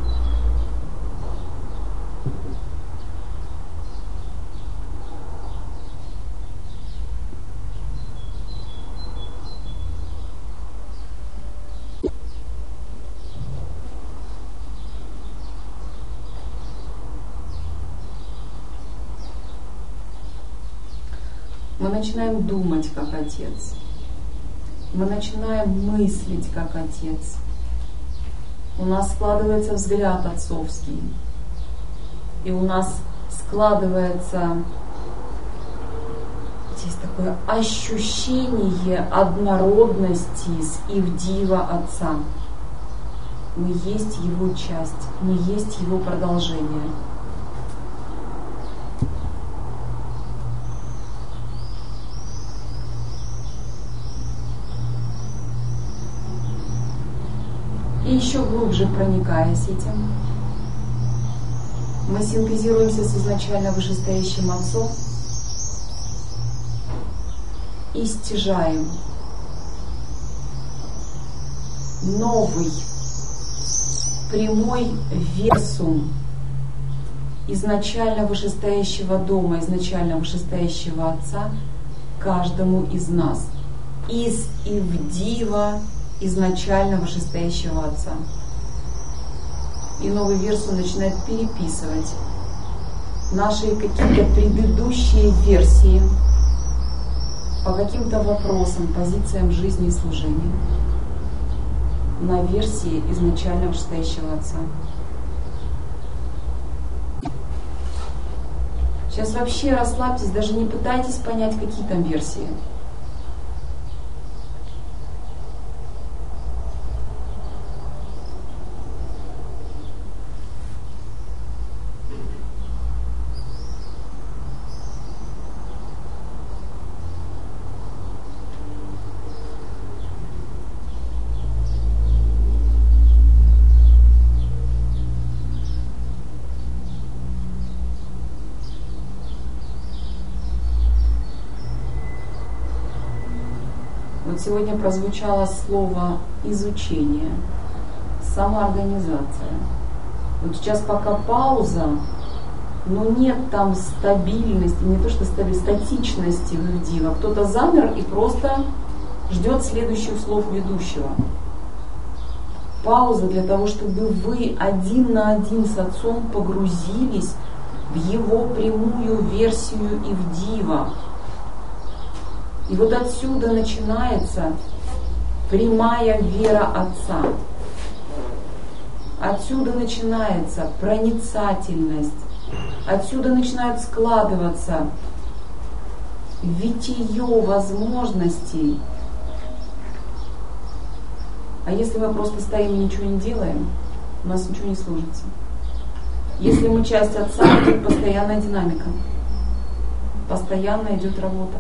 Мы начинаем думать как Отец. Мы начинаем мыслить как Отец. У нас складывается взгляд отцовский. И у нас складывается здесь такое ощущение однородности с Ивдива Отца. Мы есть Его часть, мы есть Его продолжение. И еще глубже проникаясь этим, мы синтезируемся с изначально вышестоящим Отцом и стяжаем новый прямой версум изначально вышестоящего дома, изначально вышестоящего Отца каждому из нас. Из Ивдива изначально вышестоящего Отца. И новый версум начинает переписывать наши какие-то предыдущие версии по каким-то вопросам, позициям жизни и служения на версии изначально вышестоящего Отца. Сейчас вообще расслабьтесь, даже не пытайтесь понять, какие там версии. Сегодня прозвучало слово изучение, самоорганизация. Вот сейчас пока пауза, но нет там стабильности, не то что статичности в Ивдива. Кто-то замер и просто ждет следующих слов ведущего. Пауза для того, чтобы вы один на один с Отцом погрузились в его прямую версию Ивдива. И вот отсюда начинается прямая вера Отца. Отсюда начинается проницательность, отсюда начинают складываться витие возможностей. А если мы просто стоим и ничего не делаем, у нас ничего не сложится. Если мы часть Отца, идет постоянная динамика, постоянно идет работа.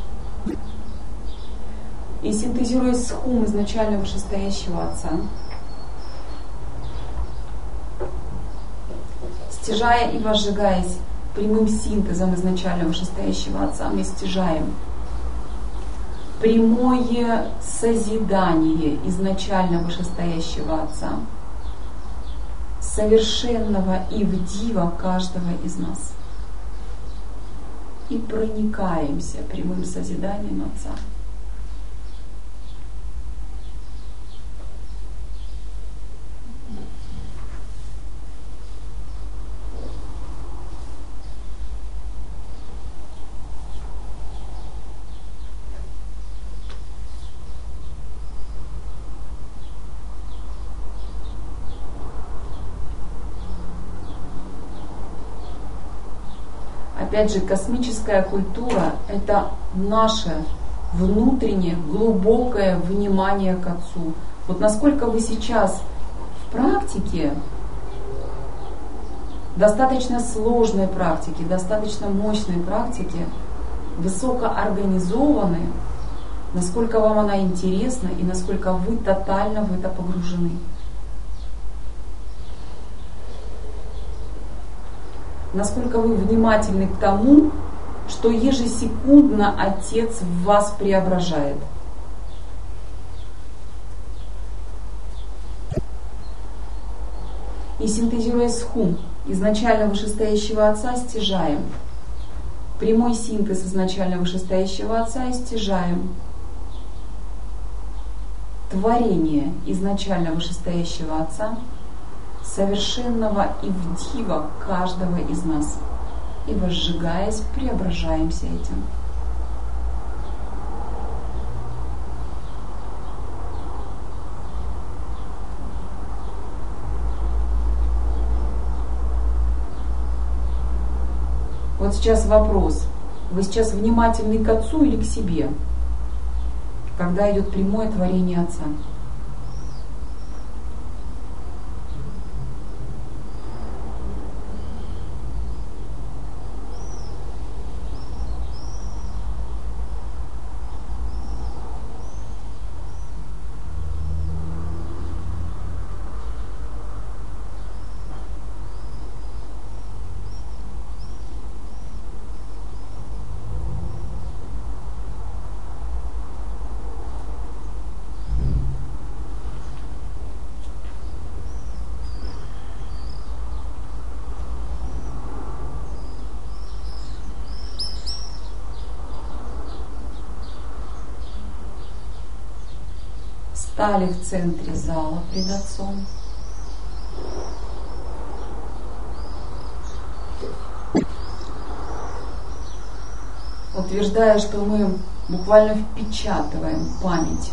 И синтезируя схум изначально вышестоящего Отца, стяжая и возжигаясь прямым синтезом изначально вышестоящего Отца, мы стяжаем прямое созидание изначально вышестоящего Отца, совершенного ивдива каждого из нас. И проникаемся прямым созиданием Отца. Опять же, космическая культура – это наше внутреннее, глубокое внимание к Отцу. Вот насколько вы сейчас в практике, достаточно сложной практике, достаточно мощной практике, высокоорганизованы, насколько вам она интересна и насколько вы тотально в это погружены. Насколько вы внимательны к тому, что ежесекундно Отец в вас преображает. И синтезируя схум изначально вышестоящего Отца, стяжаем прямой синтез изначально вышестоящего Отца и стяжаем творение изначально вышестоящего Отца, совершенного ивдива каждого из нас. И возжигаясь, преображаемся этим. Вот сейчас вопрос. Вы сейчас внимательны к Отцу или к себе, когда идет прямое творение Отца? Стали в центре зала пред Отцом. Утверждая, что мы буквально впечатываем память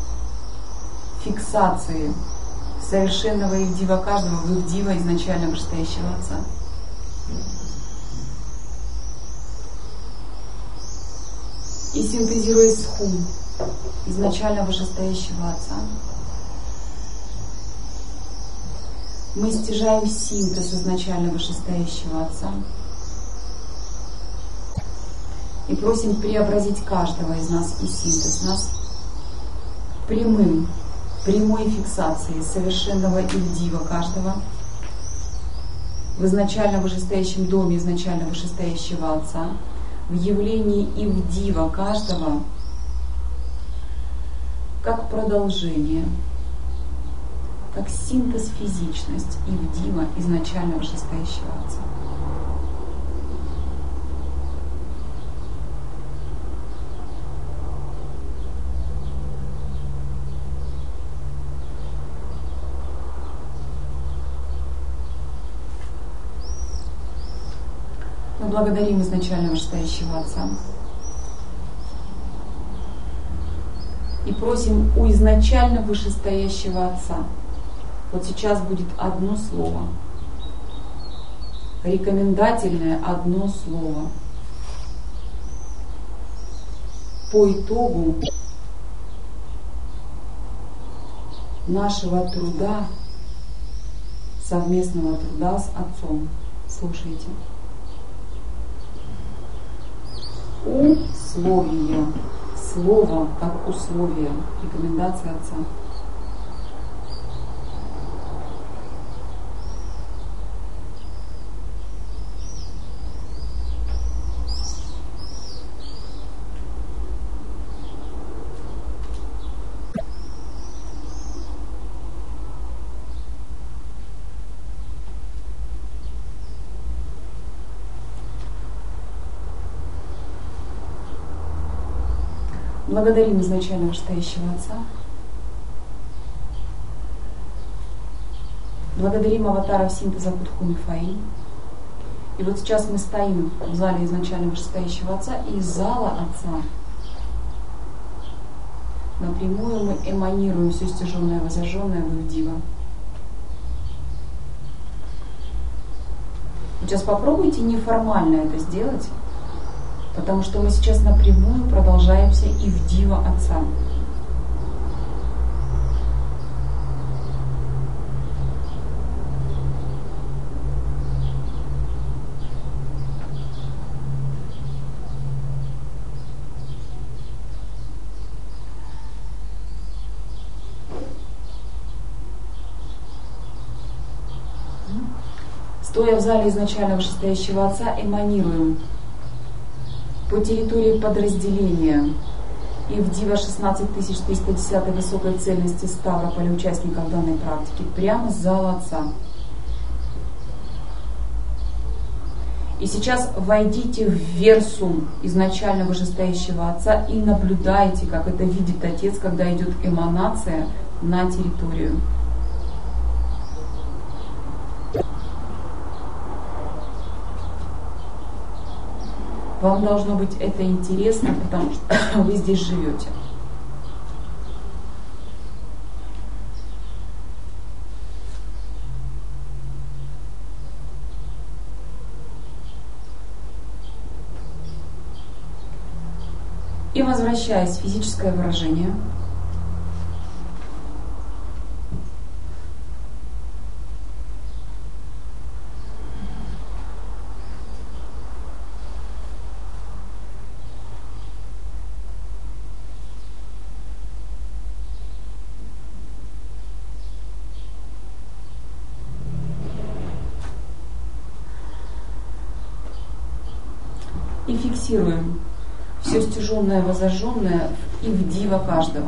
фиксации совершенного ивдива каждого в ивдива изначально вышестоящего Отца. И синтезируя схум изначально вышестоящего Отца, мы стяжаем синтез изначально вышестоящего Отца и просим преобразить каждого из нас и синтез нас прямой фиксацией совершенного ивдива каждого в изначально вышестоящем доме изначально вышестоящего Отца, в явлении ивдива каждого как продолжение, как синтез физичность ивдива изначально вышестоящего Отца. Мы благодарим изначально вышестоящего Отца и просим у изначально вышестоящего Отца Вот сейчас будет одно слово. Рекомендательное одно слово. По итогу нашего труда, совместного труда с Отцом. Слушайте. Условия. Слово как условие. Рекомендация Отца. Благодарим изначально вышестоящего Отца. Благодарим аватаров синтеза Кутху Мифаи. И вот сейчас мы стоим в зале изначально вышестоящего Отца, и из зала Отца напрямую мы эманируем все стяженное и возожженное в Дива. Сейчас попробуйте неформально это сделать. Потому что мы сейчас напрямую продолжаемся и в Дива Отца. Стоя в зале изначально вышестоящего Отца, эманируем по территории подразделения и в Дива 16310 высокой цельности Ставрополя участников данной практики прямо с зала Отца. И сейчас войдите в версум изначально вышестоящего Отца и наблюдайте, как это видит Отец, когда идет эманация на территорию. Вам должно быть это интересно, потому что вы здесь живете. И возвращаясь в физическое выражение, и фиксируем все стяженное, возожженное и в Дива каждого.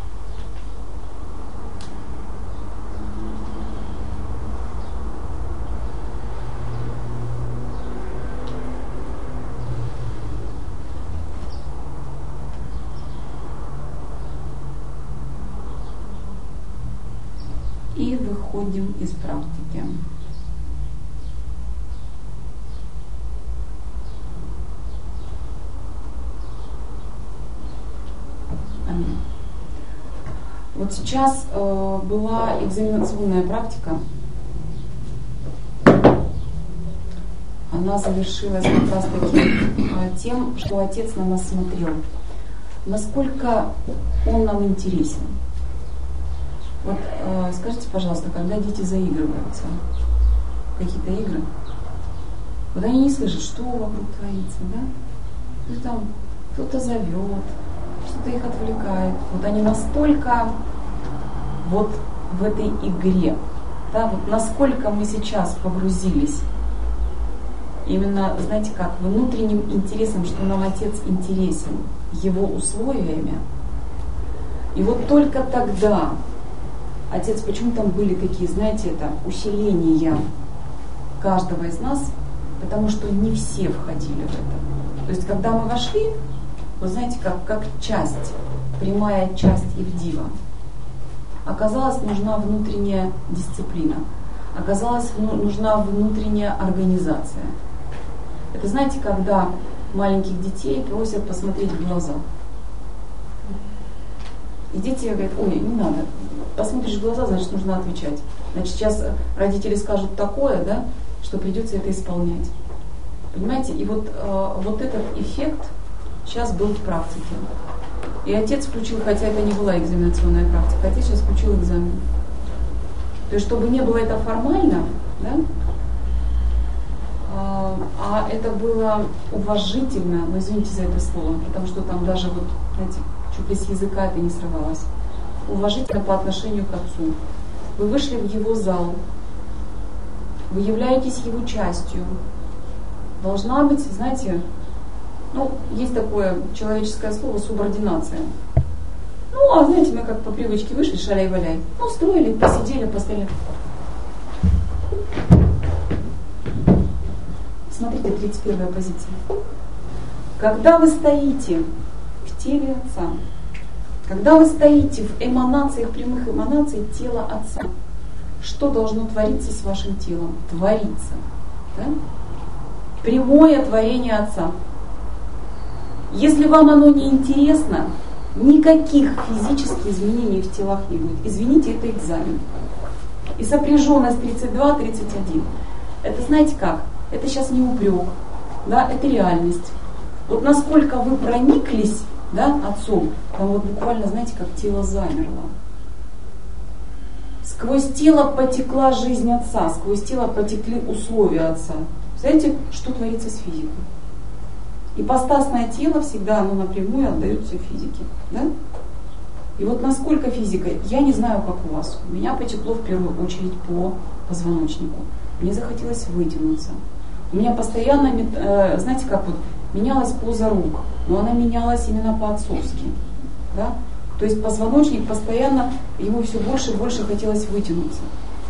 И выходим из практики. Вот сейчас была экзаменационная практика. Она завершилась как раз таки тем, что Отец на нас смотрел. Насколько Он нам интересен. Вот скажите, пожалуйста, когда дети заигрываются, какие-то игры, вот они не слышат, что вокруг творится, да? То есть там кто-то зовет, что-то их отвлекает. Вот они настолько вот в этой игре, да, вот насколько мы сейчас погрузились именно, знаете как, внутренним интересом, что нам Отец интересен, Его условиями. И вот только тогда Отец, почему там были такие, знаете, это усиления каждого из нас, потому что не все входили в это. То есть, когда мы вошли, вы знаете, как часть, прямая часть Ивдива, оказалась нужна внутренняя дисциплина, оказалась нужна внутренняя организация. Это знаете, когда маленьких детей просят посмотреть в глаза. И дети говорят: ой, не надо, посмотришь в глаза, значит, нужно отвечать. Значит, сейчас родители скажут такое, да, что придется это исполнять. Понимаете? И вот этот эффект сейчас был в практике. И отец включил, хотя это не была экзаменационная практика, отец сейчас включил экзамен. То есть, чтобы не было это формально, да, а это было уважительно, но извините за это слово, потому что там даже вот, знаете, чуть ли с языка это не срывалось. Уважительно по отношению к отцу. Вы вышли в его зал, вы являетесь его частью. Должна быть, знаете, есть такое человеческое слово субординация. А знаете, мы как по привычке вышли, шаляй-валяй. Строили, посидели, постояли. Смотрите, 31-я позиция. Когда вы стоите в теле Отца, когда вы стоите в эманациях, прямых эманациях тела Отца, что должно твориться с вашим телом? Твориться. Да? Прямое творение Отца. Если вам оно не интересно, никаких физических изменений в телах не будет. Извините, это экзамен. И сопряженность 32-31. Это знаете как? Это сейчас не упрек, да, это реальность. Вот насколько вы прониклись, да, Отцом, там вот буквально, знаете, как тело замерло. Сквозь тело потекла жизнь Отца, сквозь тело потекли условия Отца. Знаете, что творится с физикой? Ипостасное тело всегда оно напрямую отдается физике. Да? И вот насколько физика, я не знаю, как у вас. У меня потекло в первую очередь по позвоночнику. Мне захотелось вытянуться. У меня постоянно, знаете, как вот менялась поза рук, но она менялась именно по-отцовски. Да? То есть позвоночник постоянно, ему все больше и больше хотелось вытянуться.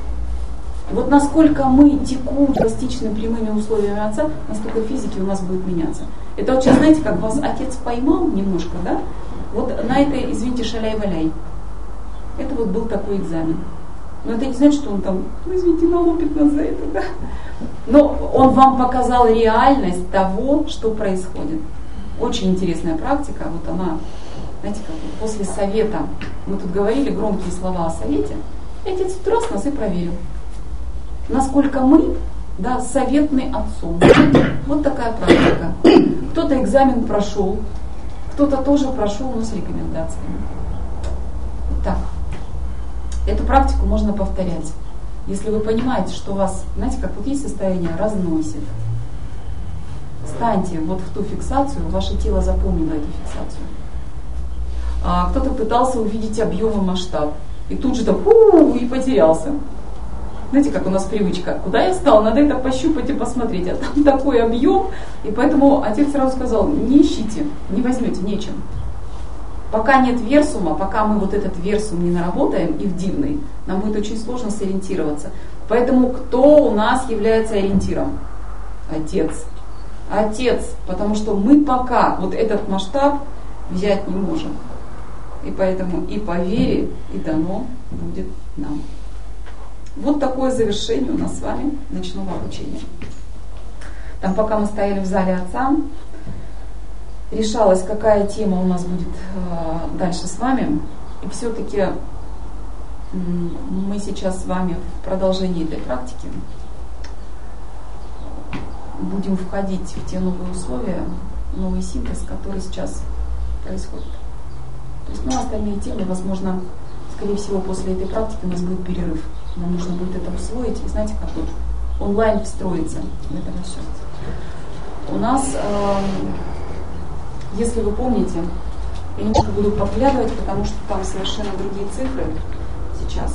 И вот насколько мы текут пластичными прямыми условиями Отца, настолько физики у нас будет меняться. Это вот сейчас, знаете, как вас отец поймал немножко, да? Вот на этой, извините, шаляй-валяй. Это вот был такой экзамен. Но это не значит, что он там, извините, налупит нас за это, да? Но он вам показал реальность того, что происходит. Очень интересная практика, вот она, знаете, как после совета, мы тут говорили громкие слова о совете, и отец тут раз нас и проверил. Насколько мы, да, советны Отцом. Вот такая практика. Кто-то экзамен прошел, кто-то тоже прошел, но с рекомендациями. Так. Эту практику можно повторять. Если вы понимаете, что у вас, знаете, как вот есть состояние, разносит. Встаньте вот в ту фиксацию, ваше тело запомнило эту фиксацию. Кто-то пытался увидеть объем и масштаб. И тут же там и потерялся. Знаете, как у нас привычка, куда я встал, надо это пощупать и посмотреть, а там такой объем, и поэтому отец сразу сказал, не ищите, не возьмете, нечем. Пока нет версума, пока мы вот этот версум не наработаем и в дивный, нам будет очень сложно сориентироваться. Поэтому кто у нас является ориентиром? Отец. Отец, потому что мы пока вот этот масштаб взять не можем. И поэтому и по вере, и дано будет нам. Вот такое завершение у нас с вами ночного обучения. Там, пока мы стояли в зале Отца, решалась, какая тема у нас будет дальше с вами. И все-таки мы сейчас с вами в продолжении этой практики будем входить в те новые условия, новый синтез, который сейчас происходит. То есть, остальные темы, возможно, скорее всего, после этой практики у нас будет перерыв. Нам нужно будет это усвоить и, знаете, как вот онлайн встроиться в это все. У нас, если вы помните, я немножко буду поглядывать, потому что там совершенно другие цифры сейчас.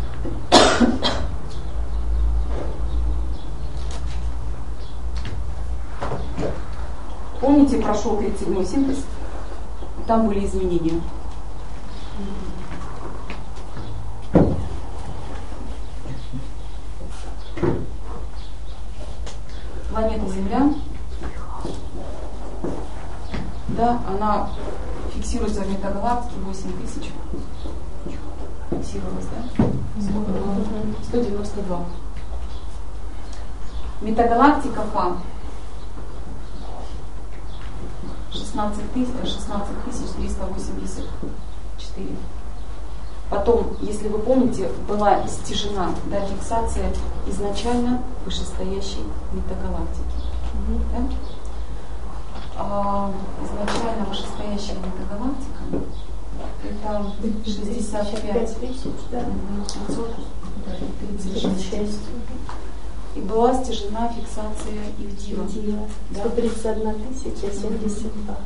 Помните, прошел 37-й синтез, там были изменения. Планета Земля, да, она фиксируется в метагалактике 8000. Фиксировалась, да? 192. Метагалактика Фа 16 384. Потом, если вы помните, была стяжена, да, фиксация изначально вышестоящей метагалактики. Да? Изначально вышестоящая метагалактика это 65 536. И была стяжена фиксация Ивдива. 131 072.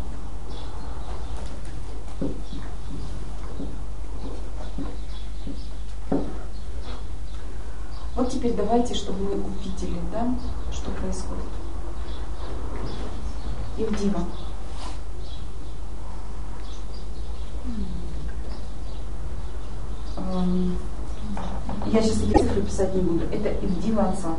Вот теперь давайте, чтобы мы увидели, да, что происходит. Ивдива. Я сейчас эти цифры писать не буду. Это Ивдива отца.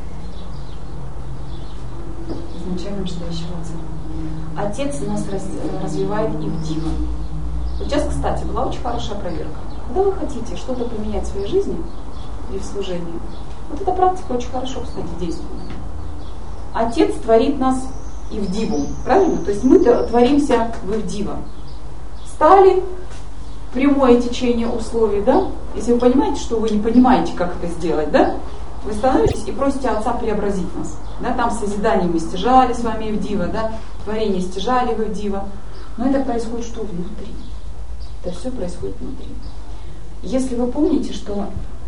Изначально настоящего отца. Отец нас развивает Ивдива. Вот сейчас, кстати, была очень хорошая проверка. Когда вы хотите что-то поменять в своей жизни или в служении, вот эта практика очень хорошо, кстати, действует. Отец творит нас Ивдиву, правильно? То есть мы творимся в Ивдива. Стали прямое течение условий, да? Если вы понимаете, что вы не понимаете, как это сделать, да? Вы становитесь и просите Отца преобразить нас. Да? Там созидание мы стяжали с вами Ивдива, да? Творение стяжали в Ивдива. Но это происходит что внутри? Это все происходит внутри. Если вы помните, что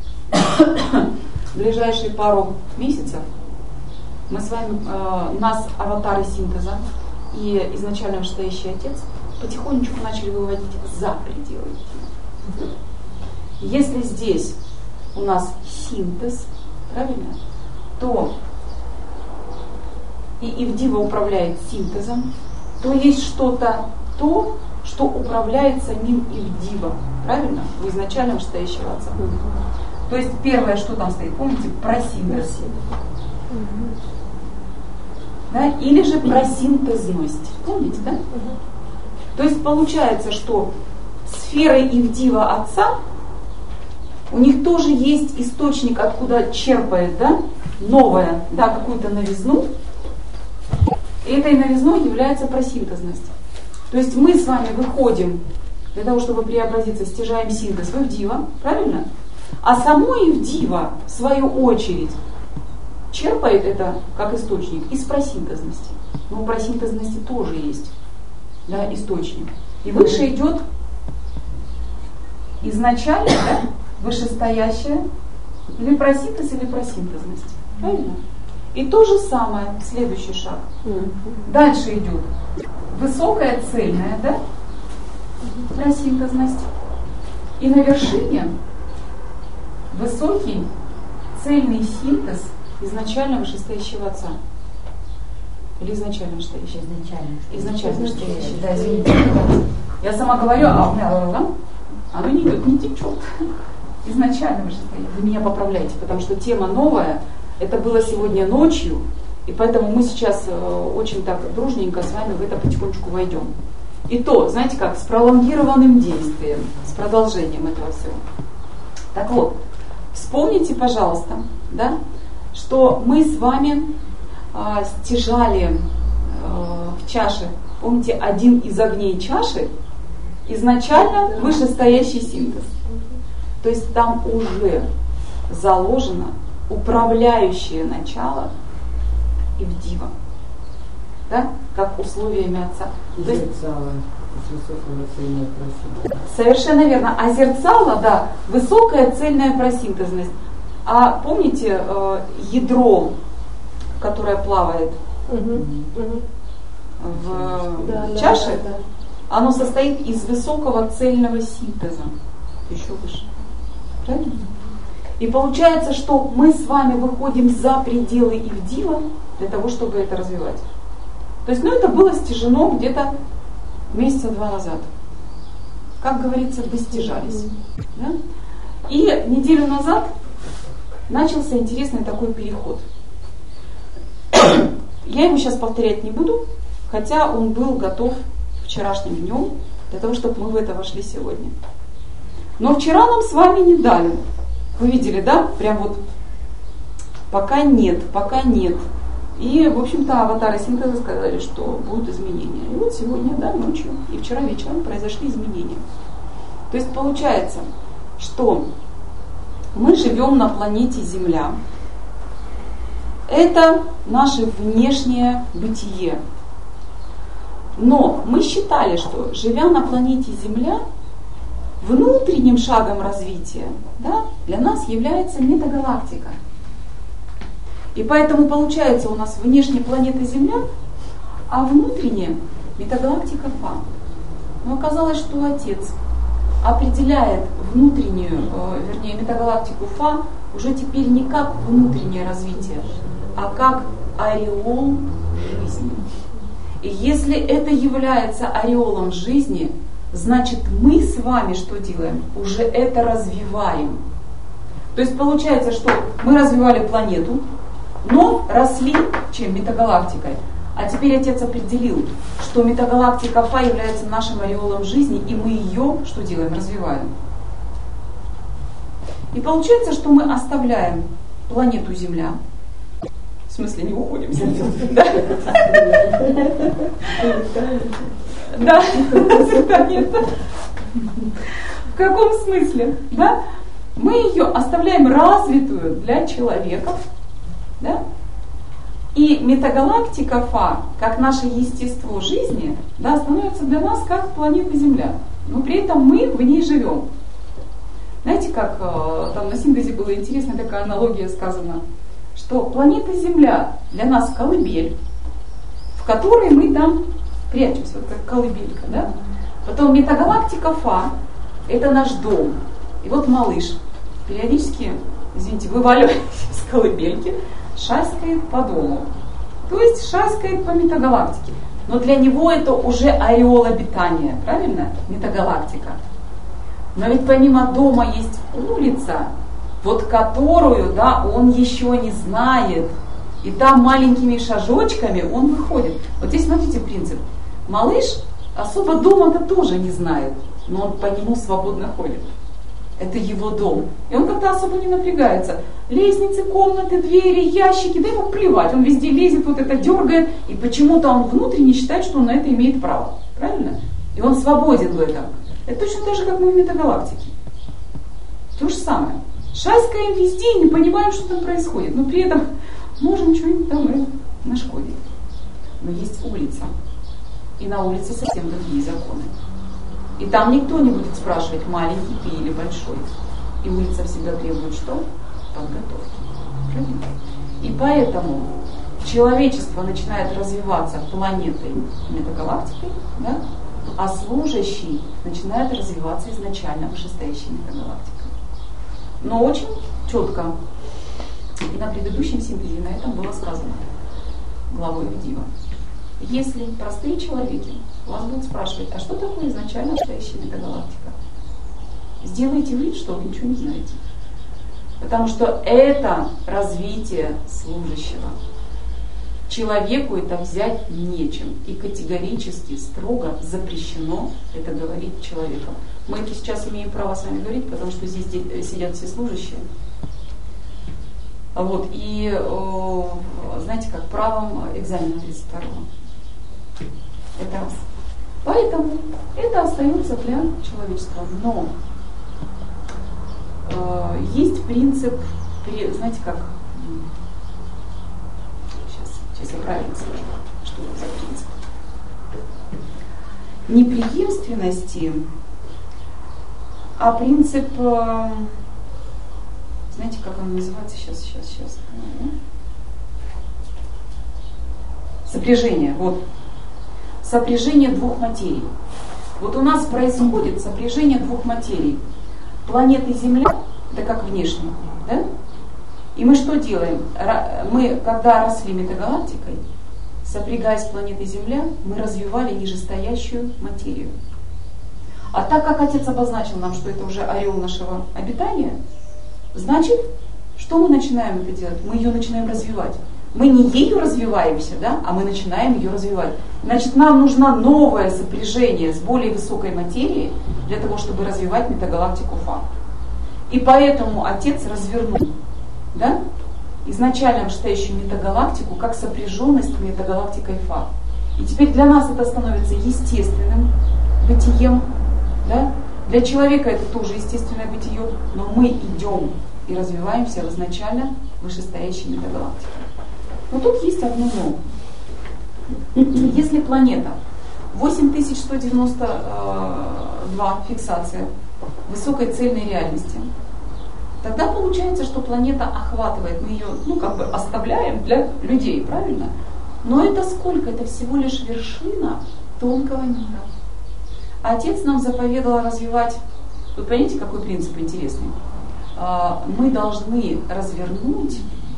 в ближайшие пару месяцев мы с вами, нас аватары синтеза и изначально вышестоящий Отец потихонечку начали выводить за пределы Ивдива. Если здесь у нас синтез, правильно, то и Ивдива управляет синтезом, то есть что-то то, что управляет самим Ивдива, правильно, у изначально вышестоящего Отца. То есть первое, что там стоит, помните, просинтез. Да? Или же просинтезность. Помните, да? То есть получается, что сфера Ивдива Отца, у них тоже есть источник, откуда черпает, да, новое, да, какую-то новизну. И этой новизной является просинтезность. То есть мы с вами выходим для того, чтобы преобразиться, стяжаем синтез в Ивдива, правильно? А само Ивдива, в свою очередь, черпает это как источник из просинтезности. Но у просинтезности тоже есть, да, источник. И выше идет изначально, да, вышестоящая или просинтез, или просинтезность. Правильно? И то же самое, следующий шаг. Дальше идет высокая цельная, да, просинтезность. И на вершине высокий цельный синтез изначально вышестоящего Отца. Или изначально вышестоящий? Изначально вышестоящий. Да, извините. Я сама говорю, оно не идет, не течет. Изначально вышестоящий. Вы меня поправляете, потому что тема новая. Это было сегодня ночью, и поэтому мы сейчас очень так дружненько с вами в это потихонечку войдем. И то, знаете как, с пролонгированным действием, с продолжением этого всего. Так вот, вспомните, пожалуйста, да, что мы с вами стяжали в чаше, помните, один из огней чаши изначально вышестоящий синтез. То есть там уже заложено управляющее начало Ивдива, да, как условиями Отца. Совершенно верно. А зерцало, да, высокая цельная просинтезность. А помните ядро, которое плавает в чаше, оно состоит из высокого цельного синтеза. Еще выше. Правильно? И получается, что мы с вами выходим за пределы Ивдива для того, чтобы это развивать. То есть, это было стяжено где-то месяца 2 назад. Как говорится, достяжались. Да? И неделю назад начался интересный такой переход. Я его сейчас повторять не буду, хотя он был готов вчерашним днем для того, чтобы мы в это вошли сегодня. Но вчера нам с вами не дали. Вы видели, да? Прям вот пока нет. И, в общем-то, аватары синтеза сказали, что будут изменения. И вот сегодня, да, ночью и вчера вечером произошли изменения. То есть получается, что мы живем на планете Земля. Это наше внешнее бытие. Но мы считали, что живя на планете Земля, внутренним шагом развития, да, для нас является метагалактика. И поэтому получается у нас внешняя планета Земля, а внутренняя метагалактика Фа. Но оказалось, что Отец определяет внутреннюю, метагалактику Фа уже теперь не как внутреннее развитие, а как ореол жизни. И если это является ореолом жизни, значит мы с вами что делаем? Уже это развиваем. То есть получается, что мы развивали планету, но росли чем? Метагалактикой. А теперь Отец определил, что метагалактика Фа является нашим ореолом жизни, и мы ее что делаем? Развиваем. И получается, что мы оставляем планету Земля. В смысле, не уходим с нее. Да, в каком смысле? Да? Мы ее оставляем развитую для человека, да? И метагалактика Фа, как наше естество жизни, да, становится для нас как планета Земля. Но при этом мы в ней живем. Знаете, как там на синтезе была интересная такая аналогия сказана, что планета Земля для нас колыбель, в которой мы там прячемся, вот как колыбелька, да? Потом метагалактика Фа – это наш дом. И вот малыш периодически, извините, вываливаясь из колыбельки, шаскает по дому. То есть шаскает по метагалактике. Но для него это уже ореол обитания, правильно? Метагалактика. Но ведь помимо дома есть улица, вот которую, да, он еще не знает. И там маленькими шажочками он выходит. Вот здесь смотрите принцип. Малыш особо дома-то тоже не знает, но он по нему свободно ходит. Это его дом. И он как-то особо не напрягается. Лестницы, комнаты, двери, ящики, да ему плевать. Он везде лезет, вот это дергает. И почему-то он внутренне считает, что он на это имеет право. Правильно? И он свободен в этом. Это точно так же, как мы в метагалактике. То же самое. Шаскаем везде и не понимаем, что там происходит. Но при этом можем что-нибудь там и нашкодить. Но есть улица. И на улице совсем другие законы. И там никто не будет спрашивать, маленький ты или большой. И улица всегда требует что? Подготовки. Правильно? И поэтому человечество начинает развиваться планетой, метагалактикой, да? А служащий начинает развиваться изначально вышестоящей метагалактикой. Но очень четко. И на предыдущем синтезе на этом было сказано главой Дива. Если простые человеки вас будут спрашивать, а что такое изначально настоящая метагалактика? Сделайте вид, что вы ничего не знаете. Потому что это развитие служащего. Человеку это взять нечем. И категорически, строго запрещено это говорить человеком. Мы это сейчас имеем право с вами говорить, потому что здесь сидят все служащие. Вот, и знаете, как правом экзамена 32-го. Это раз. Поэтому это остается для человечества. Но есть принцип, знаете как, сейчас я правильно скажу, что это за принцип. Не преемственности, а принцип, знаете, как он называется, сейчас. Сопряжение, вот. Сопряжение двух материй. Вот у нас происходит сопряжение двух материй. Планеты Земля, это как внешне, да? И мы что делаем? Мы, когда росли метагалактикой, сопрягаясь с планетой Земля, мы развивали нижестоящую материю. А так как Отец обозначил нам, что это уже ореол нашего обитания, значит, что мы начинаем это делать? Мы ее начинаем развивать. Мы не ею развиваемся, да, а мы начинаем ее развивать. Значит, нам нужно новое сопряжение с более высокой материей для того, чтобы развивать метагалактику Фа. И поэтому Отец развернул, да, изначально вышестоящую метагалактику как сопряженность с метагалактикой Фа. И теперь для нас это становится естественным бытием, да? Для человека это тоже естественное бытие, но мы идем и развиваемся в изначально вышестоящей метагалактике. Но тут есть одно но. Если планета 8192 фиксация высокой цельной реальности, тогда получается, что планета охватывает, мы ее, оставляем для людей, правильно? Но это сколько? Это всего лишь вершина тонкого мира. А Отец нам заповедал развивать, вы понимаете, какой принцип интересный? Мы должны развернуть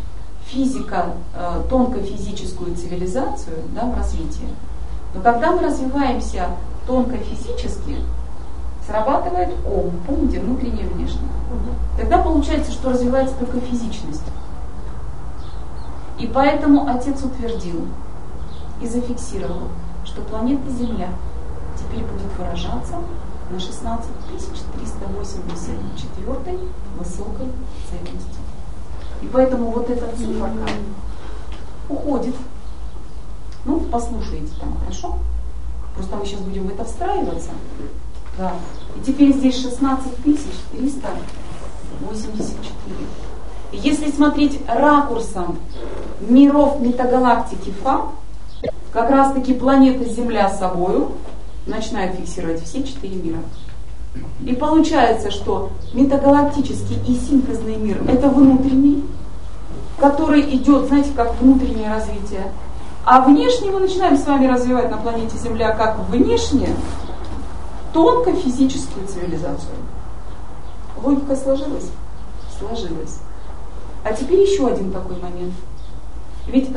тонко-физическую цивилизацию, в развитии. Но когда мы развиваемся тонко-физически, срабатывает ом, помните, внутреннее и внешнее. Тогда получается, что развивается только физичность. И поэтому Отец утвердил и зафиксировал, что планета Земля теперь будет выражаться на 16384 высокой цельности. И поэтому вот эта цифра уходит. Послушайте там, хорошо? Просто мы сейчас будем в это встраиваться. Да. И теперь здесь 16384. И если смотреть ракурсом миров метагалактики Фа, как раз таки планета Земля собою начинает фиксировать все 4 мира. И получается, что метагалактический и синтезный мир — это внутренний, который идет, знаете, как внутреннее развитие. А внешний мы начинаем с вами развивать на планете Земля как внешне тонко-физическую цивилизацию. Логика сложилась? Сложилась. А теперь еще один такой момент. Ведь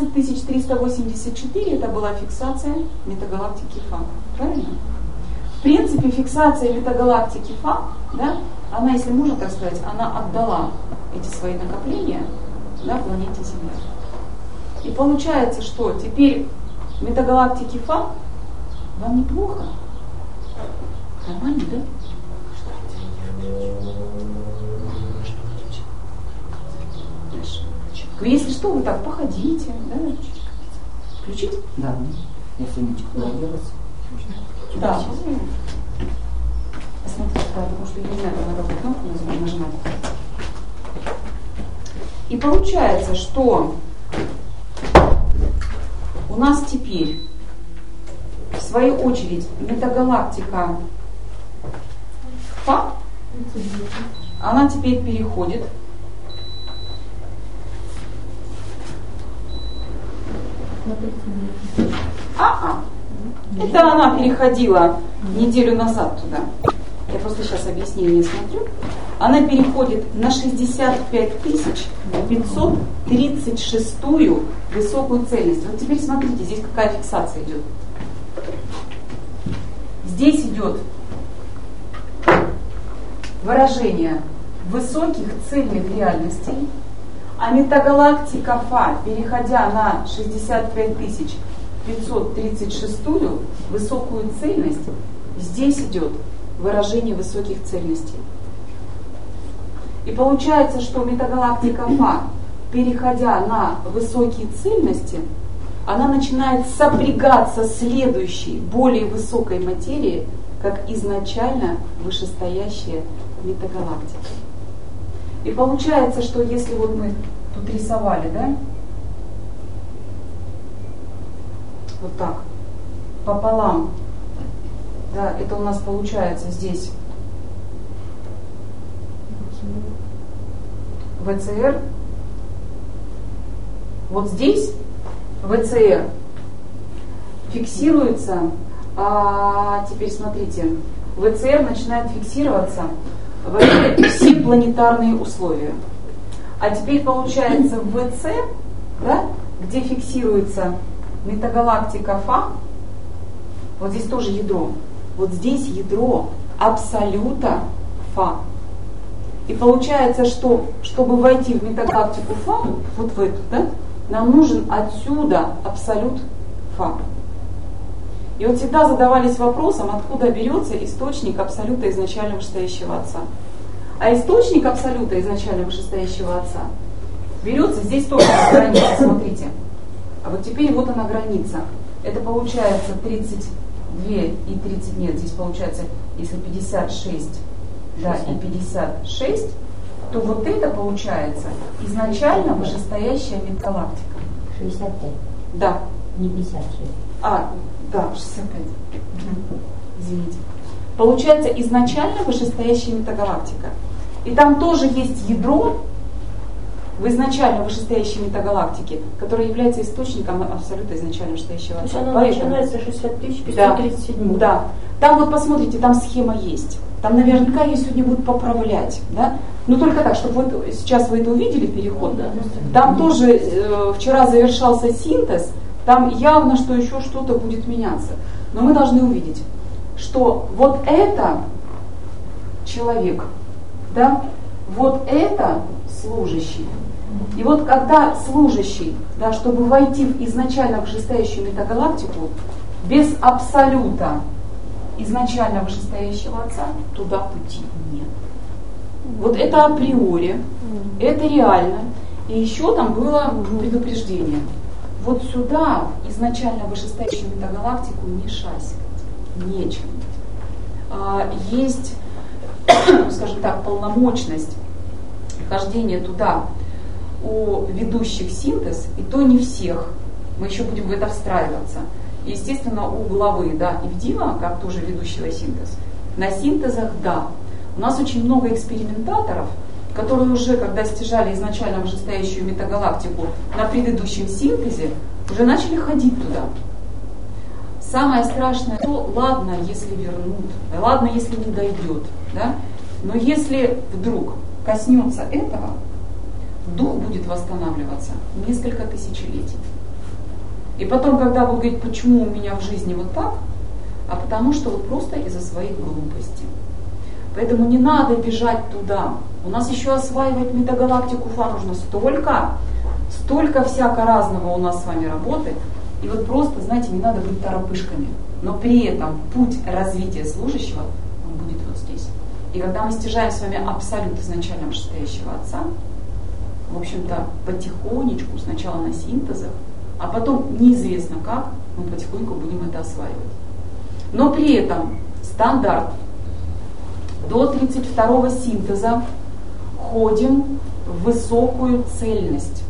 16384 это была фиксация метагалактики Фа. Правильно? В принципе, фиксация метагалактики Фа, она, если можно так сказать, она отдала эти свои накопления планете Земля. И получается, что теперь метагалактики Фа вам неплохо. Нормально, да? Если что, вы так походите, Включить? Да. Если ничего не делается. Да. Посмотрите, потому что я не знаю, на какую кнопку нажимать. И получается, что у нас теперь, в свою очередь, метагалактика Фа, она теперь переходит это она переходила неделю назад туда. Я просто сейчас объяснение смотрю. Она переходит на 65536 высокую цельность. Вот теперь смотрите, здесь какая фиксация идет. Здесь идет выражение высоких цельных реальностей, а метагалактика Фа, переходя на 65536 высокую цельность, здесь идет выражение высоких цельностей. И получается, что метагалактика Фа, переходя на высокие цельности, она начинает сопрягаться с следующей, более высокой материей, как изначально вышестоящая метагалактика. И получается, что если вот мы тут рисовали, вот так, пополам, это у нас получается здесь ВЦР, вот здесь ВЦР фиксируется, теперь смотрите, ВЦР начинает фиксироваться все планетарные условия. А теперь получается в ВЦ, где фиксируется метагалактика Фа, вот здесь тоже ядро, вот здесь ядро абсолюта Фа. И получается, что чтобы войти в метагалактику Фа, вот в эту, нам нужен отсюда абсолют Фа. И вот всегда задавались вопросом, откуда берется источник абсолюта изначально вышестоящего Отца. А источник абсолюта изначально вышестоящего Отца берется здесь тоже граница, смотрите. А вот теперь вот она граница. Это получается 32 2 и 30, нет, здесь получается, если 56, да, и 56, то вот это получается изначально вышестоящая медгалактика. 65. Да. Не 56. Да, 65. Извините. Получается изначально вышестоящая метагалактика. И там тоже есть ядро в изначально вышестоящей метагалактике, которое является источником абсолютно изначально вышестоящего То есть отца. оно начинается 6537. Да. Там вот посмотрите, там схема есть. Там наверняка ее сегодня будут поправлять. Да? Но только так, чтобы вот сейчас вы это увидели, переход. Да. Там тоже вчера завершался синтез, там явно, что еще что-то будет меняться. Но мы должны увидеть, что вот это человек, да, вот это служащий. И вот когда служащий, да, чтобы войти в изначально вышестоящую метагалактику, без абсолюта изначально вышестоящего отца, туда пути нет. Вот это априори, это реально. И еще там было предупреждение. Вот сюда, изначально вышестоящую метагалактику, не шастать, нечем. Есть, скажем так, полномочность хождения туда у ведущих синтез, и то не всех. Мы еще будем в это встраиваться. И, естественно, у главы, да, Ивдима, как тоже ведущего синтез, на синтезах, да. У нас очень много экспериментаторов, которые уже, когда стяжали изначально вышестоящую метагалактику на предыдущем синтезе, уже начали ходить туда. Самое страшное то, ладно, если вернут, ладно, если не дойдет, да? Но если вдруг коснется этого, дух будет восстанавливаться несколько тысячелетий. И потом, когда будут говорить, почему у меня в жизни вот так, а потому что вот просто из-за своей глупости. Поэтому не надо бежать туда. У нас еще осваивать метагалактику Фа нужно столько всяко разного у нас с вами работы. И вот просто, знаете, не надо быть торопышками. Но при этом путь развития служащего, он будет вот здесь. И когда мы стяжаем с вами абсолют изначально вышестоящего отца, в общем-то, потихонечку, сначала на синтезах, а потом неизвестно как, мы потихоньку будем это осваивать. Но при этом стандарт. До 32-го синтеза ходим в высокую цельность.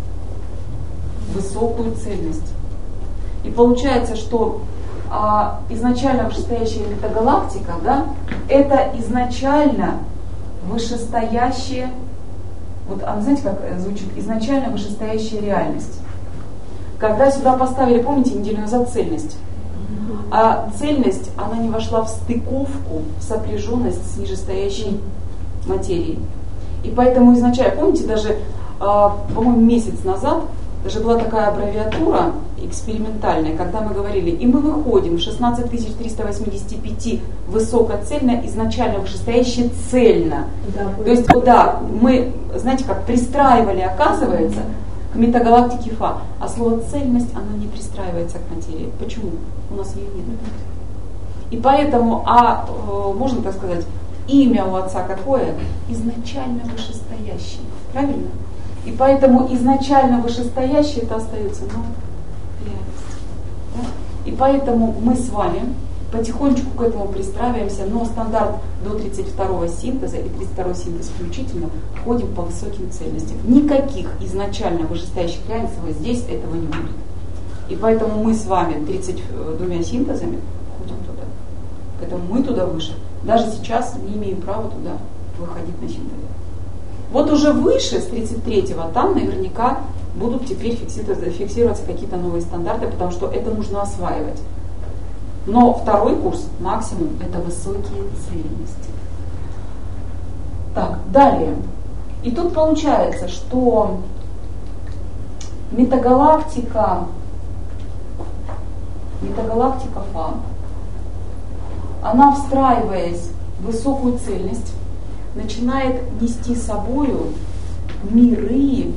Высокую цельность. И получается, что изначально вышестоящая метагалактика, да, это изначально вышестоящая, вот она, знаете, как звучит, изначально вышестоящая реальность. Когда сюда поставили, помните, неделю назад цельность, а цельность, она не вошла в стыковку, в сопряженность с нижестоящей материей. И поэтому изначально, помните, даже, по-моему, месяц назад, даже была такая аббревиатура экспериментальная, когда мы говорили, и мы выходим 16385 высокоцельно, изначально вышестоящее цельно. Да, то есть, да, мы, знаете, как пристраивали, оказывается, к метагалактике Фа, а слово цельность, оно не пристраивается к материи. Почему? У нас ее нет. И поэтому, можно так сказать, имя у отца какое? Изначально вышестоящее. Правильно? И поэтому изначально вышестоящее это остается, реальность. Да? И поэтому мы с вами потихонечку к этому пристраиваемся, но стандарт до 32-го синтеза и 32-й синтез включительно ходим по высоким цельностям. Никаких изначально вышестоящих реальностей вот здесь этого не будет. И поэтому мы с вами 32 синтезами ходим туда. Поэтому мы туда выше. Даже сейчас не имеем права туда выходить на синтез. Вот уже выше, с 33-го, там наверняка будут теперь фиксироваться какие-то новые стандарты, потому что это нужно осваивать. Но второй курс, максимум, это высокие цельности. Так, далее. И тут получается, что метагалактика Фа, она, встраиваясь в высокую цельность, начинает нести с собою миры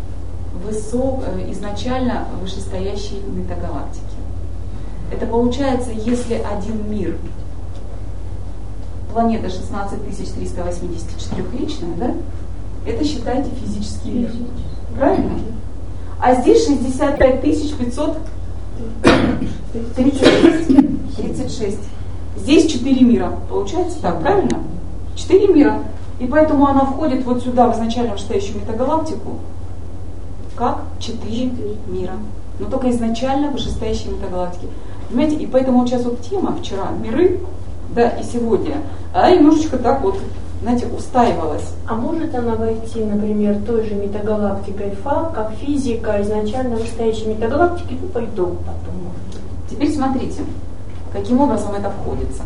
изначально вышестоящей метагалактики. Это получается, если один мир, планета 16384-личная, да, это считайте физический мир. Правильно? А здесь 65536. 36. Здесь 4 мира. Получается так, правильно? 4 мира. И поэтому она входит вот сюда, в изначально вышестоящую метагалактику, как 4 мира. Но только изначально вышестоящие метагалактики. Понимаете? И поэтому вот сейчас вот тема вчера, миры, да, и сегодня, она немножечко так вот, знаете, устаивалась. А может она войти, например, той же метагалактикой Фа, как физика изначально вышестоящей метагалактики, ну, по итогу потом. Теперь смотрите, каким образом это входится.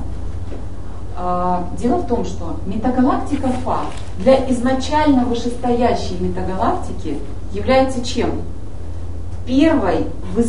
Дело в том, что метагалактика Фа для изначально вышестоящей метагалактики является чем? Первой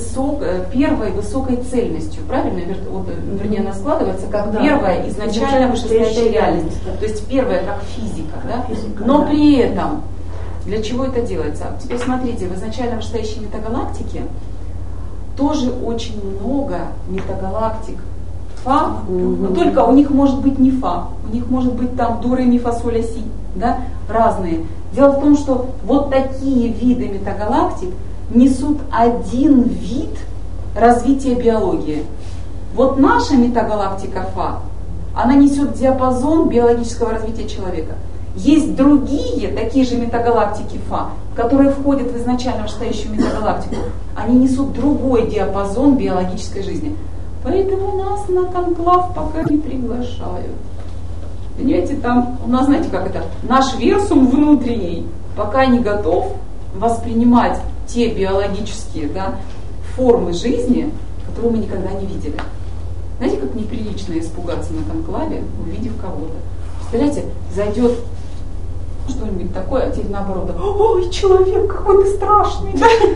высокой цельностью, правильно? Вернее, она складывается как первая изначально вышестоящая реальность. То есть первая как физика, да? Но при этом, для чего это делается? Теперь смотрите, в изначально вышестоящей метагалактике тоже очень много метагалактик Фа, но только у них может быть не Фа, у них может быть там до, ре, ми, фа, соль, ля, си, да? Разные. Дело в том, что вот такие виды метагалактик несут один вид развития биологии. Вот наша метагалактика Фа, она несет диапазон биологического развития человека. Есть другие, такие же метагалактики Фа, которые входят в изначально вышестоящую метагалактику. Они несут другой диапазон биологической жизни. Поэтому нас на конклав пока не приглашают. Понимаете, там у нас, знаете, как это, наш версум внутренний пока не готов воспринимать те биологические, да, формы жизни, которые мы никогда не видели. Знаете, как неприлично испугаться на конклаве, увидев кого-то. Представляете, зайдет что-нибудь такое, а теперь наоборот, ой, человек, какой ты страшный.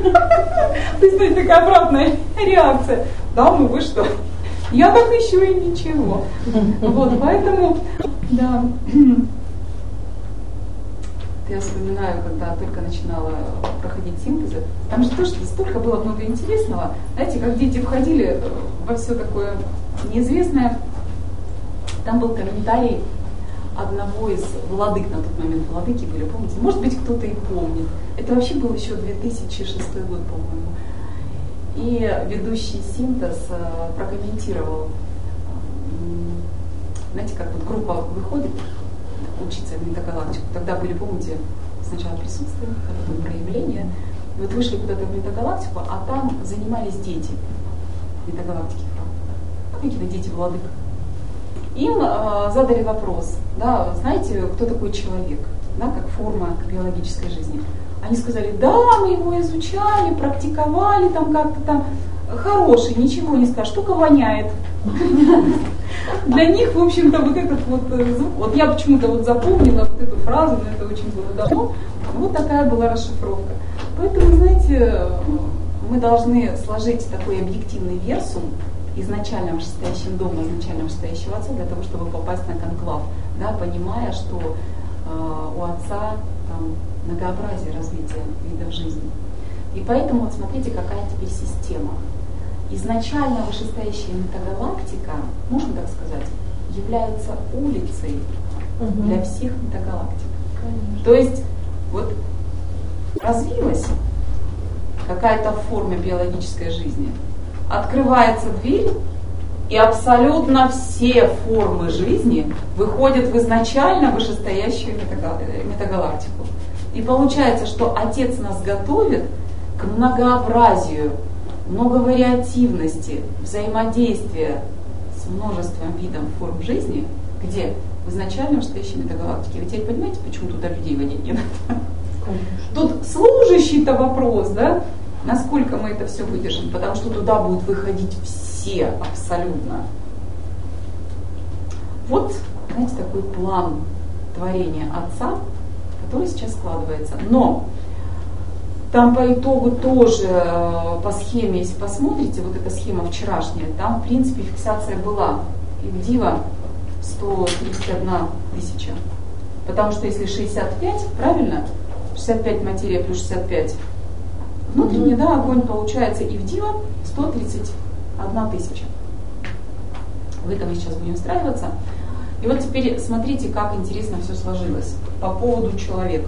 То есть такая обратная реакция. Да, ну вы что? Я так еще и ничего. Вот, поэтому, да. Я вспоминаю, когда только начинала проходить синтезы, там же тоже столько было много интересного. Знаете, как дети входили во все такое неизвестное, там был комментарий одного из владык, на тот момент владыки были, помните? Может быть, кто-то и помнит. Это вообще был еще 2006 год, по-моему. И ведущий синтез прокомментировал, знаете, как вот группа выходит учиться в метагалактику. Тогда были, помните, сначала присутствие, а потом проявление. Вот вышли куда-то в метагалактику, а там занимались дети метагалактики. Какие-то дети владык. Им задали вопрос, да, знаете, кто такой человек, да, как форма биологической жизни. Они сказали, да, мы его изучали, практиковали, там как-то там хороший, ничего не скажешь, только воняет. Для них, в общем-то, вот этот вот звук, вот я почему-то вот запомнила вот эту фразу, но это очень было давно, вот такая была расшифровка. Поэтому, знаете, мы должны сложить такой объективный версум изначально вышестоящим домом, изначально вышестоящего отца, для того, чтобы попасть на конклав, да, понимая, что у отца там многообразие развития видов жизни. И поэтому вот смотрите, какая теперь система. Изначально вышестоящая метагалактика, можно так сказать, является улицей для всех метагалактик. Конечно. То есть вот развилась какая-то форма биологической жизни, открывается дверь, и абсолютно все формы жизни выходят в изначально вышестоящую метагалактику. И получается, что Отец нас готовит к многообразию, многовариативности, взаимодействия с множеством видов форм жизни, где в изначально вышестоящей метагалактике. Вы теперь понимаете, почему туда людей водить не надо? Тут служащий-то вопрос, да? Насколько мы это все выдержим, потому что туда будут выходить все абсолютно. Вот, знаете, такой план творения Отца, который сейчас складывается. Но там по итогу тоже по схеме, если посмотрите, вот эта схема вчерашняя, там в принципе фиксация была. И в Дива 131 тысяча. Потому что если 65, правильно? 65 материя плюс 65 внутренний, да, огонь получается, и в Дива 131 тысяча. В этом мы сейчас будем встраиваться. И вот теперь смотрите, как интересно все сложилось по поводу человека.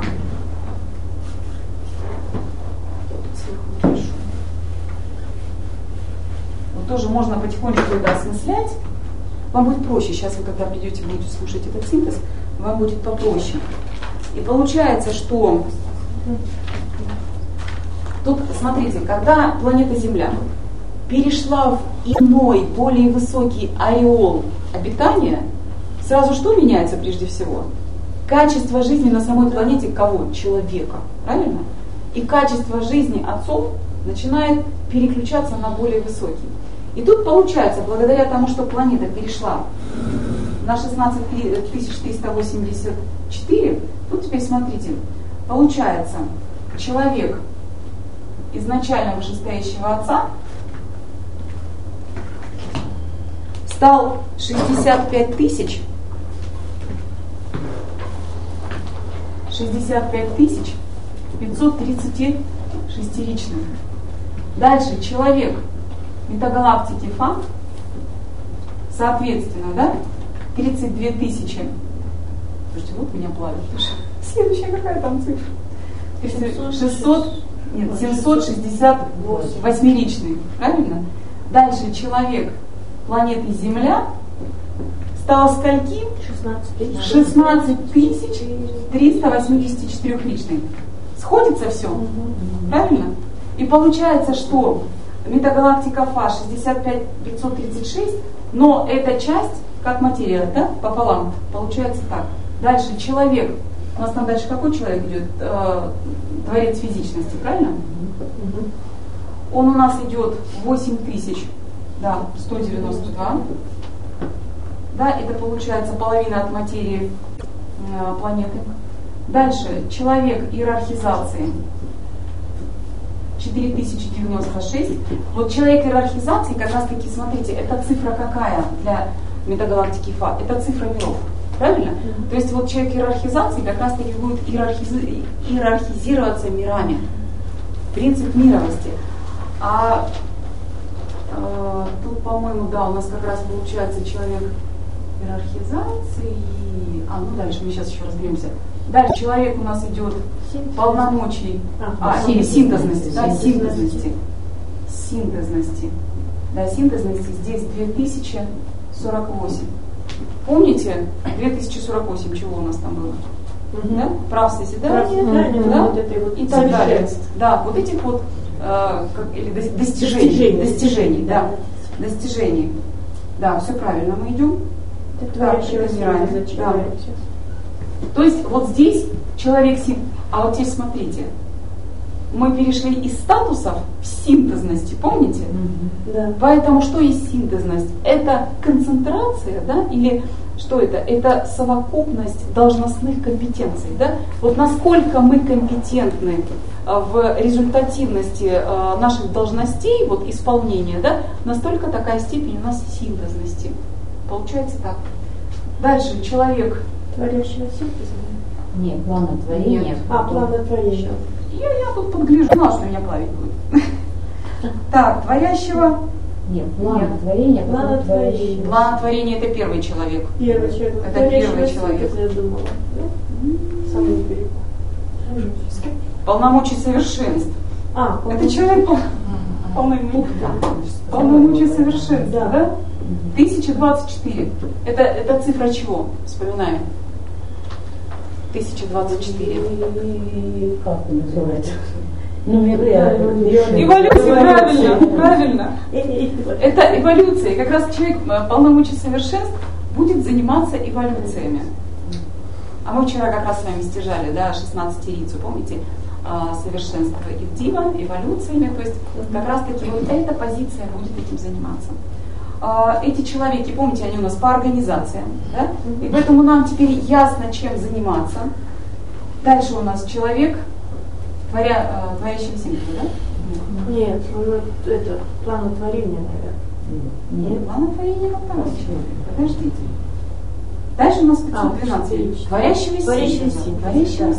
Вот тоже можно потихонечку это осмыслять. Вам будет проще. Сейчас вы, когда придете, будете слушать этот синтез, вам будет попроще. И получается, что тут, смотрите, когда планета Земля перешла в иной, более высокий ореол обитания, сразу что меняется прежде всего? Качество жизни на самой планете кого? Человека. Правильно? И качество жизни отцов начинает переключаться на более высокий. И тут получается, благодаря тому, что планета перешла на 16384, тут теперь смотрите, получается, человек изначально вышестоящего отца стал 65 тысяч 536-ричным. Дальше человек метагалактики Фа, соответственно, да, 32 тысячи. Слушайте, вот меня плавит. Следующая какая там цифра? 768-ричный. Правильно? Дальше человек планеты Земля стал скольки? 16 384-ричный. Сходится все? Правильно? И получается, что метагалактика Фа 65536, но эта часть, как материя, да, пополам, получается так. Дальше человек, у нас там дальше какой человек идет? Творец физичности, правильно? Он у нас идет 8192. Да, это получается половина от материи планеты. Дальше человек иерархизации 4096. Вот человек иерархизации, как раз таки, смотрите, это цифра какая для метагалактики Фа? Это цифра миров. Правильно? То есть вот человек иерархизации как раз таки будет иерархизироваться мирами. Принцип мировости. Тут, по-моему, да, у нас как раз получается человек иерархизации. Ну дальше мы сейчас еще разберемся. Дальше человек у нас идет полномочий, синтезности, да, синтезности. Да, синтезности здесь 2048. Помните, 2048, чего у нас там было? Да? Прав созидания, да? Вот и так далее. Да, вот этих вот достижений, да. Достижений. Да, все правильно, мы идем. Да. То есть вот здесь человек, а вот теперь смотрите, мы перешли из статусов в синтезности, помните? Да. Поэтому что есть синтезность? Это концентрация, да, или что это? Это совокупность должностных компетенций, да? Вот насколько мы компетентны в результативности наших должностей, вот исполнения, да, настолько такая степень у нас синтезности. Получается так. Дальше человек творящего синтеза? Нет, планотворения. Планотворения. Я тут подгляжу, знала, что меня плавить будет. Так, творящего. Нет, планотворение. Планотворение это первый человек. Первый человек. Это первый человек. Я думала. Самый первый. Полномочий совершенств. Это человек полномочий совершенств, да? 1024. Это цифра чего? Вспоминаем. 1024. Как это называется? Эволюция, правильно. Это эволюция. Как раз человек полномочий совершенств будет заниматься эволюциями. А мы вчера как раз с вами стяжали, да, 16-рицу, помните? Совершенство и дива, эволюциями. То есть как раз таки вот эта позиция будет этим заниматься. Эти человеки, помните, они у нас по организациям, да? И поэтому нам теперь ясно, чем заниматься. Дальше у нас человек, творящий синтез, да? Нет, это планотворение, наверное. Нет, планотворение во втором человеке. Подождите. Дальше у нас 512. Творящего синтеза.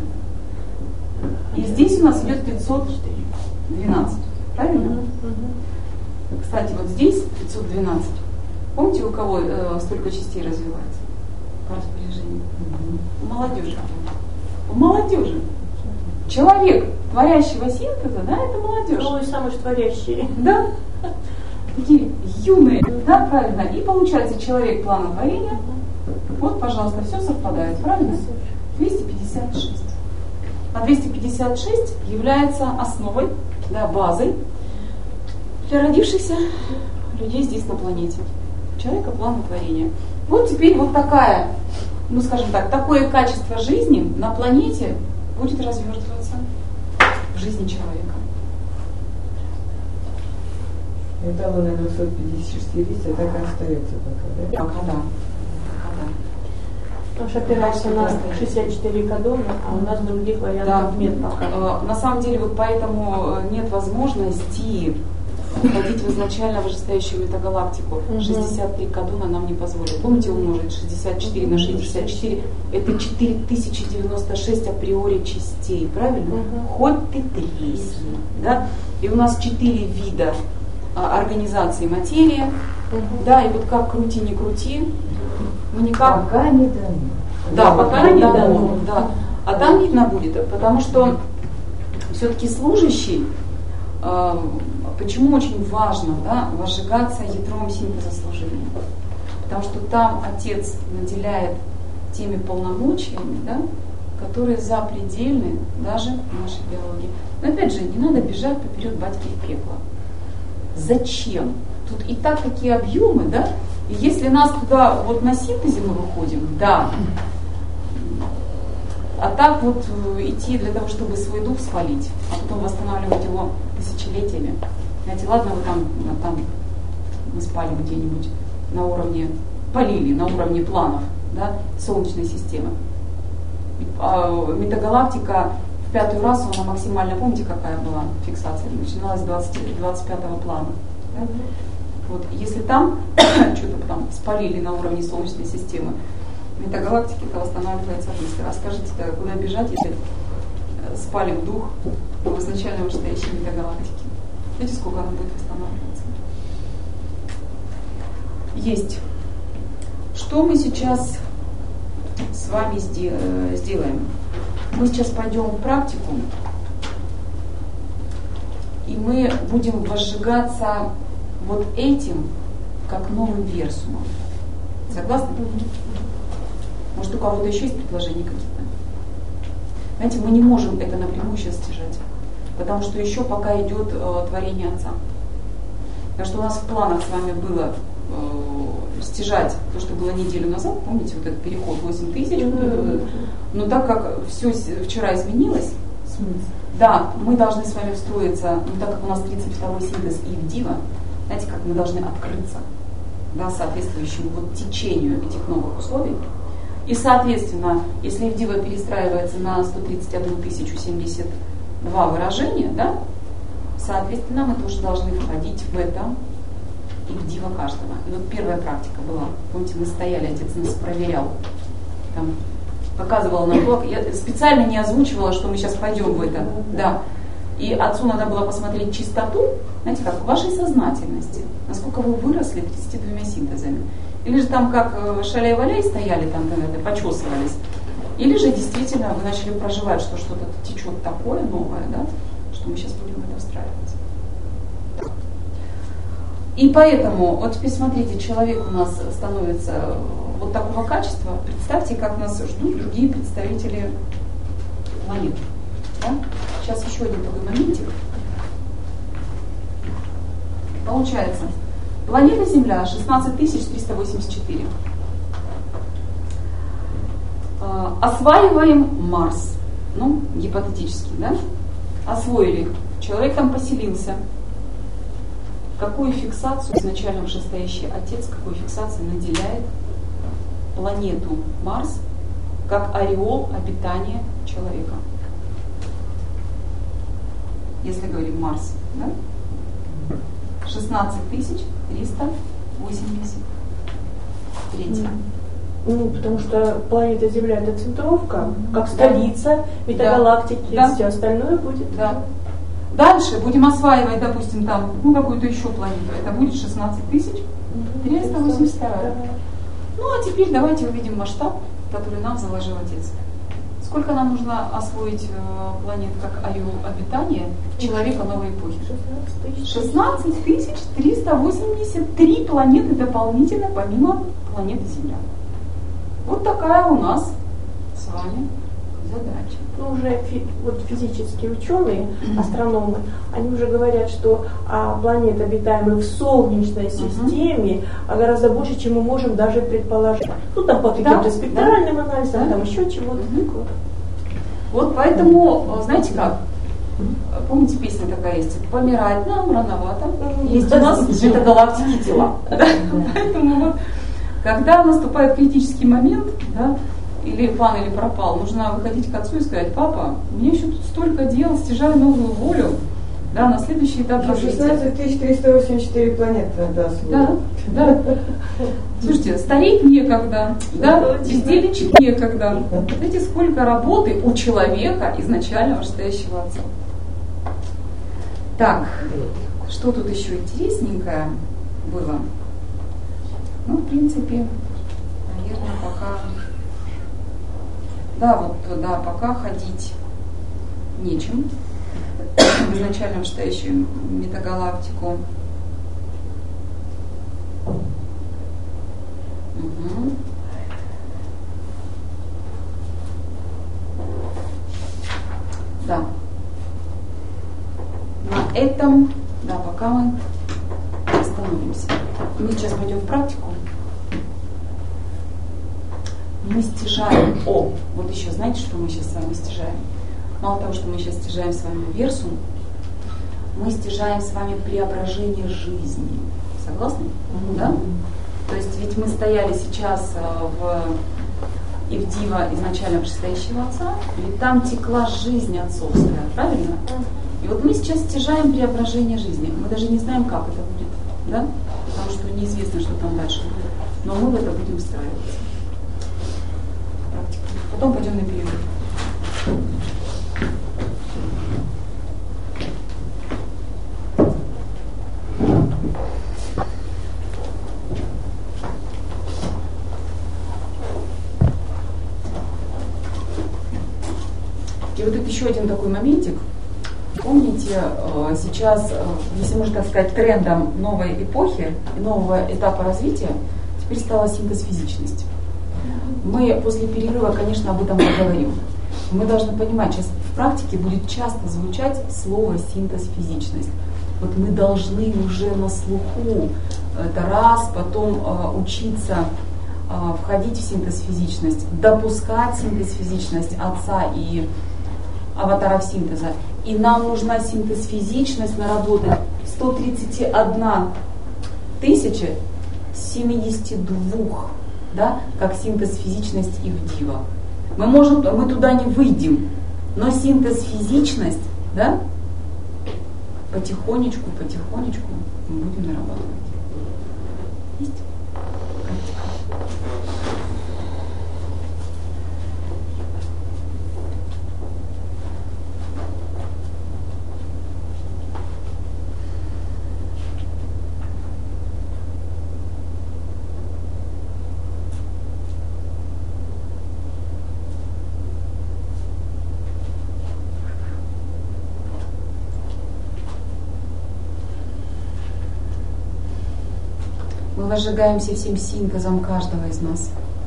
И здесь у нас идет 512. Правильно? Кстати, вот здесь 512. Помните, у кого столько частей развивается по распоряжению? У молодежи. У молодежи. Человек творящего синтеза, да, это молодежь. Ну и самый творящий. Да. такие юные, да, правильно? И получается человек плана творения. Вот, пожалуйста, все совпадает, правильно? 256. А 256 является основой, да, базой для родившихся людей здесь на планете. Человека плана творения. Вот теперь вот такая, ну скажем так, такое качество жизни на планете будет развертываться в жизни человека. Это было на 254, так и остается пока, да? Пока да. Наша опирается на 64 кадона, а у нас других вариантов нет пока. На самом деле вот поэтому нет возможности входить в изначально вышестоящую метагалактику. 63 кадона нам не позволит. Помните, умножить 64 на 64, это 4096 априори частей, правильно? Хоть ты тресни. Да? И у нас 4 вида организации материи. Да, и вот как крути, не крути, мы никак... Пока не дано. Да, пока не дано. Да. А там видно будет, потому что все-таки служащий, почему очень важно, да, возжигаться ядром синтеза служения? Потому что там Отец наделяет теми полномочиями, да, которые запредельны даже в нашей биологии. Но опять же, не надо бежать поперед батьки и пекла. Зачем? Тут и так такие объемы, да? И если нас туда вот на синтезе мы выходим, да. А так вот идти для того, чтобы свой дух свалить, а потом восстанавливать его тысячелетиями. Знаете, ладно, вы там мы спали где-нибудь на уровне, полили на уровне планов, да, Солнечной системы. А метагалактика в 5-ю расу, она максимально, помните, какая была фиксация? Начиналась с 25-го плана. Да? Вот, если там что-то там спалили на уровне Солнечной системы, метагалактики, то восстанавливается быстро. А скажите, куда бежать, если спалим дух в изначально вышестоящей метагалактике? Знаете, сколько она будет восстанавливаться? Есть. Что мы сейчас с вами сделаем? Мы сейчас пойдем в практику, и мы будем возжигаться вот этим, как новым версумом. Согласны? Может, у кого-то еще есть предложения какие-то? Знаете, мы не можем это напрямую сейчас стяжать, потому что еще пока идет творение Отца. Потому что у нас в планах с вами было стяжать то, что было неделю назад, помните, вот этот переход 8 тысяч, но так как все вчера изменилось, да, мы должны с вами встроиться, ну так как у нас 32-й синтез и в Дива, знаете, как мы должны открыться, да, соответствующему вот течению этих новых условий. И, соответственно, если Ивдива перестраивается на 131 072 выражения, да, соответственно, мы тоже должны входить в это Ивдива каждого. И вот первая практика была, помните, мы стояли, Отец нас проверял, там, показывал нам то, я специально не озвучивала, что мы сейчас пойдем в это, да. И Отцу надо было посмотреть чистоту, знаете, как в вашей сознательности, насколько вы выросли 32 синтезами. Или же там как шаляй-валяй стояли, там почесывались. Или же действительно вы начали проживать, что что-то течет такое новое, да, что мы сейчас будем это встраивать. И поэтому, вот теперь смотрите, человек у нас становится вот такого качества. Представьте, как нас ждут другие представители планет. Да? Сейчас еще один такой моментик. Получается, планета Земля 16 384. Осваиваем Марс. Ну, гипотетически, да? Освоили. Человек там поселился. Какую фиксацию изначально вышестоящий Отец, какой фиксацией наделяет планету Марс как ореол обитания человека? Если говорим Марс, да? 16 383. Ну, потому что планета Земля это центровка, как столица метагалактики, да. Все остальное будет. Да. Дальше будем осваивать, допустим, там, ну, какую-то еще планету. Это будет 16 382. Ну, а теперь давайте увидим масштаб, который нам заложил Отец. Сколько нам нужно освоить планет как аю обитания человека новой эпохи? 16 383 планеты дополнительно помимо планеты Земля. Вот такая у нас с вами задача. Ну, уже вот физические ученые, астрономы, они уже говорят, что планет, обитаемых в Солнечной системе, гораздо больше, чем мы можем даже предположить. Ну, там по каким-то спектральным анализам, там еще чего-то такое. Вот поэтому, знаете как, помните, песня такая есть, помирать нам рановато, есть у нас метагалактики тела. Поэтому вот, когда наступает критический момент, да, или пан, или пропал, нужно выходить к отцу и сказать: папа, мне еще тут столько дел, стяжаю новую волю, да, на следующий этап развития. 16 384 планеты, да. Слушайте, стареть некогда, да, бездельничать некогда. Знаете, сколько работы у человека изначально вышестоящего отца. Так, что тут еще интересненькое было? Ну, в принципе, наверное, пока... пока ходить нечем в изначально вышестоящую метагалактику. Угу. Да. На этом, пока мы остановимся. Мы сейчас пойдем в практику. Мы стяжаем. Вот еще знаете, что мы сейчас с вами стяжаем? Мало того, что мы сейчас стяжаем с вами версум, мы стяжаем с вами преображение жизни. Согласны? Да? То есть ведь мы стояли сейчас в Ивдива изначально вышестоящего отца, ведь там текла жизнь отцовская, правильно? И вот мы сейчас стяжаем преображение жизни. Мы даже не знаем, как это будет, да? Потому что неизвестно, что там дальше будет. Но мы в это будем встраиваться. Потом пойдем на перерыв. И вот это еще один такой моментик. Помните, сейчас, если можно так сказать, трендом новой эпохи и нового этапа развития теперь стала синтез физичности. Мы после перерыва, конечно, об этом поговорим. Мы должны понимать, сейчас в практике будет часто звучать слово синтез физичность. Вот мы должны уже на слуху это раз, потом учиться входить в синтез физичность, допускать синтез физичность отца и аватаров синтеза. И нам нужна синтез физичность наработать 131 072, да, как синтез физичность Ивдива. Мы туда не выйдем, но синтез физичность, да, потихонечку мы будем нарабатывать. Есть? Практика. Мы возжигаемся всем синтезом каждого из нас.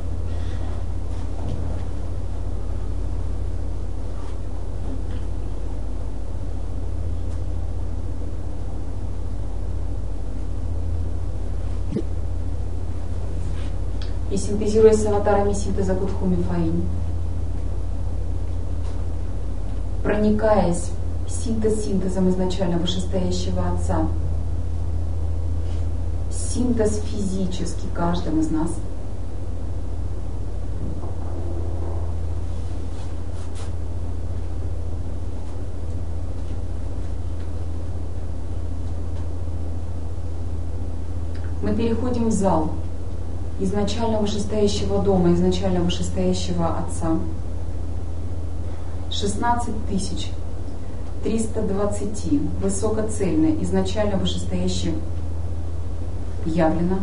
И синтезируясь с аватарами синтеза Гудхуми Фаинь, проникаясь синтезом изначально вышестоящего отца, синтез физический каждым из нас. Мы переходим в зал изначально вышестоящего дома, изначально вышестоящего отца. 16 320 высокоцельное, изначально вышестоящее явлено.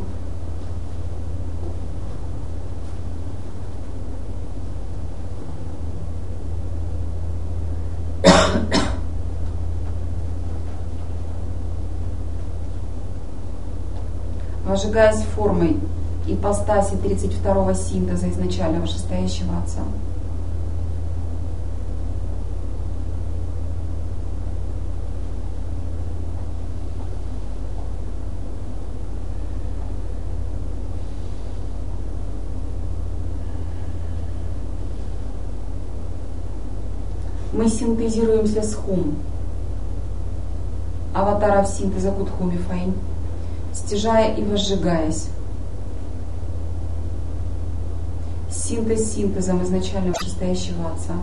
возжигаясь формой ипостаси 32-го синтеза изначально вышестоящего Отца. Мы синтезируемся с Хум, аватаров синтеза Кутхуми Фаинь, стяжая и возжигаясь. Синтез синтезом изначально вышестоящего Отца.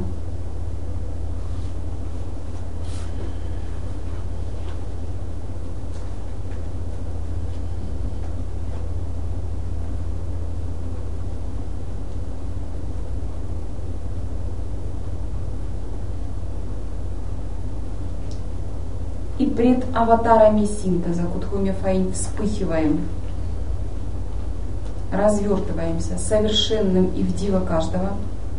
И пред аватарами синтеза Кутхуми Фаинь вспыхиваем, развертываемся совершенным и в диво каждого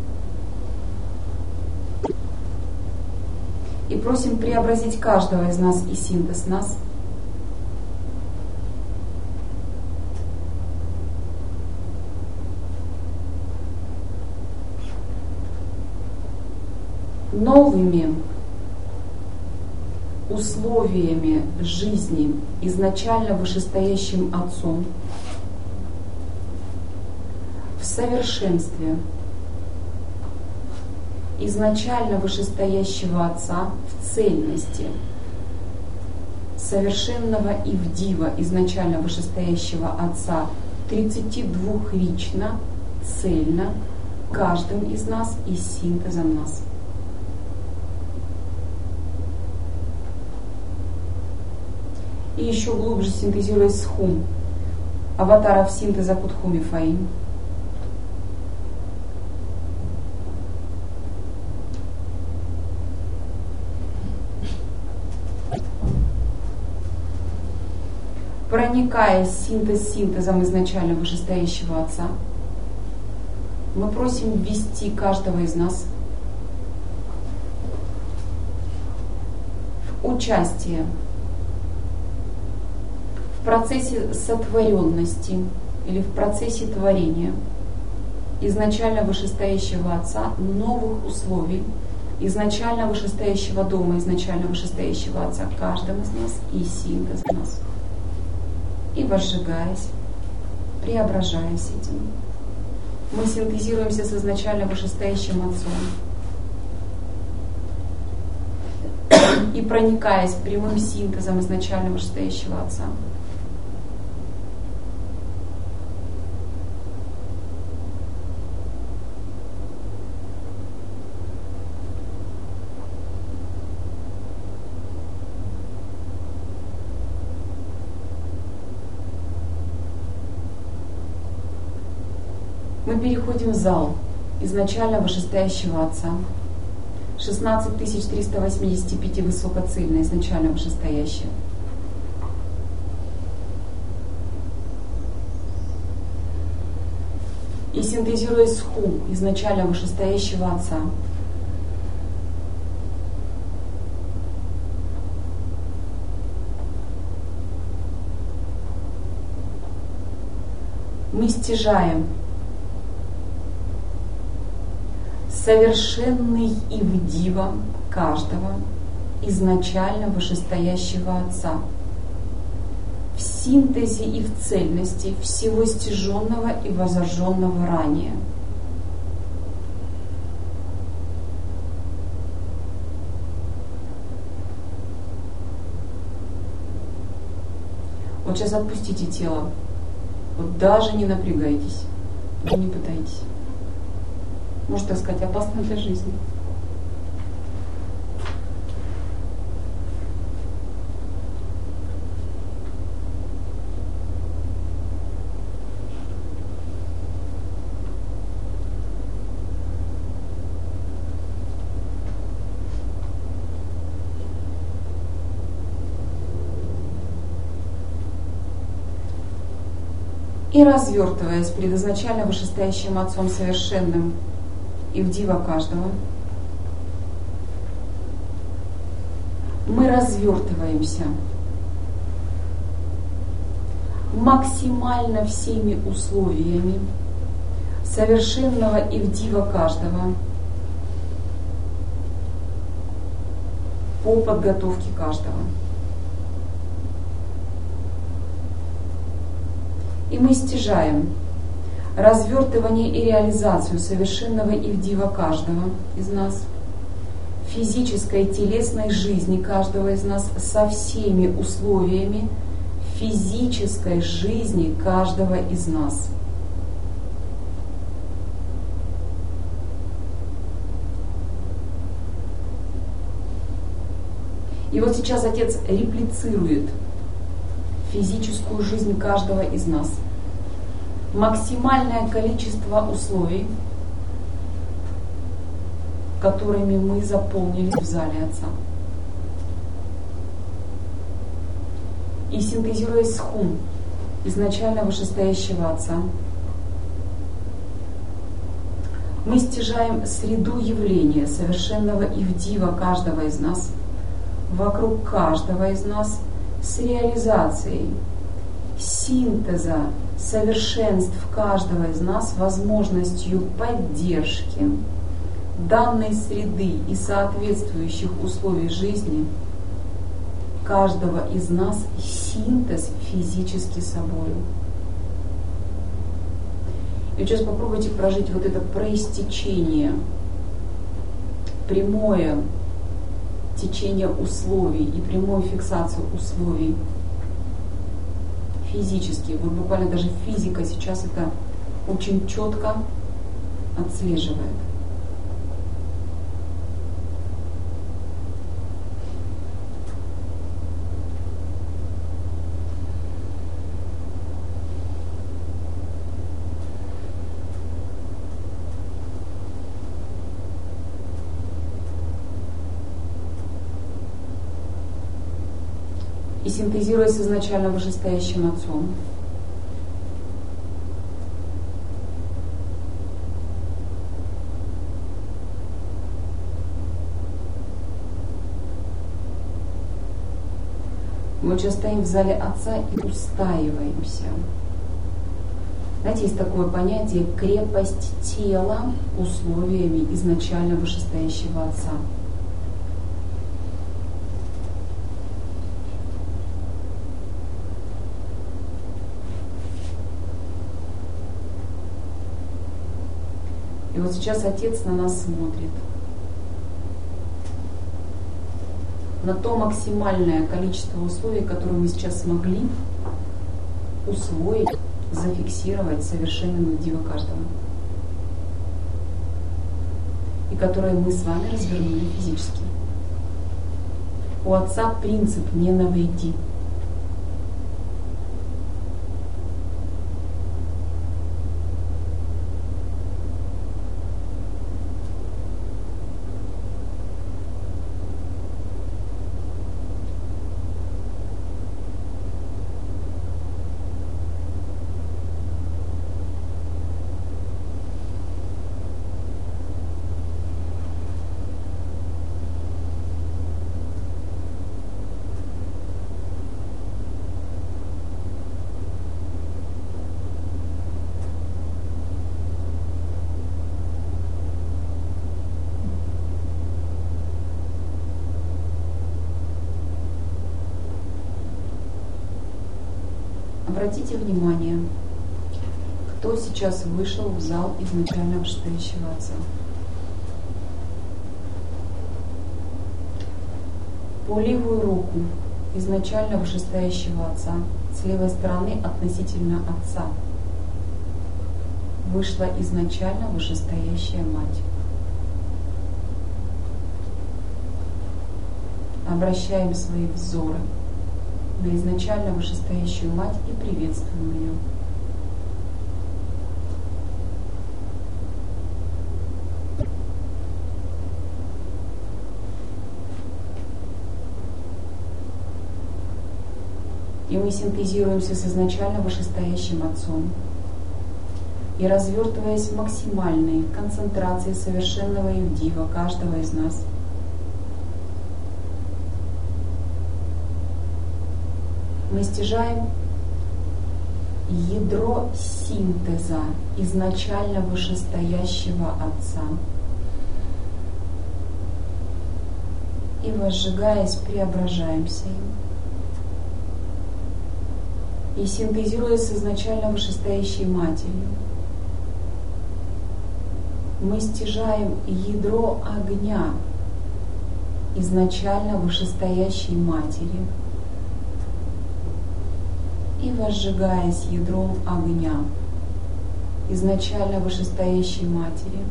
и просим преобразить каждого из нас и синтез нас новыми условиями жизни изначально вышестоящим Отцом в совершенстве изначально вышестоящего Отца в цельности совершенного и в диво изначально вышестоящего Отца 32-рично, цельно каждым из нас и синтезом нас. И еще глубже синтезируясь с Хум, аватаров синтеза Кутхуми Фаинь. Проникая синтез синтезом изначально вышестоящего Отца, мы просим ввести каждого из нас в участие в процессе сотворенности или в процессе творения изначально вышестоящего Отца новых условий, изначально вышестоящего дома, изначально вышестоящего Отца каждым из нас и синтез нас. И возжигаясь, преображаясь этим, мы синтезируемся с изначально вышестоящим Отцом и проникаясь прямым синтезом изначально вышестоящего Отца, мы переходим в зал изначально вышестоящего Отца, 16 385 высокоцельно изначально вышестоящее. И синтезируясь с Хум изначально вышестоящего Отца, мы стяжаем совершенный и в диво каждого изначально вышестоящего Отца в синтезе и в цельности всего стяженного и возожженного ранее. Вот сейчас отпустите тело, вот даже не напрягайтесь, не пытайтесь. Может, так сказать, опасно для жизни. И развертываясь перед изначально вышестоящим Отцом совершенным и в диво каждого, мы развертываемся, максимально всеми условиями совершенного ивдива каждого по подготовке каждого. И мы стяжаем развертывание и реализацию совершенного ивдива каждого из нас, физической и телесной жизни каждого из нас со всеми условиями физической жизни каждого из нас. И вот сейчас Отец реплицирует физическую жизнь каждого из нас. Максимальное количество условий, которыми мы заполнились в зале Отца. И синтезируя схум изначально вышестоящего Отца, мы стяжаем среду явления совершенного ивдива каждого из нас, вокруг каждого из нас, с реализацией синтеза совершенств каждого из нас, возможностью поддержки данной среды и соответствующих условий жизни каждого из нас, синтез физически собою. И сейчас попробуйте прожить вот это проистечение, прямое течение условий и прямую фиксацию условий физически. Вот буквально даже физика сейчас это очень четко отслеживает. И синтезируясь с изначально вышестоящим Отцом, мы сейчас стоим в зале Отца и устаиваемся. Знаете, есть такое понятие крепость тела условиями изначально вышестоящего Отца. И вот сейчас Отец на нас смотрит. На то максимальное количество условий, которые мы сейчас смогли усвоить, зафиксировать совершенным ивдива каждого. И которые мы с вами развернули физически. У Отца принцип «не навреди». Обратите внимание, кто сейчас вышел в зал изначально вышестоящего Отца. По левую руку изначально вышестоящего Отца, с левой стороны относительно Отца, вышла изначально вышестоящая Мать. Обращаем свои взоры на изначально вышестоящую Мать и приветствуем ее. И мы синтезируемся с изначально вышестоящим Отцом. И развертываясь в максимальной концентрации совершенного ивдива каждого из нас, мы стяжаем ядро синтеза изначально вышестоящего Отца и, возжигаясь, преображаемся им. И синтезируясь с изначально вышестоящей Матерью, мы стяжаем ядро огня изначально вышестоящей Матери и, возжигаясь ядром огня изначально вышестоящей Матери,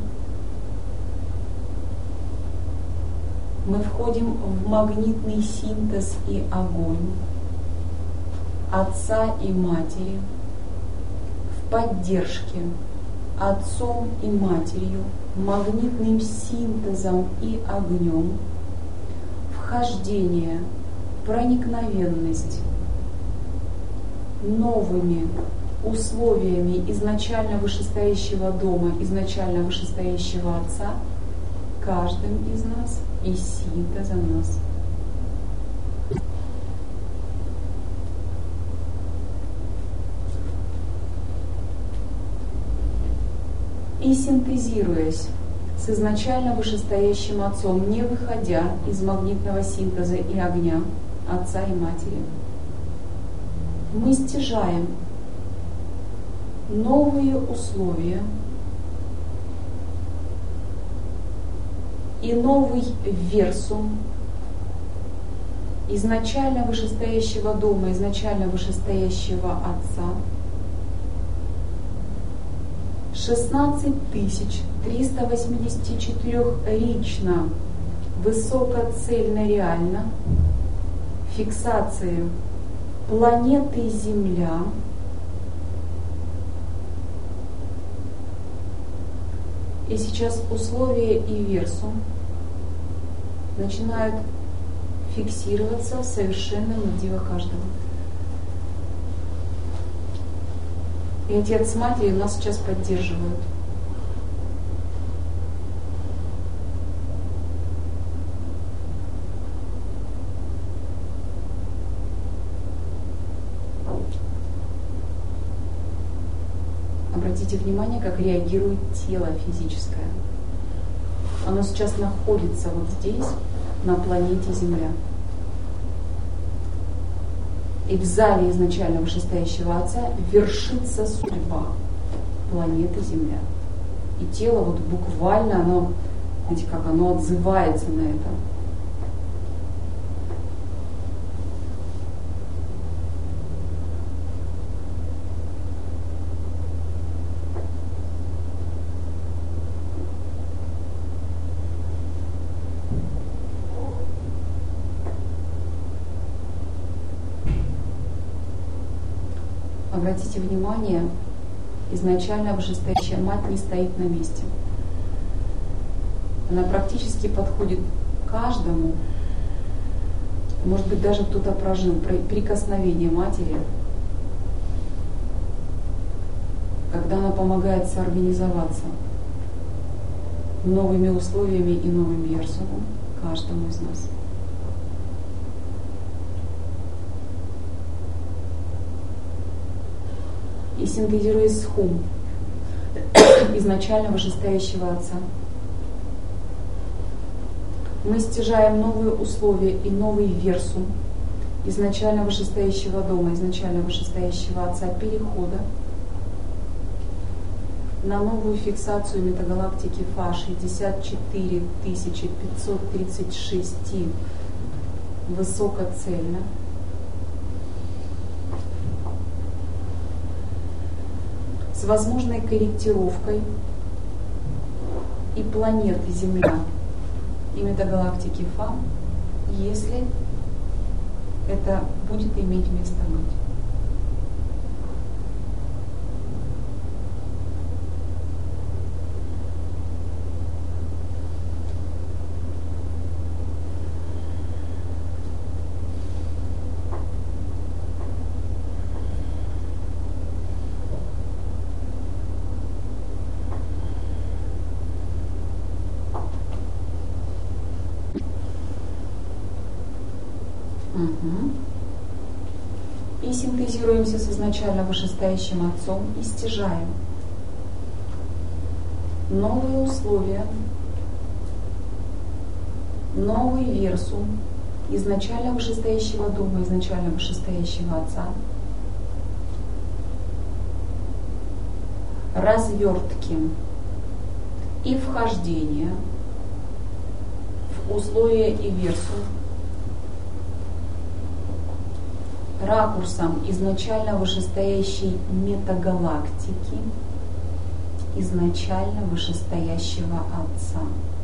мы входим в магнитный синтез и огонь Отца и Матери в поддержке Отцом и Матерью, магнитным синтезом и огнем, вхождение, проникновенность новыми условиями изначально вышестоящего дома, изначально вышестоящего Отца, каждым из нас и синтезом нас. И синтезируясь с изначально вышестоящим Отцом, не выходя из магнитного синтеза и огня Отца и Матери, мы стяжаем новые условия и новый версум изначально вышестоящего дома, изначально вышестоящего Отца, 16 384-рично, высокоцельно-реально, фиксации планеты Земля, и сейчас условия и версум начинают фиксироваться в совершенном мотиве каждого. И Отец с Матерью нас сейчас поддерживают. Обратите внимание, как реагирует тело физическое. Оно сейчас находится вот здесь, на планете Земля. И в зале изначально вышестоящего Отца вершится судьба планеты Земля. И тело вот буквально, оно, знаете, как оно отзывается на это. Обратите внимание, изначально вышестоящая Мать не стоит на месте. Она практически подходит к каждому. Может быть, даже кто-то прожил прикосновение Матери, когда она помогает соорганизоваться новыми условиями и новым версумом каждому из нас. И синтезируясь с Хум, изначально вышестоящего Отца, мы стяжаем новые условия и новый версум изначально вышестоящего дома, изначально вышестоящего Отца перехода на новую фиксацию метагалактики Фа 64 536 высокоцельно, с возможной корректировкой и планеты Земля, и метагалактики Фа, если это будет иметь место быть. И И синтезируемся с изначально вышестоящим Отцом и стяжаем новые условия, новый версум изначально вышестоящего Дома, изначально вышестоящего Отца, развертки и вхождение в условия и версум ракурсом изначально вышестоящей метагалактики, изначально вышестоящего Отца.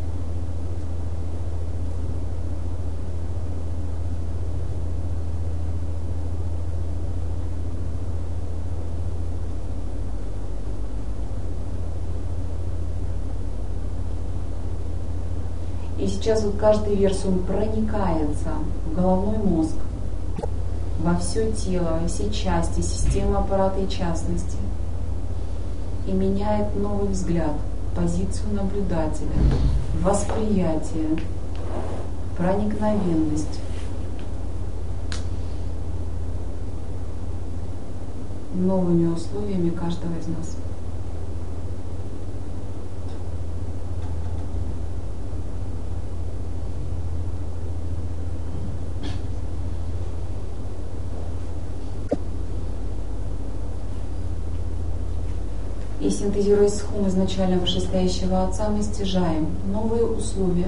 И сейчас вот каждый версум проникается в головной мозг, во все тело, во все части, системы аппарата и частности, и меняет новый взгляд, позицию наблюдателя, восприятие, проникновенность, новыми условиями каждого из нас. И синтезируя с хум изначально вышестоящего Отца, мы стяжаем новые условия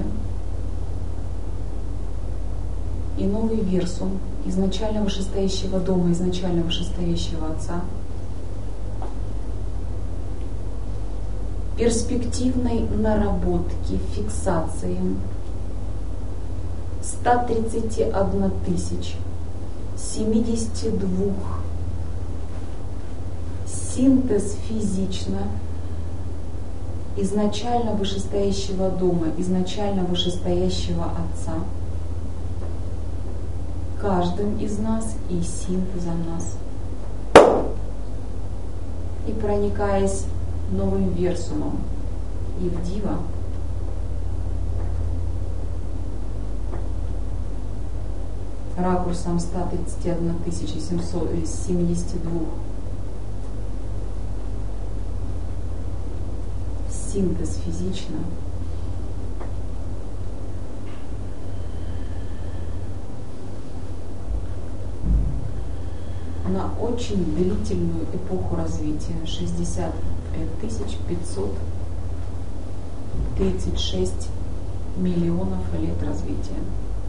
и новый версум изначально вышестоящего Дома, изначально вышестоящего Отца, перспективной наработки, фиксации 131 072 синтез физично изначально вышестоящего Дома, изначально вышестоящего Отца, каждым из нас и синтезом нас. И проникаясь новым версумом и в Дива, ракурсом 131 772 синтез физично, на очень длительную эпоху развития, 65 536 миллионов лет развития.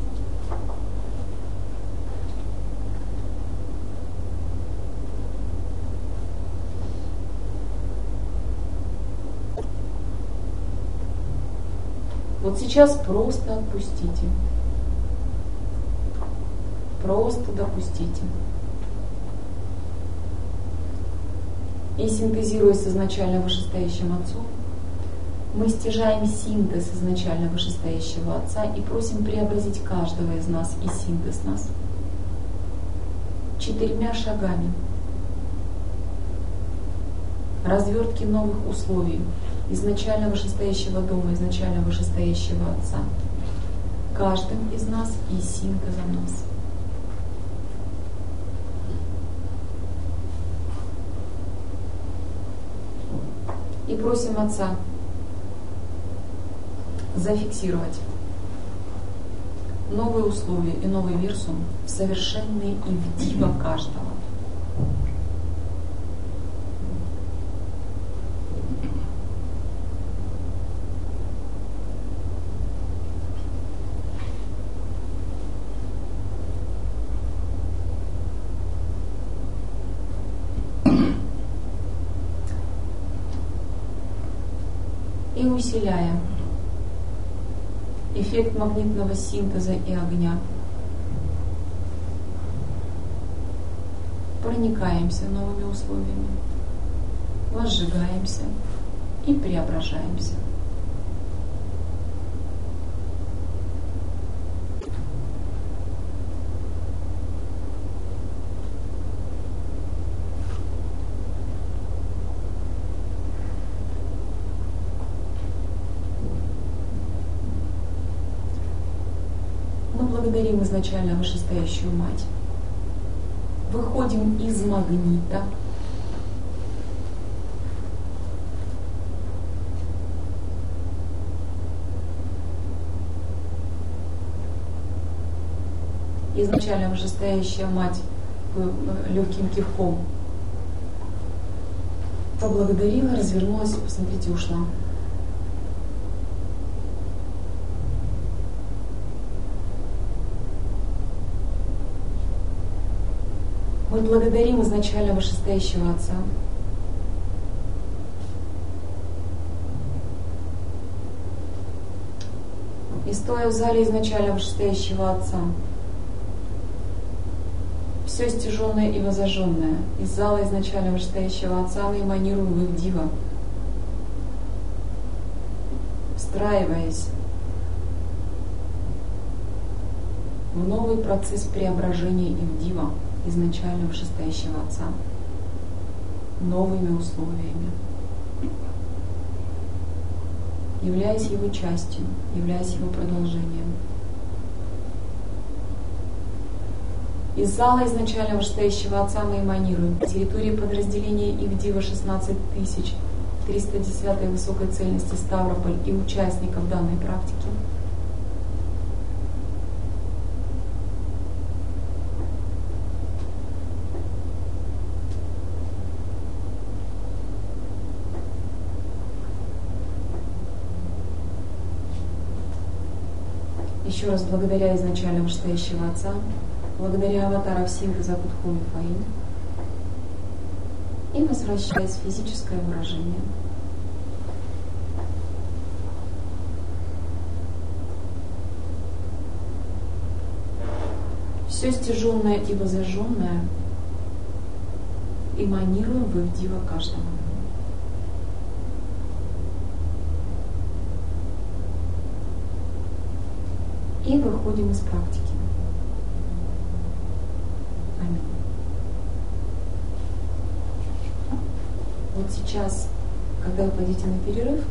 Вот сейчас просто отпустите. Просто допустите. И синтезируя с изначально вышестоящим Отцом, мы стяжаем синтез изначально вышестоящего Отца и просим преобразить каждого из нас и синтез нас 4 шагами. Развертки новых условий изначально вышестоящего Дома, изначально вышестоящего Отца, каждым из нас и синтезом нас. И просим Отца зафиксировать новые условия и новый версум в совершенные и в Дива каждого. И усиляя эффект магнитного синтеза и огня, проникаемся новыми условиями, возжигаемся и преображаемся. Благодарим изначально вышестоящую Мать выходим из магнита. Изначально вышестоящая мать легким кивком поблагодарила, развернулась и, посмотрите, ушла. Мы благодарим изначально вышестоящего Отца. И стоя в зале изначально вышестоящего Отца, все стяженное и возожженное из зала изначально вышестоящего Отца мы эманируем в их дива, встраиваясь в новый процесс преображения их дива изначально вышестоящего Отца новыми условиями, являясь его частью, являясь его продолжением. Из зала изначально вышестоящего Отца мы эманируем по территории подразделения Ивдива 16310 высокой цельности Ставрополь и участников данной практики. Еще раз благодаря изначально вышестоящего Отца, благодаря аватаров синтеза Кутху и Фаин, и возвращаясь в физическое выражение. Все стяженное и возожженное эманируем в их дива каждого. И выходим из практики. Аминь. Вот сейчас, когда вы пойдете на перерыв,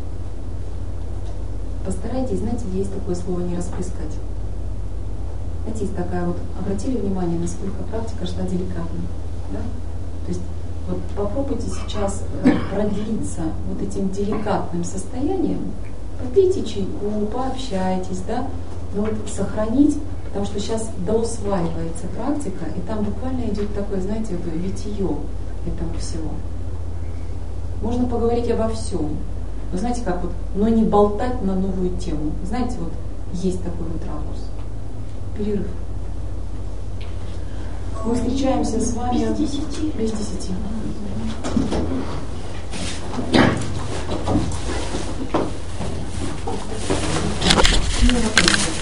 постарайтесь, знаете, есть такое слово «не расплескать». Знаете, есть такая вот, обратили внимание, насколько практика шла деликатно, да? То есть вот попробуйте сейчас продлиться вот этим деликатным состоянием, попейте чайку, пообщайтесь, да? Но вот сохранить, потому что сейчас доусваивается практика, и там буквально идет такое, знаете, вот витие этого всего. Можно поговорить обо всем, но знаете, как вот, но не болтать на новую тему. Знаете, вот есть такой вот ракурс. Перерыв. Мы встречаемся с вами без 10.